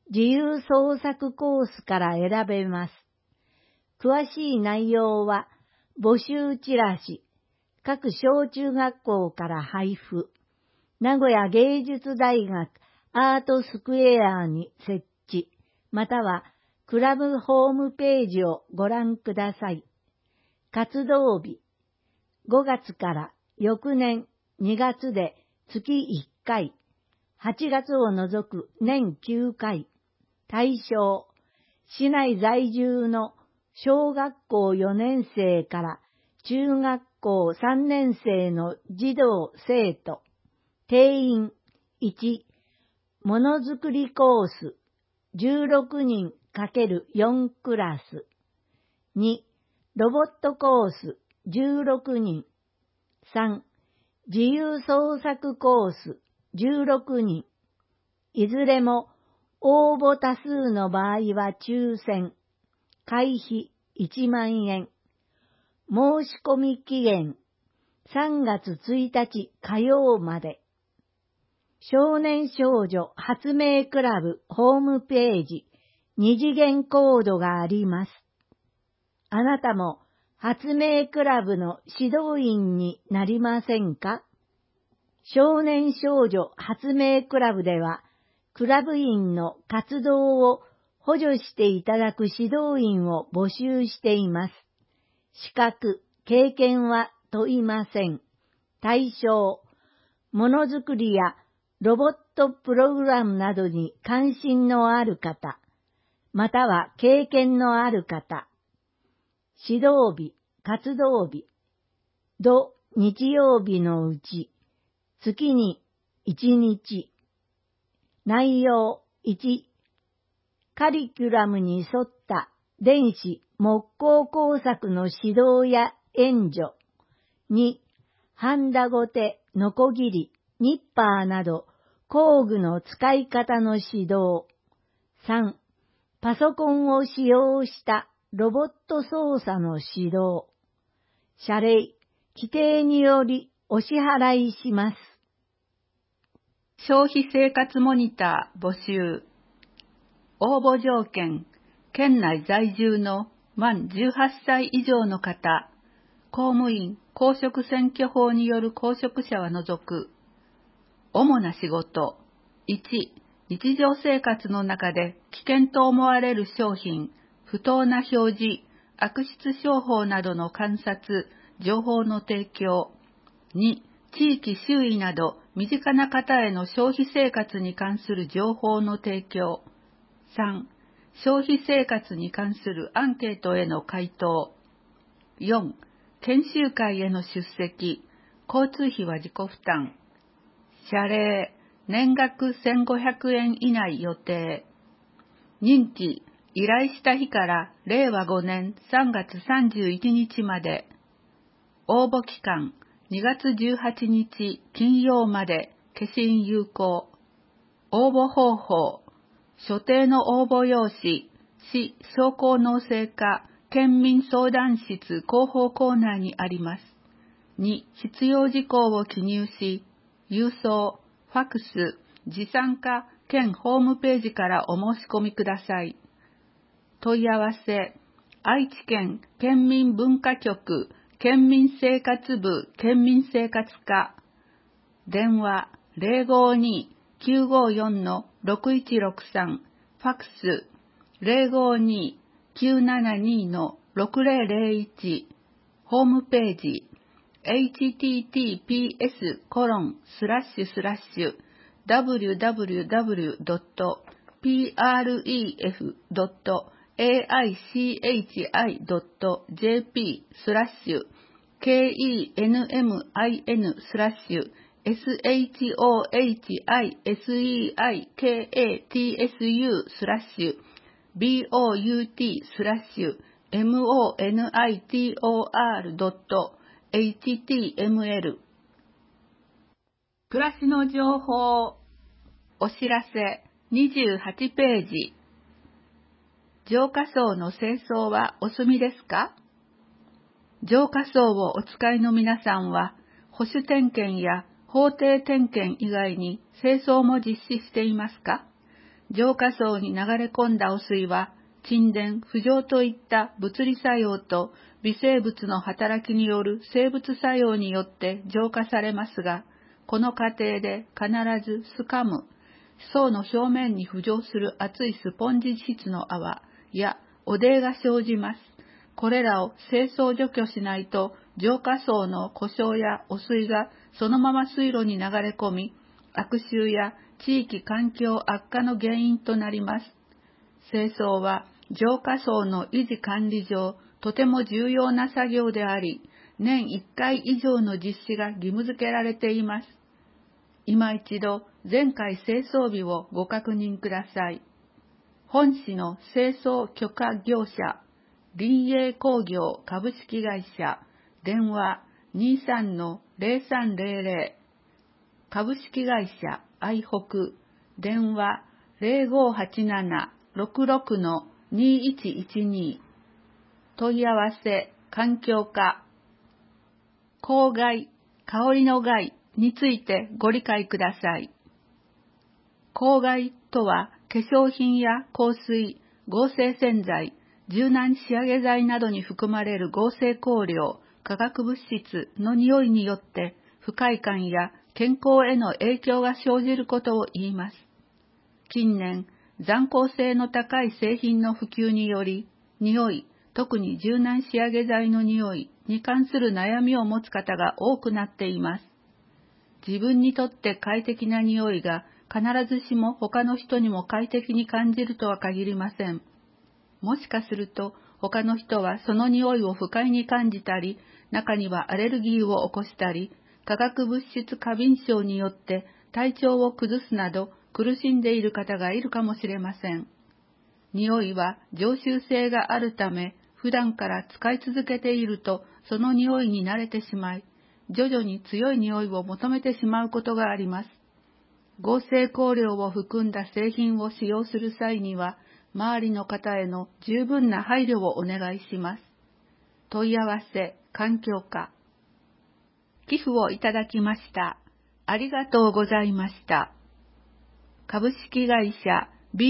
自由創作コースから選べます。詳しい内容は、募集チラシ、各小中学校から配布、名古屋芸術大学アートスクエアに設置、またはクラブホームページをご覧ください。活動日、5月から翌年2月で月1回、8月を除く年9回、対象、市内在住の小学校4年生から中学校3年生の児童生徒、定員1、ものづくりコース16人×4クラス、2、ロボットコース16人、3、自由創作コース16人、いずれも応募多数の場合は抽選、会費1万円、申し込み期限3月1日火曜まで。少年少女発明クラブホームページ2次元コードがあります。あなたも発明クラブの指導員になりませんか？少年少女発明クラブでは、クラブ員の活動を補助していただく指導員を募集しています。資格、経験は問いません。対象、ものづくりやロボットプログラムなどに関心のある方、または経験のある方。指導日、活動日、土日曜日のうち、月に1日。内容1、カリキュラムに沿った電子木工工作の指導や援助。2、ハンダゴテ、ノコギリ、ニッパーなど工具の使い方の指導。3、パソコンを使用したロボット操作の指導。謝礼、規定によりお支払いします。 消費生活モニター募集。応募条件、県内在住の満18歳以上の方、公務員公職選挙法による公職者は除く。主な仕事。1、日常生活の中で危険と思われる商品、不当な表示、悪質商法などの観察、情報の提供。2、地域周囲など身近な方への消費生活に関する情報の提供。3、消費生活に関するアンケートへの回答。4、研修会への出席、交通費は自己負担。謝礼、年額1500円以内予定。任期、依頼した日から令和5年3月31日まで。応募期間、2月18日金曜まで、消印有効。応募方法、所定の応募用紙、市商工農政課県民相談室広報コーナーにあります。2、必要事項を記入し、郵送、ファクス、持参か県ホームページからお申し込みください。問い合わせ、愛知県県民文化局県民生活部県民生活課。電話052-954-6163、ファクス052-972-6001、ホームページwww.prefo.aichiho.jp/KENMINSLASH-SHOIKATSU-BOUT/AICHICISU/BOUT/AITTML。 暮らしの情報。お知らせ28ページ。浄化槽の清掃はお済みですか？浄化槽をお使いの皆さんは、保守点検や法定点検以外に清掃も実施していますか？ 浄化層に流れ込んだ汚水は、沈殿、浮上といった物理作用と微生物の働きによる生物作用によって浄化されますが、この過程で必ずスカム、層の表面に浮上する厚いスポンジ質の泡や汚泥が生じます。これらを清掃除去しないと、浄化層の故障や汚水がそのまま水路に流れ込み、悪臭や地域環境悪化の原因となります。清掃は浄化層の維持管理上、とても重要な作業であり、年1回以上の実施が義務付けられています。今一度、前回清掃日をご確認ください。本市の清掃許可業者、林営工業株式会社、電話 23-0300、株式会社愛北、電話 0587-66-2112、問い合わせ、環境課、香害、香りの害についてご理解ください。香害とは、化粧品や香水、合成洗剤、柔軟仕上げ剤などに含まれる合成香料、化学物質の匂いによって不快感や健康への影響が生じることを言います。近年、残効性の高い製品の普及により、匂い、特に柔軟仕上げ剤の匂いに関する悩みを持つ方が多くなっています。自分にとって快適な匂いが必ずしも他の人にも快適に感じるとは限りません。もしかすると他の人はその匂いを不快に感じたり、中にはアレルギーを起こしたり、化学物質過敏症によって体調を崩すなど苦しんでいる方がいるかもしれません。匂いは常習性があるため、普段から使い続けているとその匂いに慣れてしまい、徐々に強い匂いを求めてしまうことがあります。合成香料を含んだ製品を使用する際には、周りの方への十分な配慮をお願いします。問い合わせ、環境課。寄付をいただきました。ありがとうございました。株式会社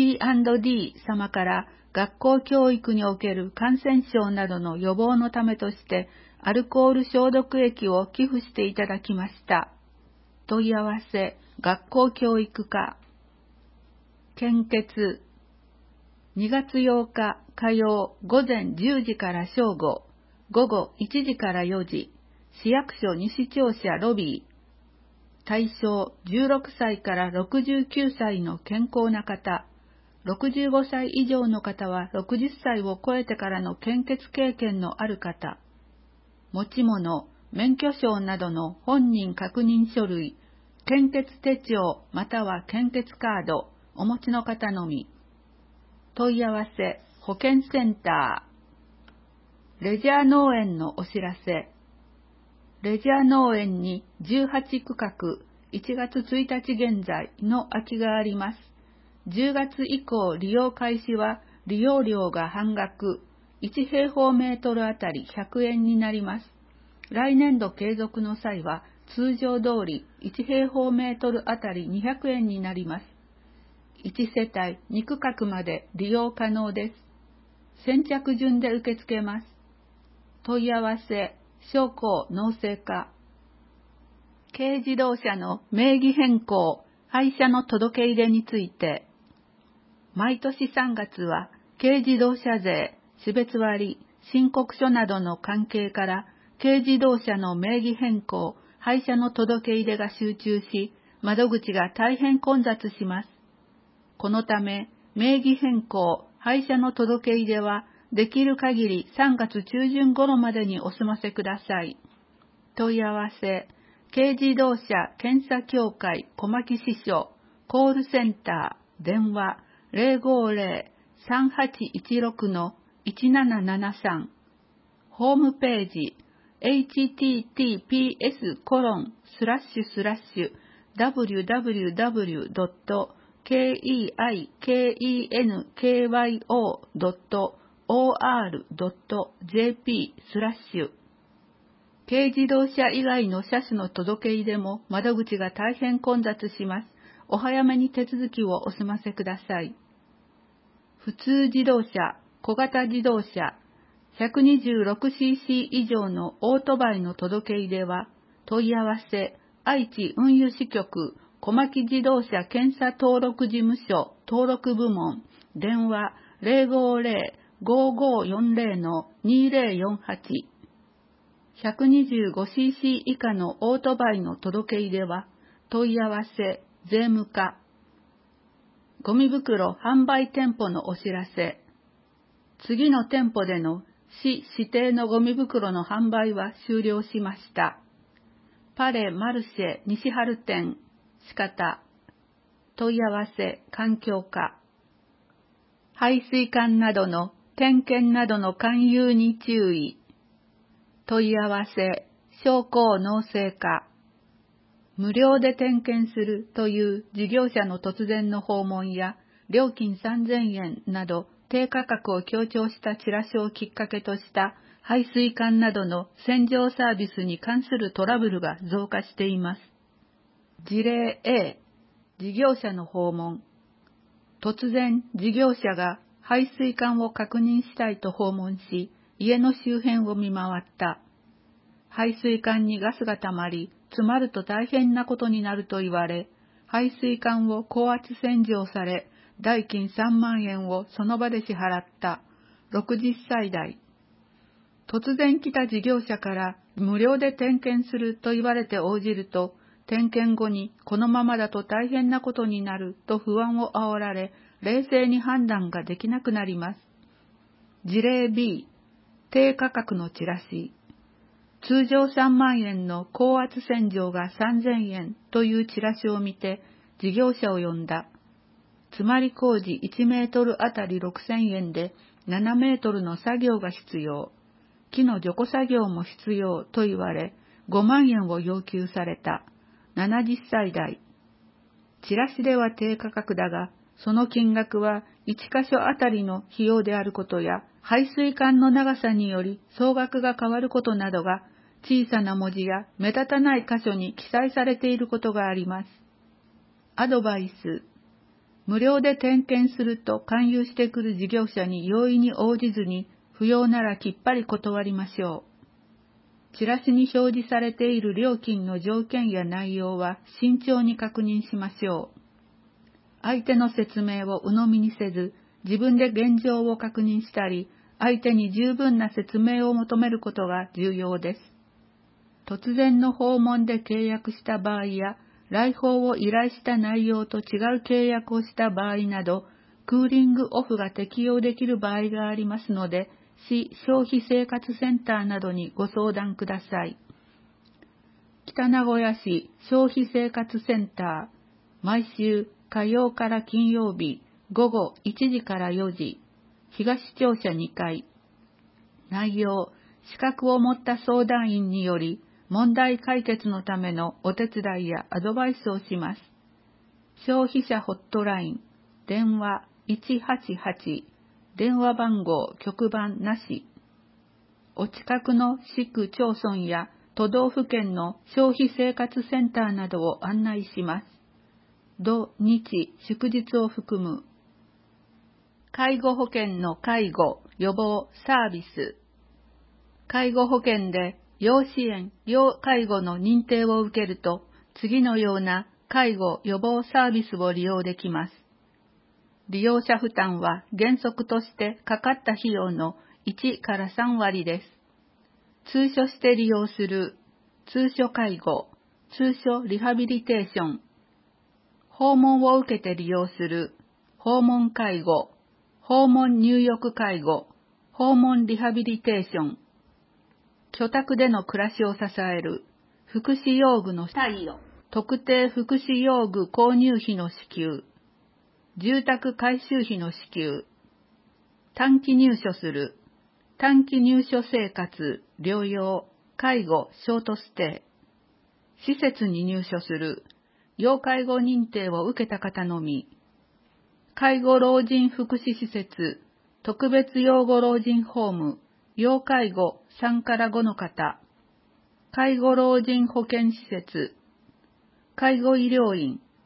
B&D 様から学校教育における感染症などの予防のためとしてアルコール消毒液を寄付していただきました。問い合わせ、学校教育課。献血。2月8日火曜午前10時から正午、午後1時から4時、市役所西庁舎ロビー。対象16歳から69歳の健康な方、65歳以上の方は60歳を超えてからの献血経験のある方、持ち物、免許証などの本人確認書類、献血手帳または献血カード、お持ちの方のみ。問い合わせ、保健センター。レジャー農園のお知らせ。レジャー農園に18区画、1月1日現在の空きがあります。10月以降利用開始は利用料が半額、1平方メートルあたり100円になります。来年度継続の際は通常通り1平方メートルあたり200円になります。1世帯2区画まで利用可能です。先着順で受け付けます。問い合わせ、商工農政課。軽自動車の名義変更、廃車の届け入れについて、毎年3月は軽自動車税、種別割、申告書などの関係から軽自動車の名義変更、廃車の届け入れが集中し、窓口が大変混雑します。このため、名義変更、廃車の届け入れは、できる限り3月中旬頃までにお済ませください。問い合わせ、軽自動車検査協会小牧支所、コールセンター、電話050-3816-1773、ホームページ、https://www.kenkyo.or.jp/ 軽自動車以外の車種の届け入れも窓口が大変混雑します。 お早めに手続きをお済ませください。普通自動車、小型自動車、126cc 以上のオートバイの届け出では、問い合わせ、愛知運輸支局、小牧自動車検査登録事務所登録部門、電話 050-5540-2048。125cc 以下のオートバイの届け出では、問い合わせ、税務課。ゴミ袋販売店舗のお知らせ。次の店舗での市指定のゴミ袋の販売は終了しました。パレマルシェ西春店、仕方。問い合わせ、環境課。排水管などの点検などの勧誘に注意。問い合わせ、商工農政課。無料で点検するという事業者の突然の訪問や、料金3000円など低価格を強調したチラシをきっかけとした排水管などの洗浄サービスに関するトラブルが増加しています。事例 A、事業者の訪問。突然、事業者が排水管を確認したいと訪問し、家の周辺を見回った。排水管にガスが溜まり、詰まると大変なことになると言われ、排水管を高圧洗浄され、代金3万円をその場で支払った。60歳代。突然来た事業者から無料で点検すると言われて応じると、点検後にこのままだと大変なことになると不安を煽られ、冷静に判断ができなくなります。事例 B、低価格のチラシ。通常3万円の高圧洗浄が3000円というチラシを見て事業者を呼んだ。詰まり工事1メートルあたり6000円で7メートルの作業が必要。木の除去作業も必要と言われ5万円を要求された。70歳代。チラシでは低価格だが、その金額は1箇所あたりの費用であることや、排水管の長さにより総額が変わることなどが小さな文字や目立たない箇所に記載されていることがあります。アドバイス。無料で点検すると勧誘してくる事業者に容易に応じずに、不要ならきっぱり断りましょう。チラシに表示されている料金の条件や内容は慎重に確認しましょう。相手の説明を鵜呑みにせず、自分で現状を確認したり、相手に十分な説明を求めることが重要です。突然の訪問で契約した場合や、来訪を依頼した内容と違う契約をした場合など、クーリングオフが適用できる場合がありますので、市消費生活センターなどにご相談ください。北名古屋市消費生活センター、毎週火曜から金曜日午後1時から4時、東庁舎2階。内容、資格を持った相談員により、問題解決のためのお手伝いやアドバイスをします。消費者ホットライン、電話188、電話番号局番なし。お近くの市区町村や都道府県の消費生活センターなどを案内します。土日祝日を含む。介護保険の介護予防サービス。介護保険で要支援・要介護の認定を受けると、次のような介護予防サービスを利用できます。利用者負担は原則としてかかった費用の1から3割です。通所して利用する通所介護、通所リハビリテーション。訪問を受けて利用する訪問介護、訪問入浴介護、訪問リハビリテーション。居宅での暮らしを支える福祉用具の貸与、特定福祉用具購入費の支給、住宅改修費の支給、短期入所する、短期入所生活、療養、介護、ショートステイ、施設に入所する、要介護認定を受けた方のみ、介護老人福祉施設、特別養護老人ホーム、要介護3から5の方、介護老人保健施設、介護医療院、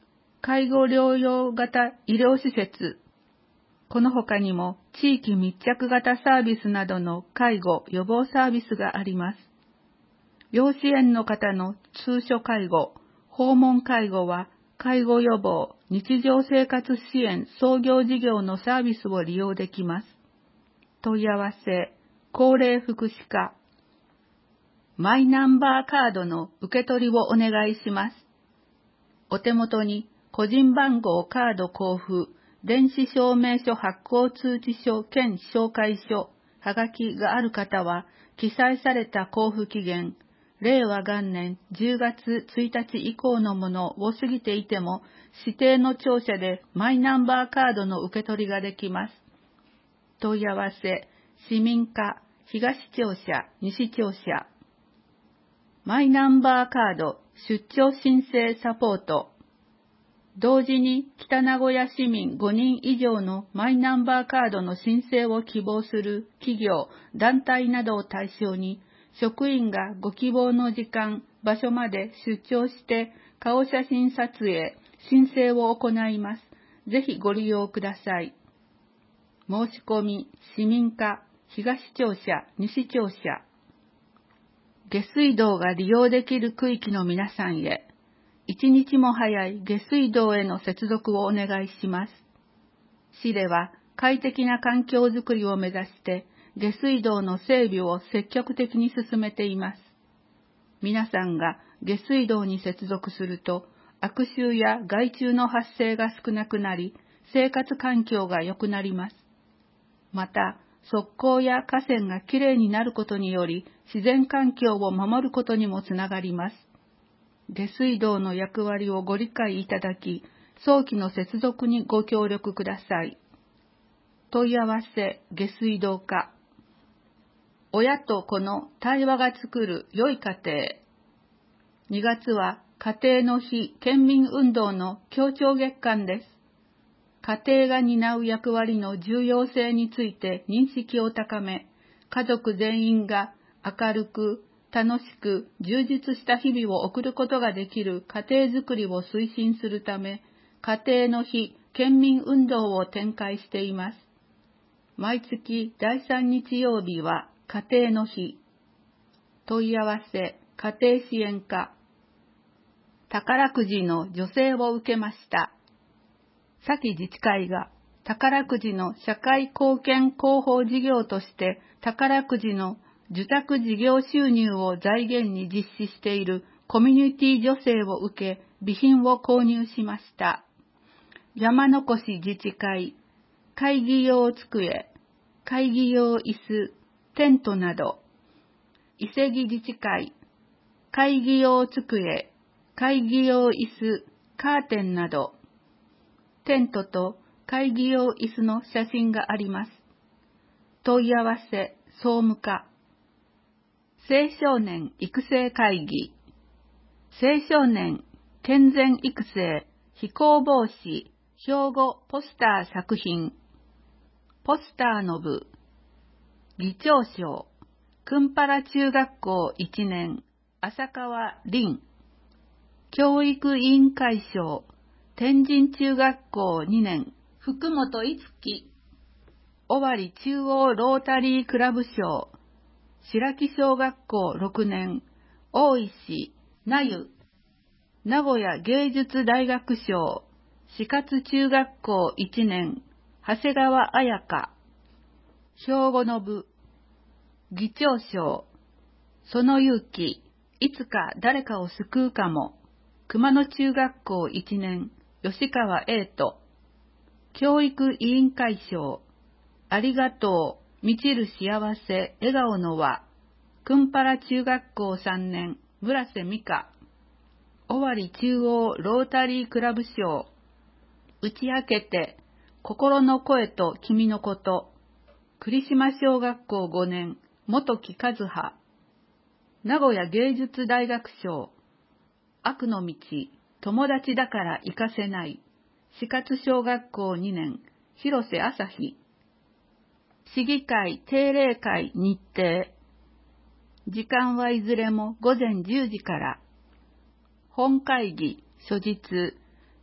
介護療養型医療施設、この他にも地域密着型サービスなどの介護予防サービスがあります。要支援の方の通所介護、訪問介護は介護予防、日常生活支援創業事業のサービスを利用できます。問い合わせ、高齢福祉課。マイナンバーカードの受け取りをお願いします。お手元に個人番号カード交付、電子証明書発行通知書兼紹介書、はがきがある方は、記載された交付期限、令和元年10月1日以降のものを過ぎていても、指定の庁舎でマイナンバーカードの受け取りができます。問い合わせ、市民課、東庁舎、西庁舎。マイナンバーカード出張申請サポート。同時に北名古屋市民5人以上のマイナンバーカードの申請を希望する企業、団体などを対象に、職員がご希望の時間、場所まで出張して顔写真撮影、申請を行います。ぜひご利用ください。申し込み、市民課、東庁舎、西庁舎。下水道が利用できる区域の皆さんへ、一日も早い下水道への接続をお願いします。市では快適な環境づくりを目指して下水道の整備を積極的に進めています。皆さんが下水道に接続すると悪臭や害虫の発生が少なくなり、生活環境が良くなります。また、側溝や河川がきれいになることにより、自然環境を守ることにもつながります。下水道の役割をご理解いただき、早期の接続にご協力ください。問い合わせ、下水道課。親と子の対話が作る良い家庭。2月は家庭の日県民運動の協調月間です。家庭が担う役割の重要性について認識を高め、家族全員が明るく、楽しく、充実した日々を送ることができる家庭づくりを推進するため、家庭の日県民運動を展開しています。毎月第3日曜日は家庭の日。問い合わせ、家庭支援課。宝くじの助成を受けました。佐喜自治会が宝くじの社会貢献広報事業として宝くじの受託事業収入を財源に実施しているコミュニティ助成を受け、備品を購入しました。山残し自治会、会議用机、会議用椅子、テントなど、伊勢木自治会、会議用机、会議用椅子、カーテンなど、テントと会議用椅子の写真があります。問い合わせ、総務課。青少年育成会議。青少年健全育成、非行防止、標語ポスター作品。ポスターの部。議長賞。くんぱら中学校1年、浅川凛。教育委員会賞。天神中学校2年、福本いつき。尾張中央ロータリークラブ賞。白木小学校6年、大石なゆ。名古屋芸術大学賞。四勝中学校1年、長谷川彩香。兵庫の部。議長賞。その勇気、いつか誰かを救うかも。熊野中学校1年、吉川英人。教育委員会賞。ありがとう、満ちる幸せ、笑顔の輪。くんぱら中学校3年、村瀬美香。尾張中央ロータリークラブ賞。打ち明けて、心の声と君のこと。栗島小学校5年、本木和葉。名古屋芸術大学賞。悪の道、友達だから行かせない。四勝小学校2年、広瀬朝日。市議会定例会日程。時間はいずれも午前10時から。本会議、初日、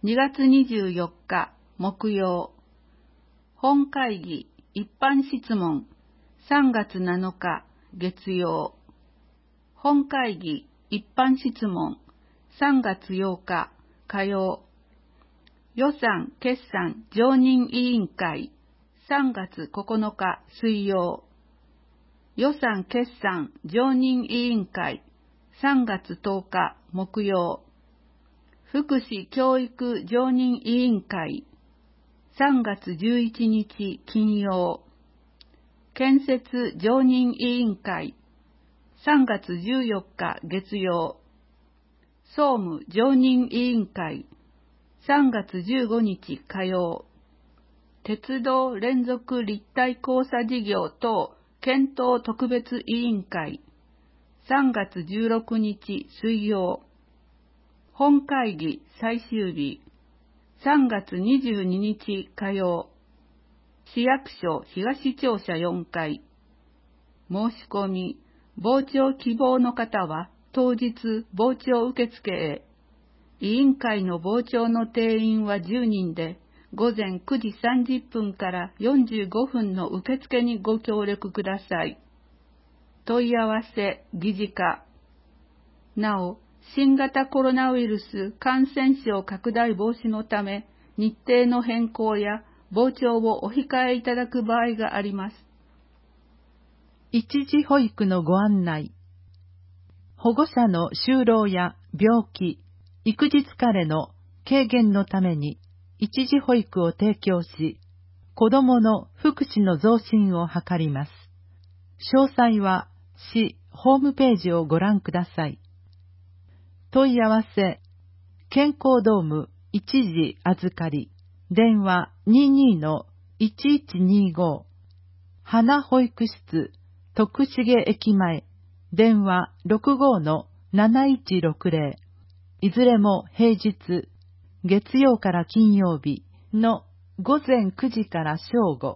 2月24日木曜。本会議一般質問3月7日月曜。本会議一般質問3月8日火曜。予算決算常任委員会3月9日水曜。予算決算常任委員会3月10日木曜。福祉教育常任委員会3月11日金曜。建設常任委員会3月14日月曜。総務常任委員会3月15日火曜。鉄道連続立体交差事業等検討特別委員会3月16日水曜。本会議最終日3月22日火曜。市役所東庁舎4階。申し込み、傍聴希望の方は当日傍聴受付へ。委員会の傍聴の定員は10人で、午前9時30分から45分の受付にご協力ください。問い合わせ、議事課。なお、新型コロナウイルス感染症拡大防止のため、日程の変更や傍聴をお控えいただく場合があります。 一時保育のご案内。保護者の就労や病気、育児疲れの軽減のために一時保育を提供し、子どもの福祉の増進を図ります。詳細は市ホームページをご覧ください。問い合わせ、健康ドーム一時預かり、電話 22-1125、花保育室徳重駅前、電話 65-7160、いずれも平日、月曜から金曜日の午前9時から正午、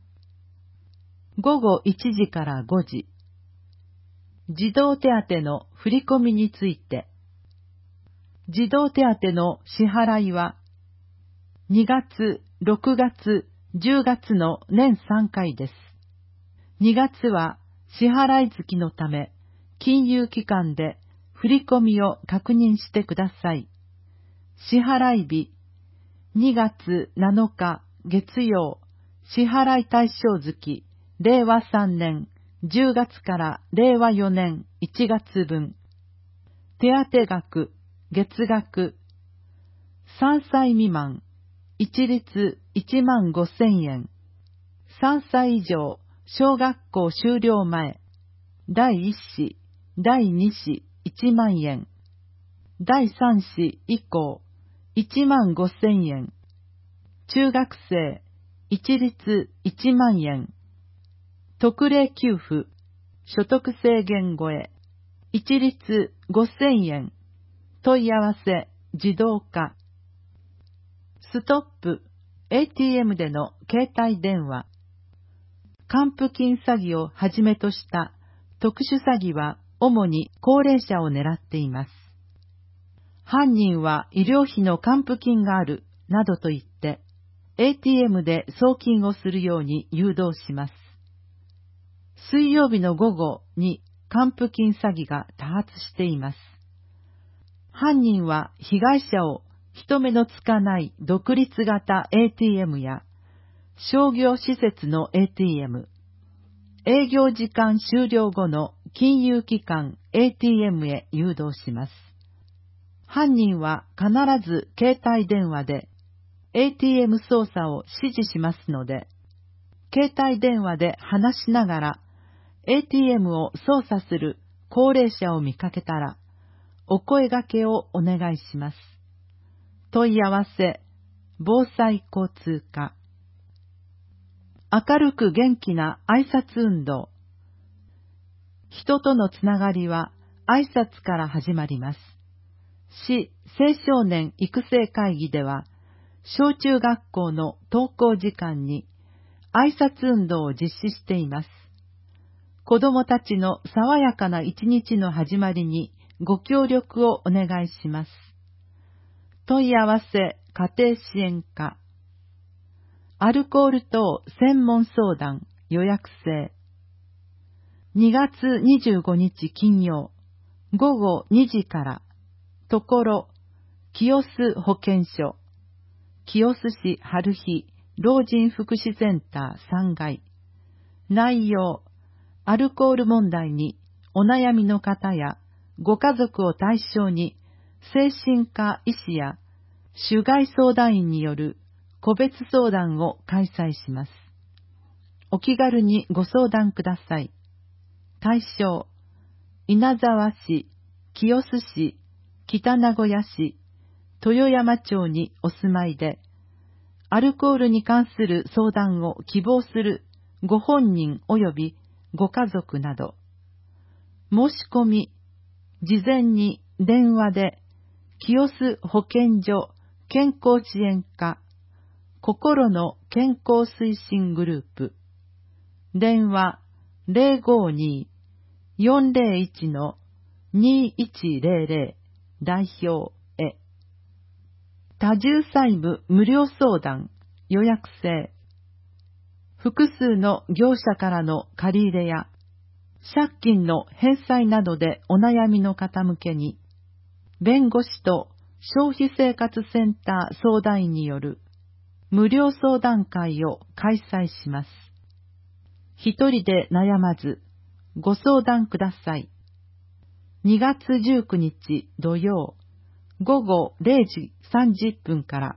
午後1時から5時。児童手当の振り込みについて、児童手当の支払いは、2月、6月、10月の年3回です。2月は支払い月のため、金融機関で振り込みを確認してください。支払い日、2月7日月曜、支払い対象月、令和3年10月から令和4年1月分。手当額、月額、3歳未満、一律15,000円。3歳以上、小学校修了前、第1子、第2子1万円。第3子以降、15,000円。中学生、一律1万円。特例給付、所得制限超え、一律5,000円。問い合わせ、自動化。ストップ、ATM での携帯電話。還付金詐欺をはじめとした特殊詐欺は主に高齢者を狙っています。犯人は医療費の還付金があるなどと言って ATM で送金をするように誘導します。水曜日の午後に還付金詐欺が多発しています。犯人は被害者を人目のつかない独立型 ATM や商業施設の ATM、営業時間終了後の金融機関 ATM へ誘導します。犯人は必ず携帯電話で ATM 操作を指示しますので、携帯電話で話しながら ATM を操作する高齢者を見かけたら、お声掛けをお願いします。問い合わせ、防災交通課。明るく元気な挨拶運動。人とのつながりは挨拶から始まります。市青少年育成会議では、小中学校の登校時間に挨拶運動を実施しています。子どもたちの爽やかな一日の始まりにご協力をお願いします。問い合わせ、 家庭支援課。アルコール等専門相談予約制。2月25日金曜、午後2時から、ところ、清須保健所、清須市春日老人福祉センター3階。内容、アルコール問題にお悩みの方やご家族を対象に精神科医師や主外相談員による個別相談を開催します。お気軽にご相談ください。対象、稲沢市、清須市、北名古屋市、豊山町にお住まいで、アルコールに関する相談を希望するご本人及びご家族など、申し込み、事前に電話で、清須保健所健康支援課、心の健康推進グループ、電話052-401-2100代表へ。多重債務無料相談予約制。複数の業者からの借り入れや借金の返済などでお悩みの方向けに、弁護士と消費生活センター相談員による無料相談会を開催します。一人で悩まず、ご相談ください。2月19日土曜、午後0時30分から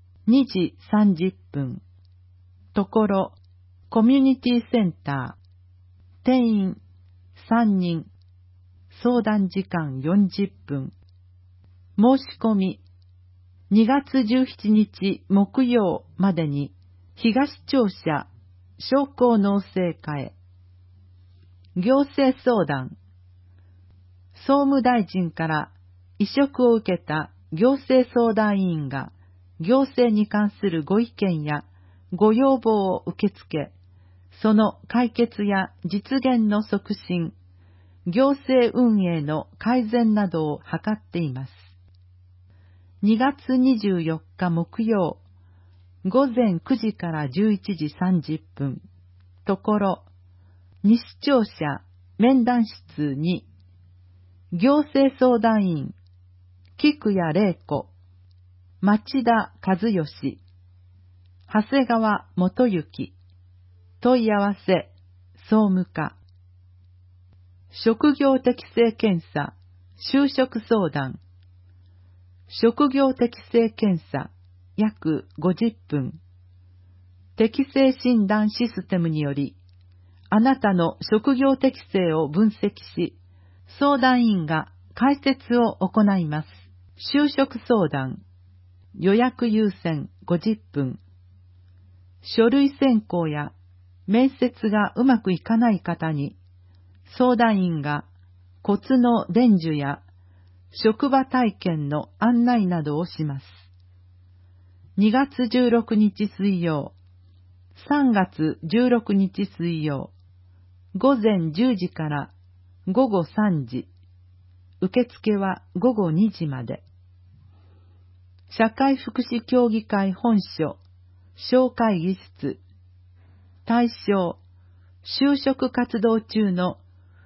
2時30分。ところ、コミュニティセンター。定員3人。相談時間40分。申し込み、2月17日木曜までに東庁舎商工農政課へ。行政相談。総務大臣から委嘱を受けた行政相談委員が行政に関するご意見やご要望を受け付け、その解決や実現の促進、行政運営の改善などを図っています。2月24日木曜、午前9時から11時30分、ところ、西庁舎面談室に、行政相談員、菊谷玲子、町田和義、長谷川元幸、問い合わせ、総務課。職業適性検査、就職相談。職業適性検査、約50分。適性診断システムにより、あなたの職業適性を分析し、相談員が解説を行います。就職相談、予約優先50分。書類選考や面接がうまくいかない方に、相談員がコツの伝授や職場体験の案内などをします。2月16日水曜、3月16日水曜、午前10時から午後3時、受付は午後2時まで。社会福祉協議会本所、小会議室。対象、就職活動中の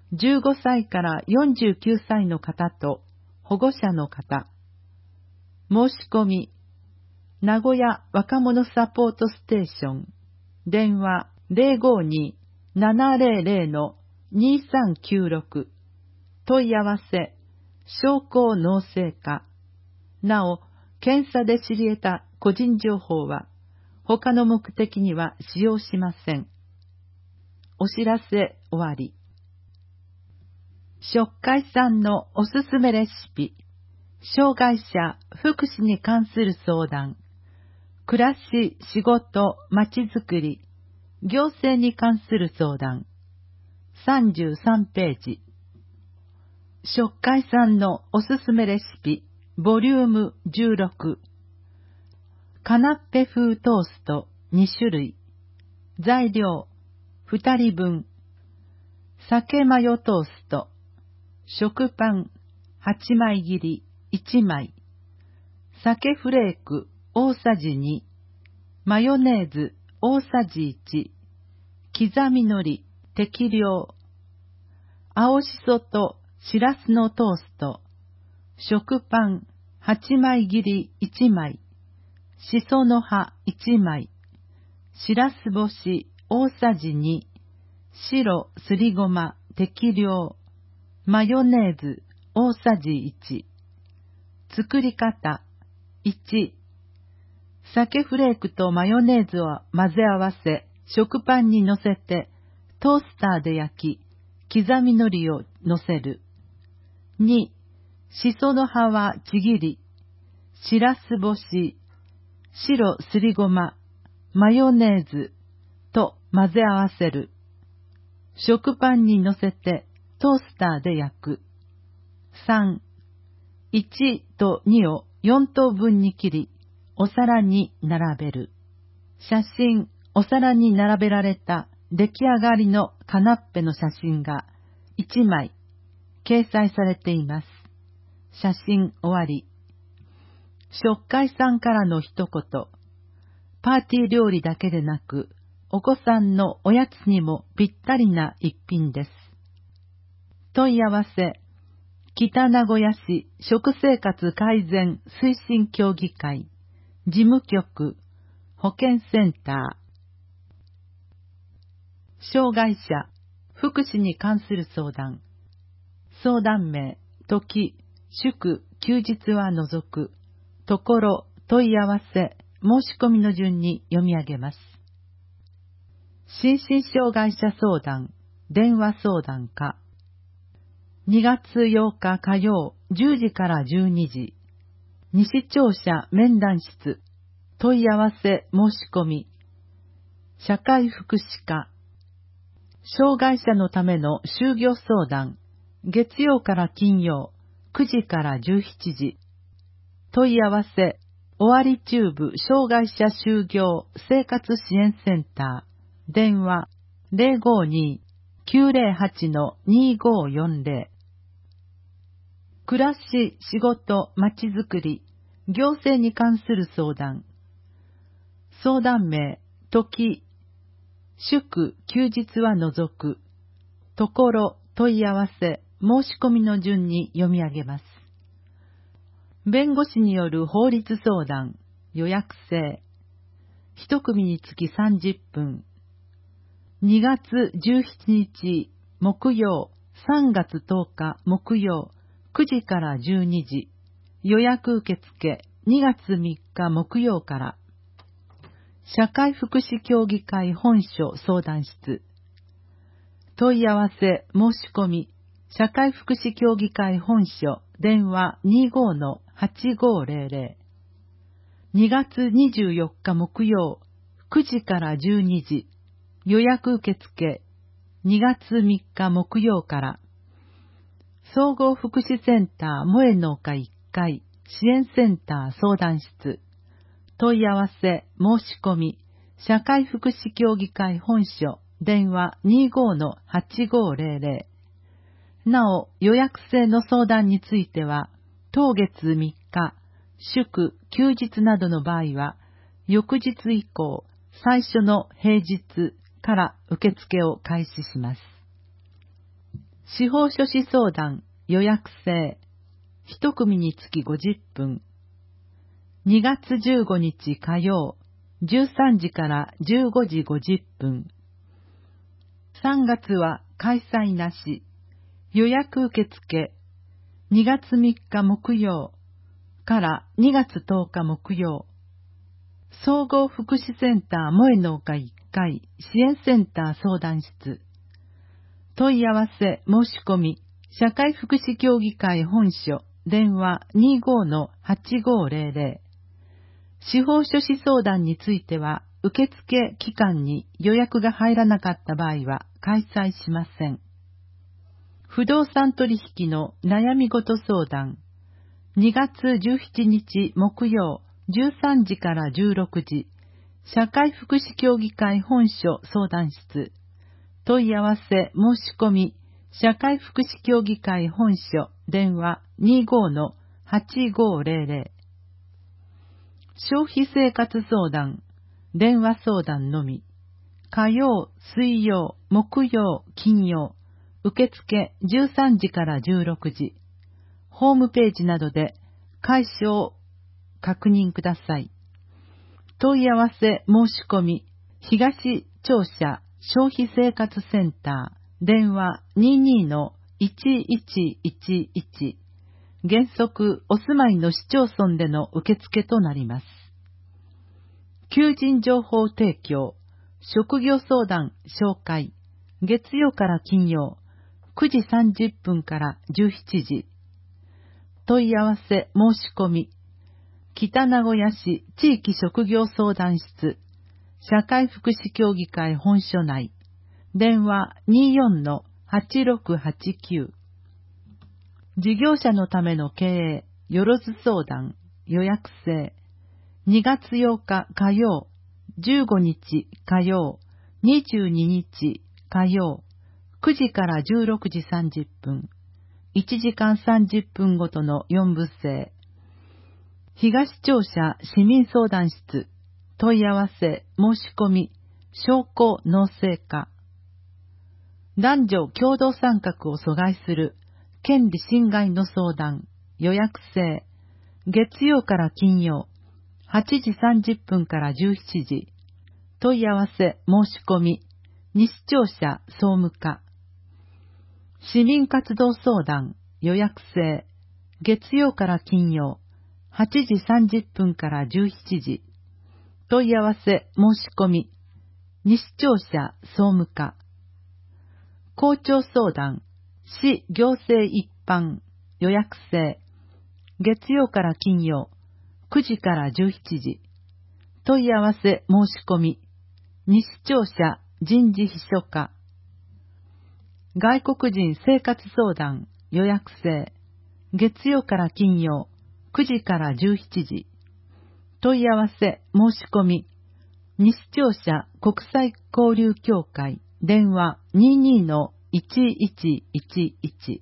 15歳から49歳の方と保護者の方。申し込み、名古屋若者サポートステーション。電話052-700-2396。問い合わせ、商工農政課。なお、検査で知り得た個人情報は、他の目的には使用しません。お知らせ終わり。食会さんのおすすめレシピ、障害者福祉に関する相談、暮らし、仕事、まちづくり、行政に関する相談、33ページ。食会さんのおすすめレシピ、ボリューム16。カナッペ風トースト2種類。材料2人分。酒マヨトースト。食パン8枚切り1枚。酒フレーク大さじ2、マヨネーズ大さじ1、刻み海苔適量、青しそとしらすのトースト、食パン8枚切り1枚、しその葉1枚、しらす干し大さじ2、白すりごま適量、マヨネーズ大さじ1。作り方1、鮭フレークとマヨネーズを混ぜ合わせ、食パンに乗せて、トースターで焼き、刻み海苔を乗せる。2、しその葉はちぎり、しらす干し、白すりごま、マヨネーズと混ぜ合わせる。食パンに乗せて、トースターで焼く。3、1と2を4等分に切り、お皿に並べる。写真、お皿に並べられた出来上がりのカナッペの写真が1枚掲載されています。写真終わり。食会さんからの一言。パーティー料理だけでなく、お子さんのおやつにもぴったりな一品です。問い合わせ、北名古屋市食生活改善推進協議会、事務局、保健センター。障害者、福祉に関する相談。相談名、時、祝、休日は除く。ところ、問い合わせ、申し込みの順に読み上げます。心身障害者相談、電話相談課。2月8日火曜10時から12時。西庁舎面談室。問い合わせ申し込み。社会福祉課。障害者のための就業相談。月曜から金曜9時から17時。問い合わせ。尾張中部障害者就業生活支援センター。電話 052-908-2540。暮らし、仕事、まちづくり、行政に関する相談。相談名、時、祝、休日は除く。ところ、問い合わせ、申し込みの順に読み上げます。弁護士による法律相談、予約制。一組につき30分。2月17日、木曜、3月10日、木曜、9時から12時。予約受付2月3日木曜から。社会福祉協議会本所相談室。問い合わせ申し込み。社会福祉協議会本所電話 25-8500。2月24日木曜9時から12時。予約受付2月3日木曜から。総合福祉センター萌え農家1階支援センター相談室。問い合わせ申し込み。社会福祉協議会本所電話 25-8500。なお、予約制の相談については、当月3日、祝、休日などの場合は、翌日以降、最初の平日から受付を開始します。司法書士相談、予約制。一組につき50分。2月15日火曜、13時から15時50分。3月は開催なし。予約受付。2月3日木曜から2月10日木曜。総合福祉センター萌え農家1階支援センター相談室。問い合わせ申し込み。社会福祉協議会本所電話 25-8500。司法書士相談については、受付期間に予約が入らなかった場合は開催しません。不動産取引の悩み事相談。2月17日木曜13時から16時。社会福祉協議会本所相談室。問い合わせ申し込み。社会福祉協議会本所電話 25-8500。 消費生活相談、電話相談のみ。火曜、水曜、木曜、金曜、受付13時から16時。ホームページなどで開始を確認ください。問い合わせ申し込み、東庁舎消費生活センター、電話 22-1111、原則お住まいの市町村での受付となります。求人情報提供、職業相談紹介、月曜から金曜、9時30分から17時。問い合わせ申し込み、北名古屋市地域職業相談室、社会福祉協議会本所内、電話 24-8689。事業者のための経営、よろず相談、予約制。2月8日火曜、15日火曜、22日火曜、9時から16時30分、1時間30分ごとの4部制。東庁舎市民相談室、問い合わせ、申し込み、商工農政課。男女共同参画を阻害する権利侵害の相談、予約制。月曜から金曜、8時30分から17時。問い合わせ、申し込み、西庁舎総務課。市民活動相談、予約制。月曜から金曜、8時30分から17時。問い合わせ、申し込み、西庁舎総務課。校長相談、市行政一般、予約制。月曜から金曜、9時から17時。問い合わせ、申し込み、西庁舎人事秘書課。外国人生活相談、予約制。月曜から金曜、9時から17時。問い合わせ、申し込み、西庁舎国際交流協会、電話 22-1111。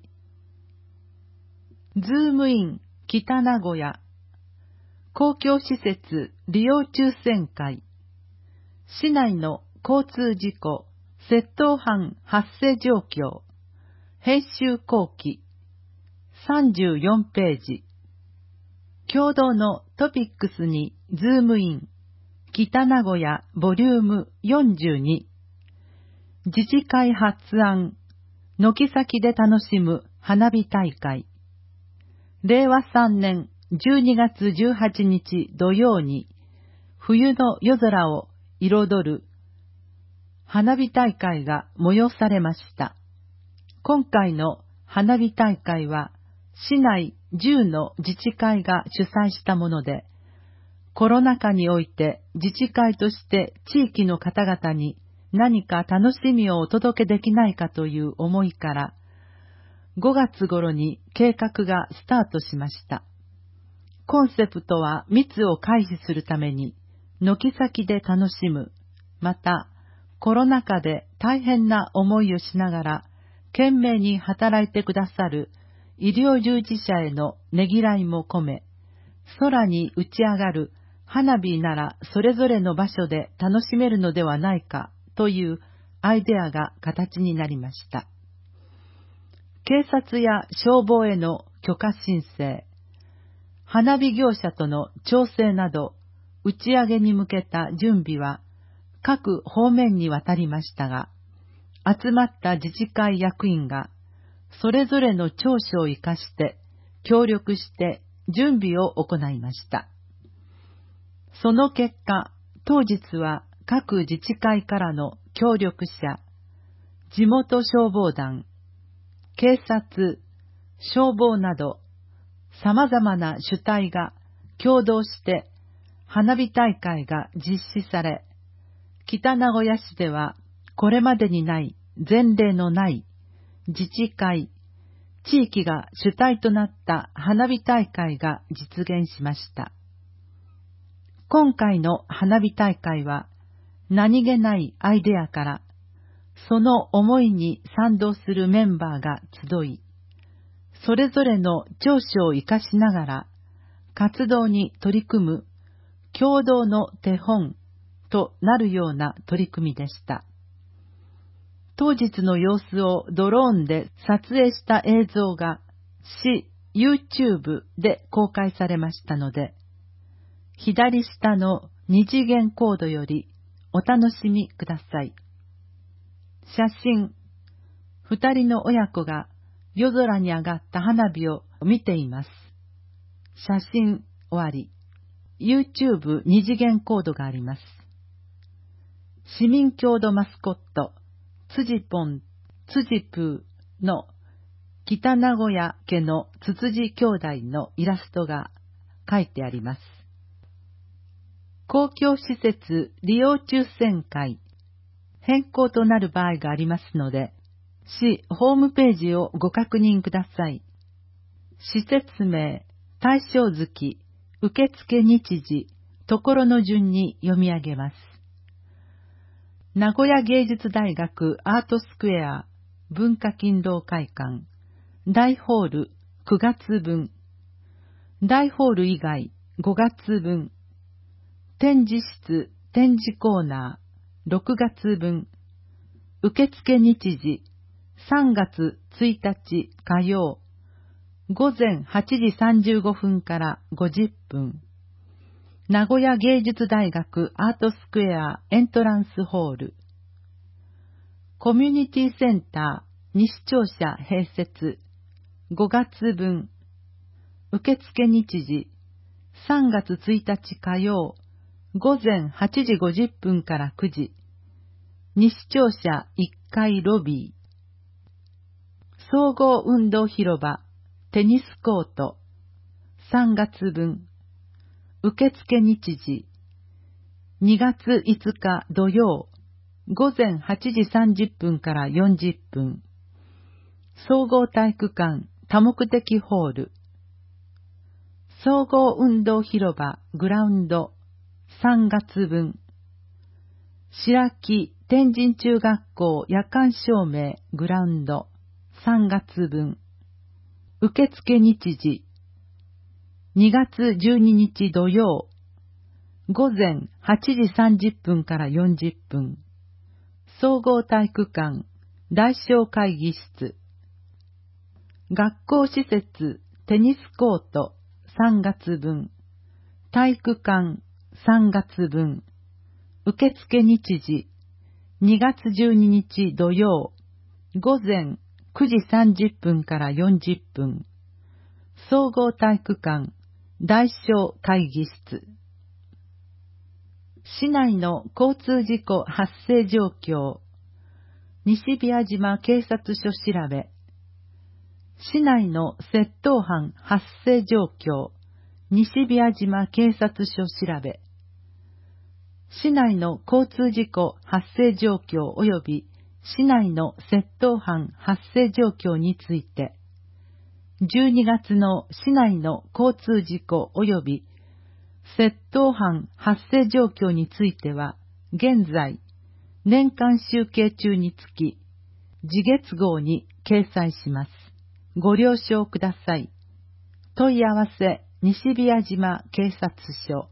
ズームイン、北名古屋。公共施設利用抽選会。市内の交通事故、窃盗犯発生状況。編集後期。34ページ。共同のトピックスにズームイン。北名古屋ボリューム42。自治会発案。軒先で楽しむ花火大会。令和3年12月18日土曜に、冬の夜空を彩る花火大会が催されました。今回の花火大会は、市内10の自治会が主催したもので、コロナ禍において自治会として地域の方々に何か楽しみをお届けできないかという思いから、5月頃に計画がスタートしました。コンセプトは密を回避するために、軒先で楽しむ、またコロナ禍で大変な思いをしながら懸命に働いてくださる医療従事者へのねぎらいも込め、空に打ち上がる花火ならそれぞれの場所で楽しめるのではないかというアイデアが形になりました。警察や消防への許可申請、花火業者との調整など、打ち上げに向けた準備は各方面にわたりましたが、集まった自治会役員がそれぞれの長所を生かして協力して準備を行いました。その結果、当日は各自治会からの協力者、地元消防団、警察、消防など様々な主体が共同して花火大会が実施され、北名古屋市ではこれまでにない前例のない自治会、地域が主体となった花火大会が実現しました。今回の花火大会は何気ないアイデアからその思いに賛同するメンバーが集い、それぞれの長所を生かしながら活動に取り組む共同の手本となるような取り組みでした。当日の様子をドローンで撮影した映像が市 YouTube で公開されましたので、左下の二次元コードよりお楽しみください。写真、二人の親子が夜空に上がった花火を見ています。写真終わり。YouTube 二次元コードがあります。市民郷土マスコット、つじぽん、つじぷーの北名古屋家のつつじ兄弟のイラストが書いてあります。公共施設利用抽選会、変更となる場合がありますので、市ホームページをご確認ください。施設名、対象月、受付日時、ところの順に読み上げます。名古屋芸術大学アートスクエア文化勤労会館大ホール9月分、大ホール以外5月分、展示室展示コーナー6月分、受付日時3月1日火曜午前8時35分から50分、名古屋芸術大学アートスクエアエントランスホール、コミュニティセンター西庁舎併設5月分、受付日時3月1日火曜午前8時50分から9時、西庁舎1階ロビー、総合運動広場テニスコート3月分、受付日時2月5日土曜午前8時30分から40分、総合体育館多目的ホール、総合運動広場グラウンド3月分、白木天神中学校夜間照明グラウンド3月分、受付日時2月12日土曜午前8時30分から40分、総合体育館大小会議室、学校施設テニスコート3月分、体育館3月分、受付日時2月12日土曜午前9時30分から40分、総合体育館大小会議室。市内の交通事故発生状況、西宮島警察署調べ。市内の窃盗犯発生状況、西宮島警察署調べ。市内の交通事故発生状況及び市内の窃盗犯発生状況について、12月の市内の交通事故及び窃盗犯発生状況については、現在、年間集計中につき、次月号に掲載します。ご了承ください。問い合わせ、西宮島警察署。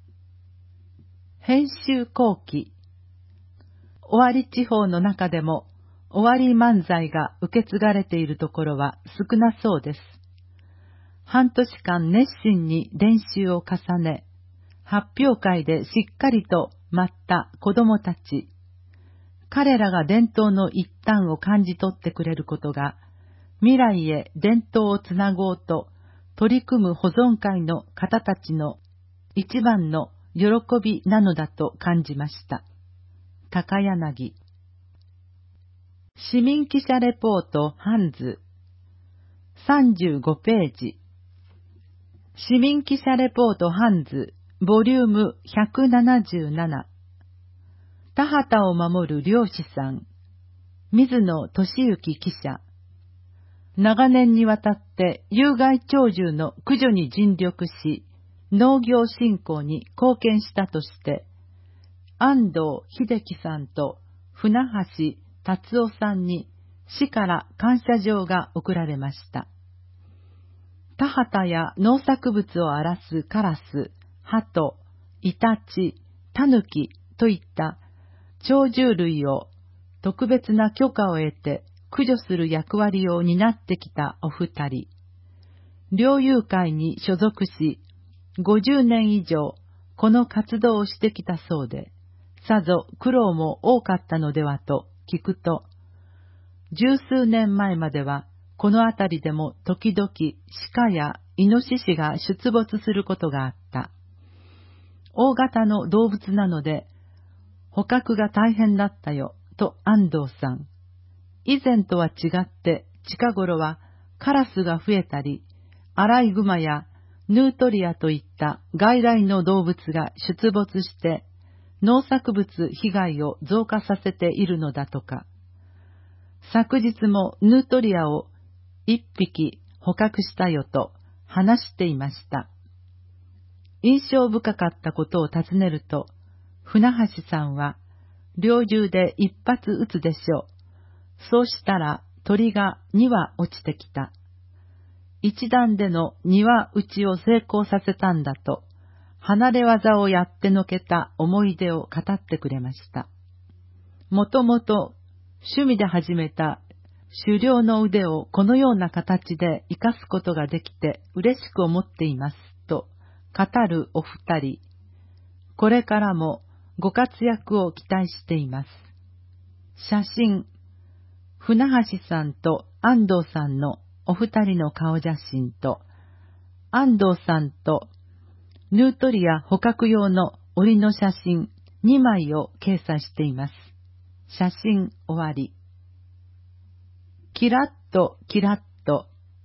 編集後期。尾張地方の中でも、尾張漫才が受け継がれているところは少なそうです。半年間熱心に練習を重ね、発表会でしっかりと舞った子供たち。彼らが伝統の一端を感じ取ってくれることが、未来へ伝統をつなごうと取り組む保存会の方たちの一番の喜びなのだと感じました。高柳。市民記者レポートハンズ35ページ。市民記者レポートハンズボリューム177。田畑を守る漁師さん、水野俊之記者。長年にわたって有害鳥獣の駆除に尽力し、農業振興に貢献したとして、安藤秀樹さんと船橋達夫さんに市から感謝状が贈られました。田畑や農作物を荒らすカラス、鳩、 イタチ、タヌキといった鳥獣類を特別な許可を得て駆除する役割を担ってきたお二人。猟友会に所属し、50年以上この活動をしてきたそうで、さぞ苦労も多かったのではと聞くと、十数年前まではこの辺りでも時々鹿やイノシシが出没することがあった。大型の動物なので捕獲が大変だったよと安藤さん。以前とは違って近頃はカラスが増えたり、アライグマやヌートリアといった外来の動物が出没して農作物被害を増加させているのだとか。昨日もヌートリアを1匹捕獲したよと話していました。印象深かったことを尋ねると、船橋さんは、猟銃で一発撃つでしょう。そうしたら鳥が2羽落ちてきた。一段での2羽撃ちを成功させたんだと、離れ技をやってのけた思い出を語ってくれました。もともと趣味で始めた狩猟の腕をこのような形で生かすことができて嬉しく思っていますと語るお二人。これからもご活躍を期待しています。写真、船橋さんと安藤さんのお二人の顔写真と、安藤さんとヌートリア捕獲用の檻の写真2枚を掲載しています。写真終わり。キラッとキラッと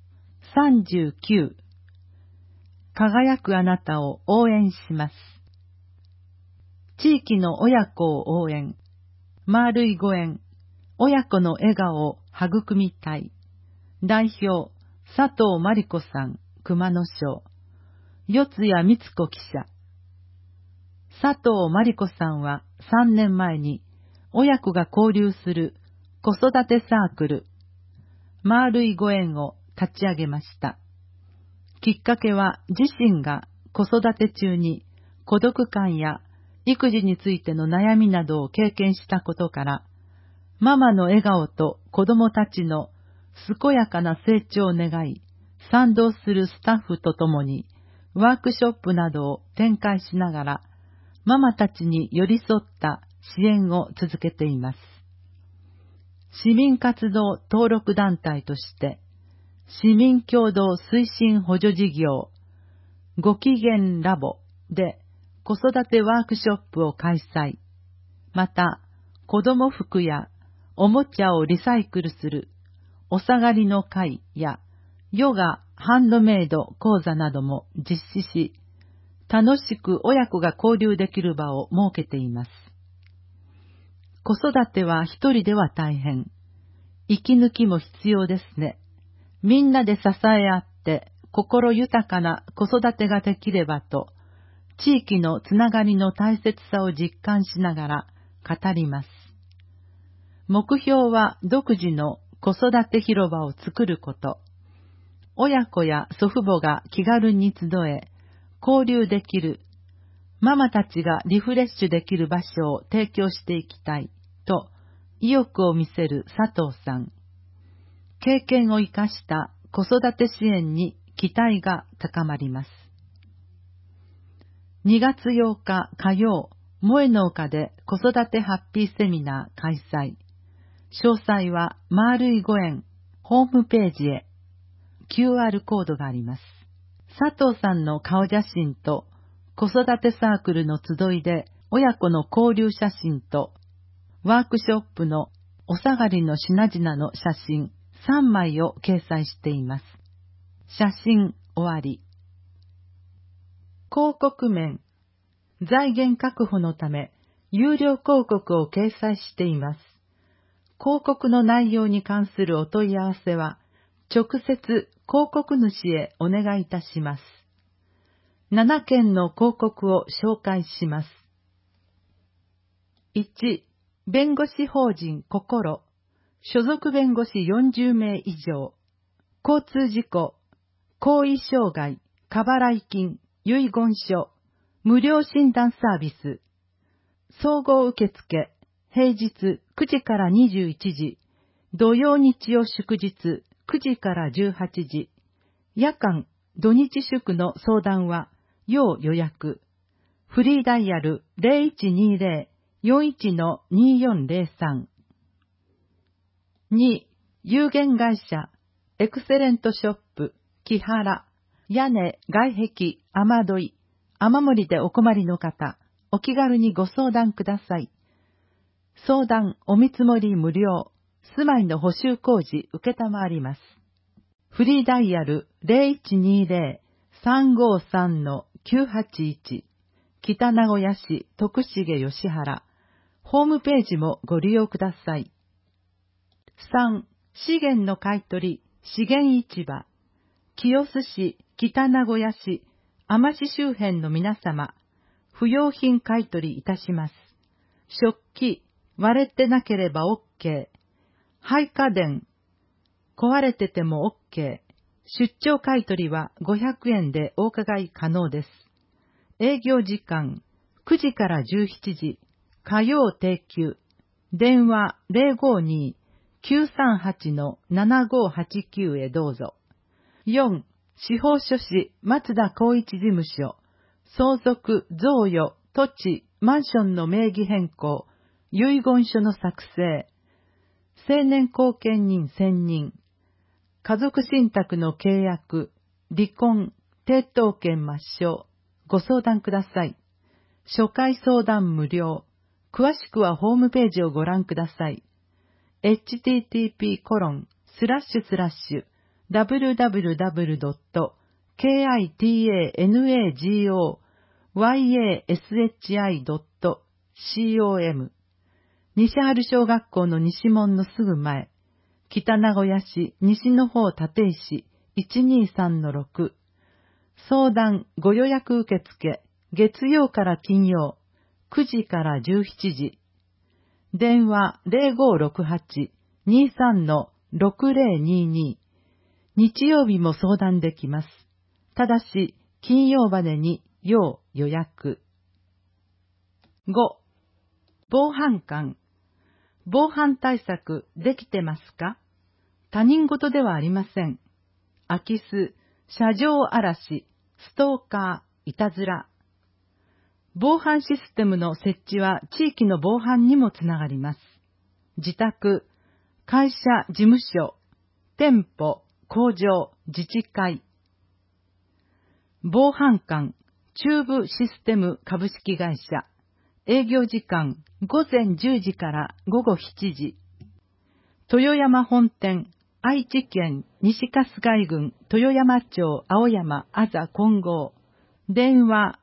39。輝くあなたを応援します。地域の親子を応援。丸いご縁。親子の笑顔を育みたい。代表、佐藤真理子さん、熊野町。四谷光子記者。佐藤真理子さんは3年前に親子が交流する子育てサークル、丸いご縁を立ち上げました。きっかけは自身が子育て中に孤独感や育児についての悩みなどを経験したことから、ママの笑顔と子供たちの健やかな成長を願い、賛同するスタッフとともにワークショップなどを展開しながら、ママたちに寄り添った支援を続けています。市民活動登録団体として、市民共同推進補助事業、ごきげんラボで子育てワークショップを開催。また、子供服やおもちゃをリサイクルするお下がりの会やヨガ、ハンドメイド講座なども実施し、楽しく親子が交流できる場を設けています。子育ては一人では大変。息抜きも必要ですね。みんなで支え合って心豊かな子育てができればと、地域のつながりの大切さを実感しながら語ります。目標は独自の子育て広場を作ること。親子や祖父母が気軽に集え、交流できる、ママたちがリフレッシュできる場所を提供していきたいと意欲を見せる佐藤さん。経験を生かした子育て支援に期待が高まります。2月8日火曜、萌の丘で子育てハッピーセミナー開催。詳細は丸いご縁ホームページへ。QR コードがあります。佐藤さんの顔写真と子育てサークルの集いで親子の交流写真とワークショップのお下がりの品々の写真3枚を掲載しています。写真終わり。広告面、財源確保のため有料広告を掲載しています。広告の内容に関するお問い合わせは直接広告主へお願いいたします。7件の広告を紹介します。1、弁護士法人心、所属弁護士40名以上、交通事故、行為障害、過払い金、遺言書、 無料診断サービス。総合受付、平日9時から21時、土曜日曜祝日9時から18時、夜間、土日祝の相談は、要予約。フリーダイヤル 0120-41-2403。2、有限会社、エクセレントショップ、木原、屋根、外壁、雨どい、雨漏りでお困りの方、お気軽にご相談ください。相談、お見積もり無料、住まいの補修工事受けたまわります。フリーダイヤル 0120-353-981 北名古屋市徳重吉原。ホームページもご利用ください。3、資源の買取、資源市場。清須市、北名古屋市、天市周辺の皆様、不用品買取いたします。食器、割れてなければ OK。廃家電、壊れてても OK。出張買取は500円でお伺い可能です。営業時間、9時から17時、火曜定休。電話 052-938-7589 へどうぞ。4、司法書士松田光一事務所。相続、贈与、土地、マンションの名義変更、遺言書の作成、成年後見人選任、家族信託の契約、離婚、抵当権抹消、ご相談ください。初回相談無料。詳しくはホームページをご覧ください。http://www.kitanagoyashi.com 西春小学校の西門のすぐ前、北名古屋市西の方立石 123-6。相談ご予約受付、月曜から金曜、9時から17時。電話 0568-23-6022。日曜日も相談できます。ただし、金曜までに要予約。5、防犯官。防犯対策できてますか？他人事ではありません。空き巣、車上荒らし、ストーカー、いたずら。防犯システムの設置は地域の防犯にもつながります。自宅、会社、事務所、店舗、工場、自治会。防犯官、中部システム株式会社。営業時間、午前10時から午後7時。豊山本店、愛知県西春日井郡豊山町青山あざ金剛。電話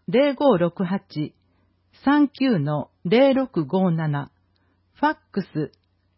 0568-39-0657。ファックス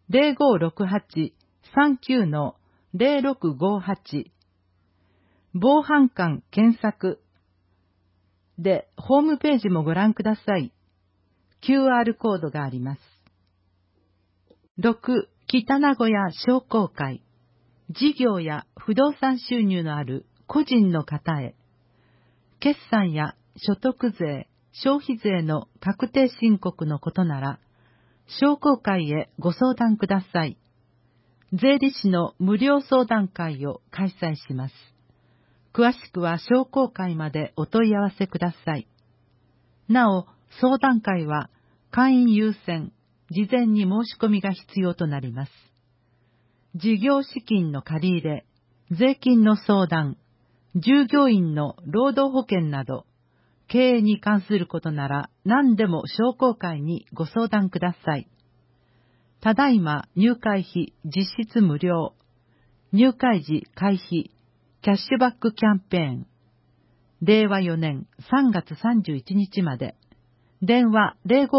0568-39-0658。防犯官検索でホームページもご覧ください。QR コードがあります。6、北名古屋商工会。事業や不動産収入のある個人の方へ。決算や所得税、消費税の確定申告のことなら、商工会へご相談ください。税理士の無料相談会を開催します。詳しくは商工会までお問い合わせください。なお、相談会は会員優先、事前に申し込みが必要となります。事業資金の借り入れ、税金の相談、従業員の労働保険など、経営に関することなら何でも商工会にご相談ください。ただいま入会費実質無料、入会時会費、キャッシュバックキャンペーン。令和4年3月31日まで。電話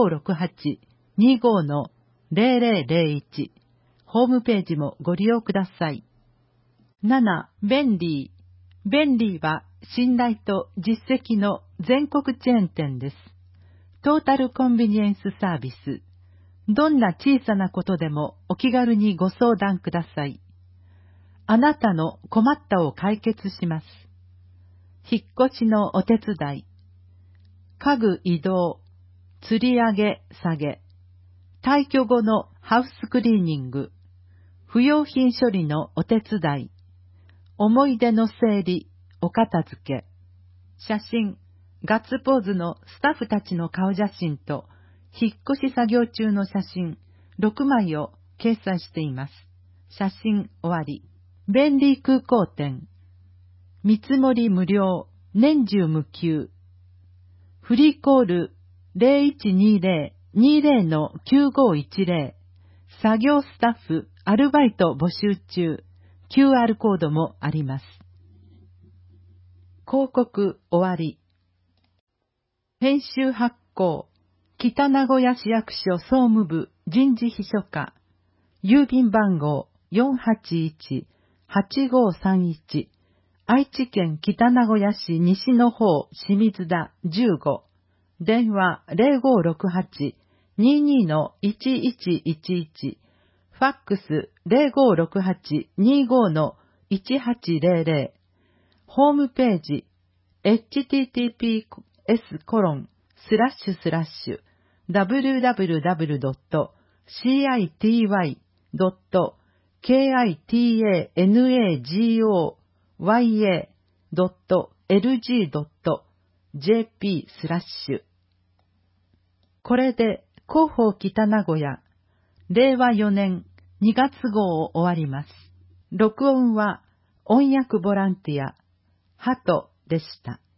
0568-25-0001。ホームページもご利用ください。7、便利。便利は信頼と実績の全国チェーン店です。トータルコンビニエンスサービス。どんな小さなことでもお気軽にご相談ください。あなたの困ったを解決します。引っ越しのお手伝い。 家具移動、吊り上げ下げ、退去後のハウスクリーニング、不用品処理のお手伝い、思い出の整理、お片付け、写真、ガッツポーズのスタッフたちの顔写真と、引っ越し作業中の写真6枚を掲載しています。写真終わり。便利空港店。見積もり無料、年中無休。フリーコール 0120-20-9510。作業スタッフ、アルバイト募集中。QR コードもあります。広告終わり。編集発行。北名古屋市役所総務部人事秘書課。郵便番号481-8531。愛知県北名古屋市西の方清水田15。電話0568-22-1111。ファックス0568-25-1800。ホームページ https://www.city.kitanagoya.lg.jp/ これで広報北名古屋令和4年2月号を終わります。録音は音訳ボランティアハトでした。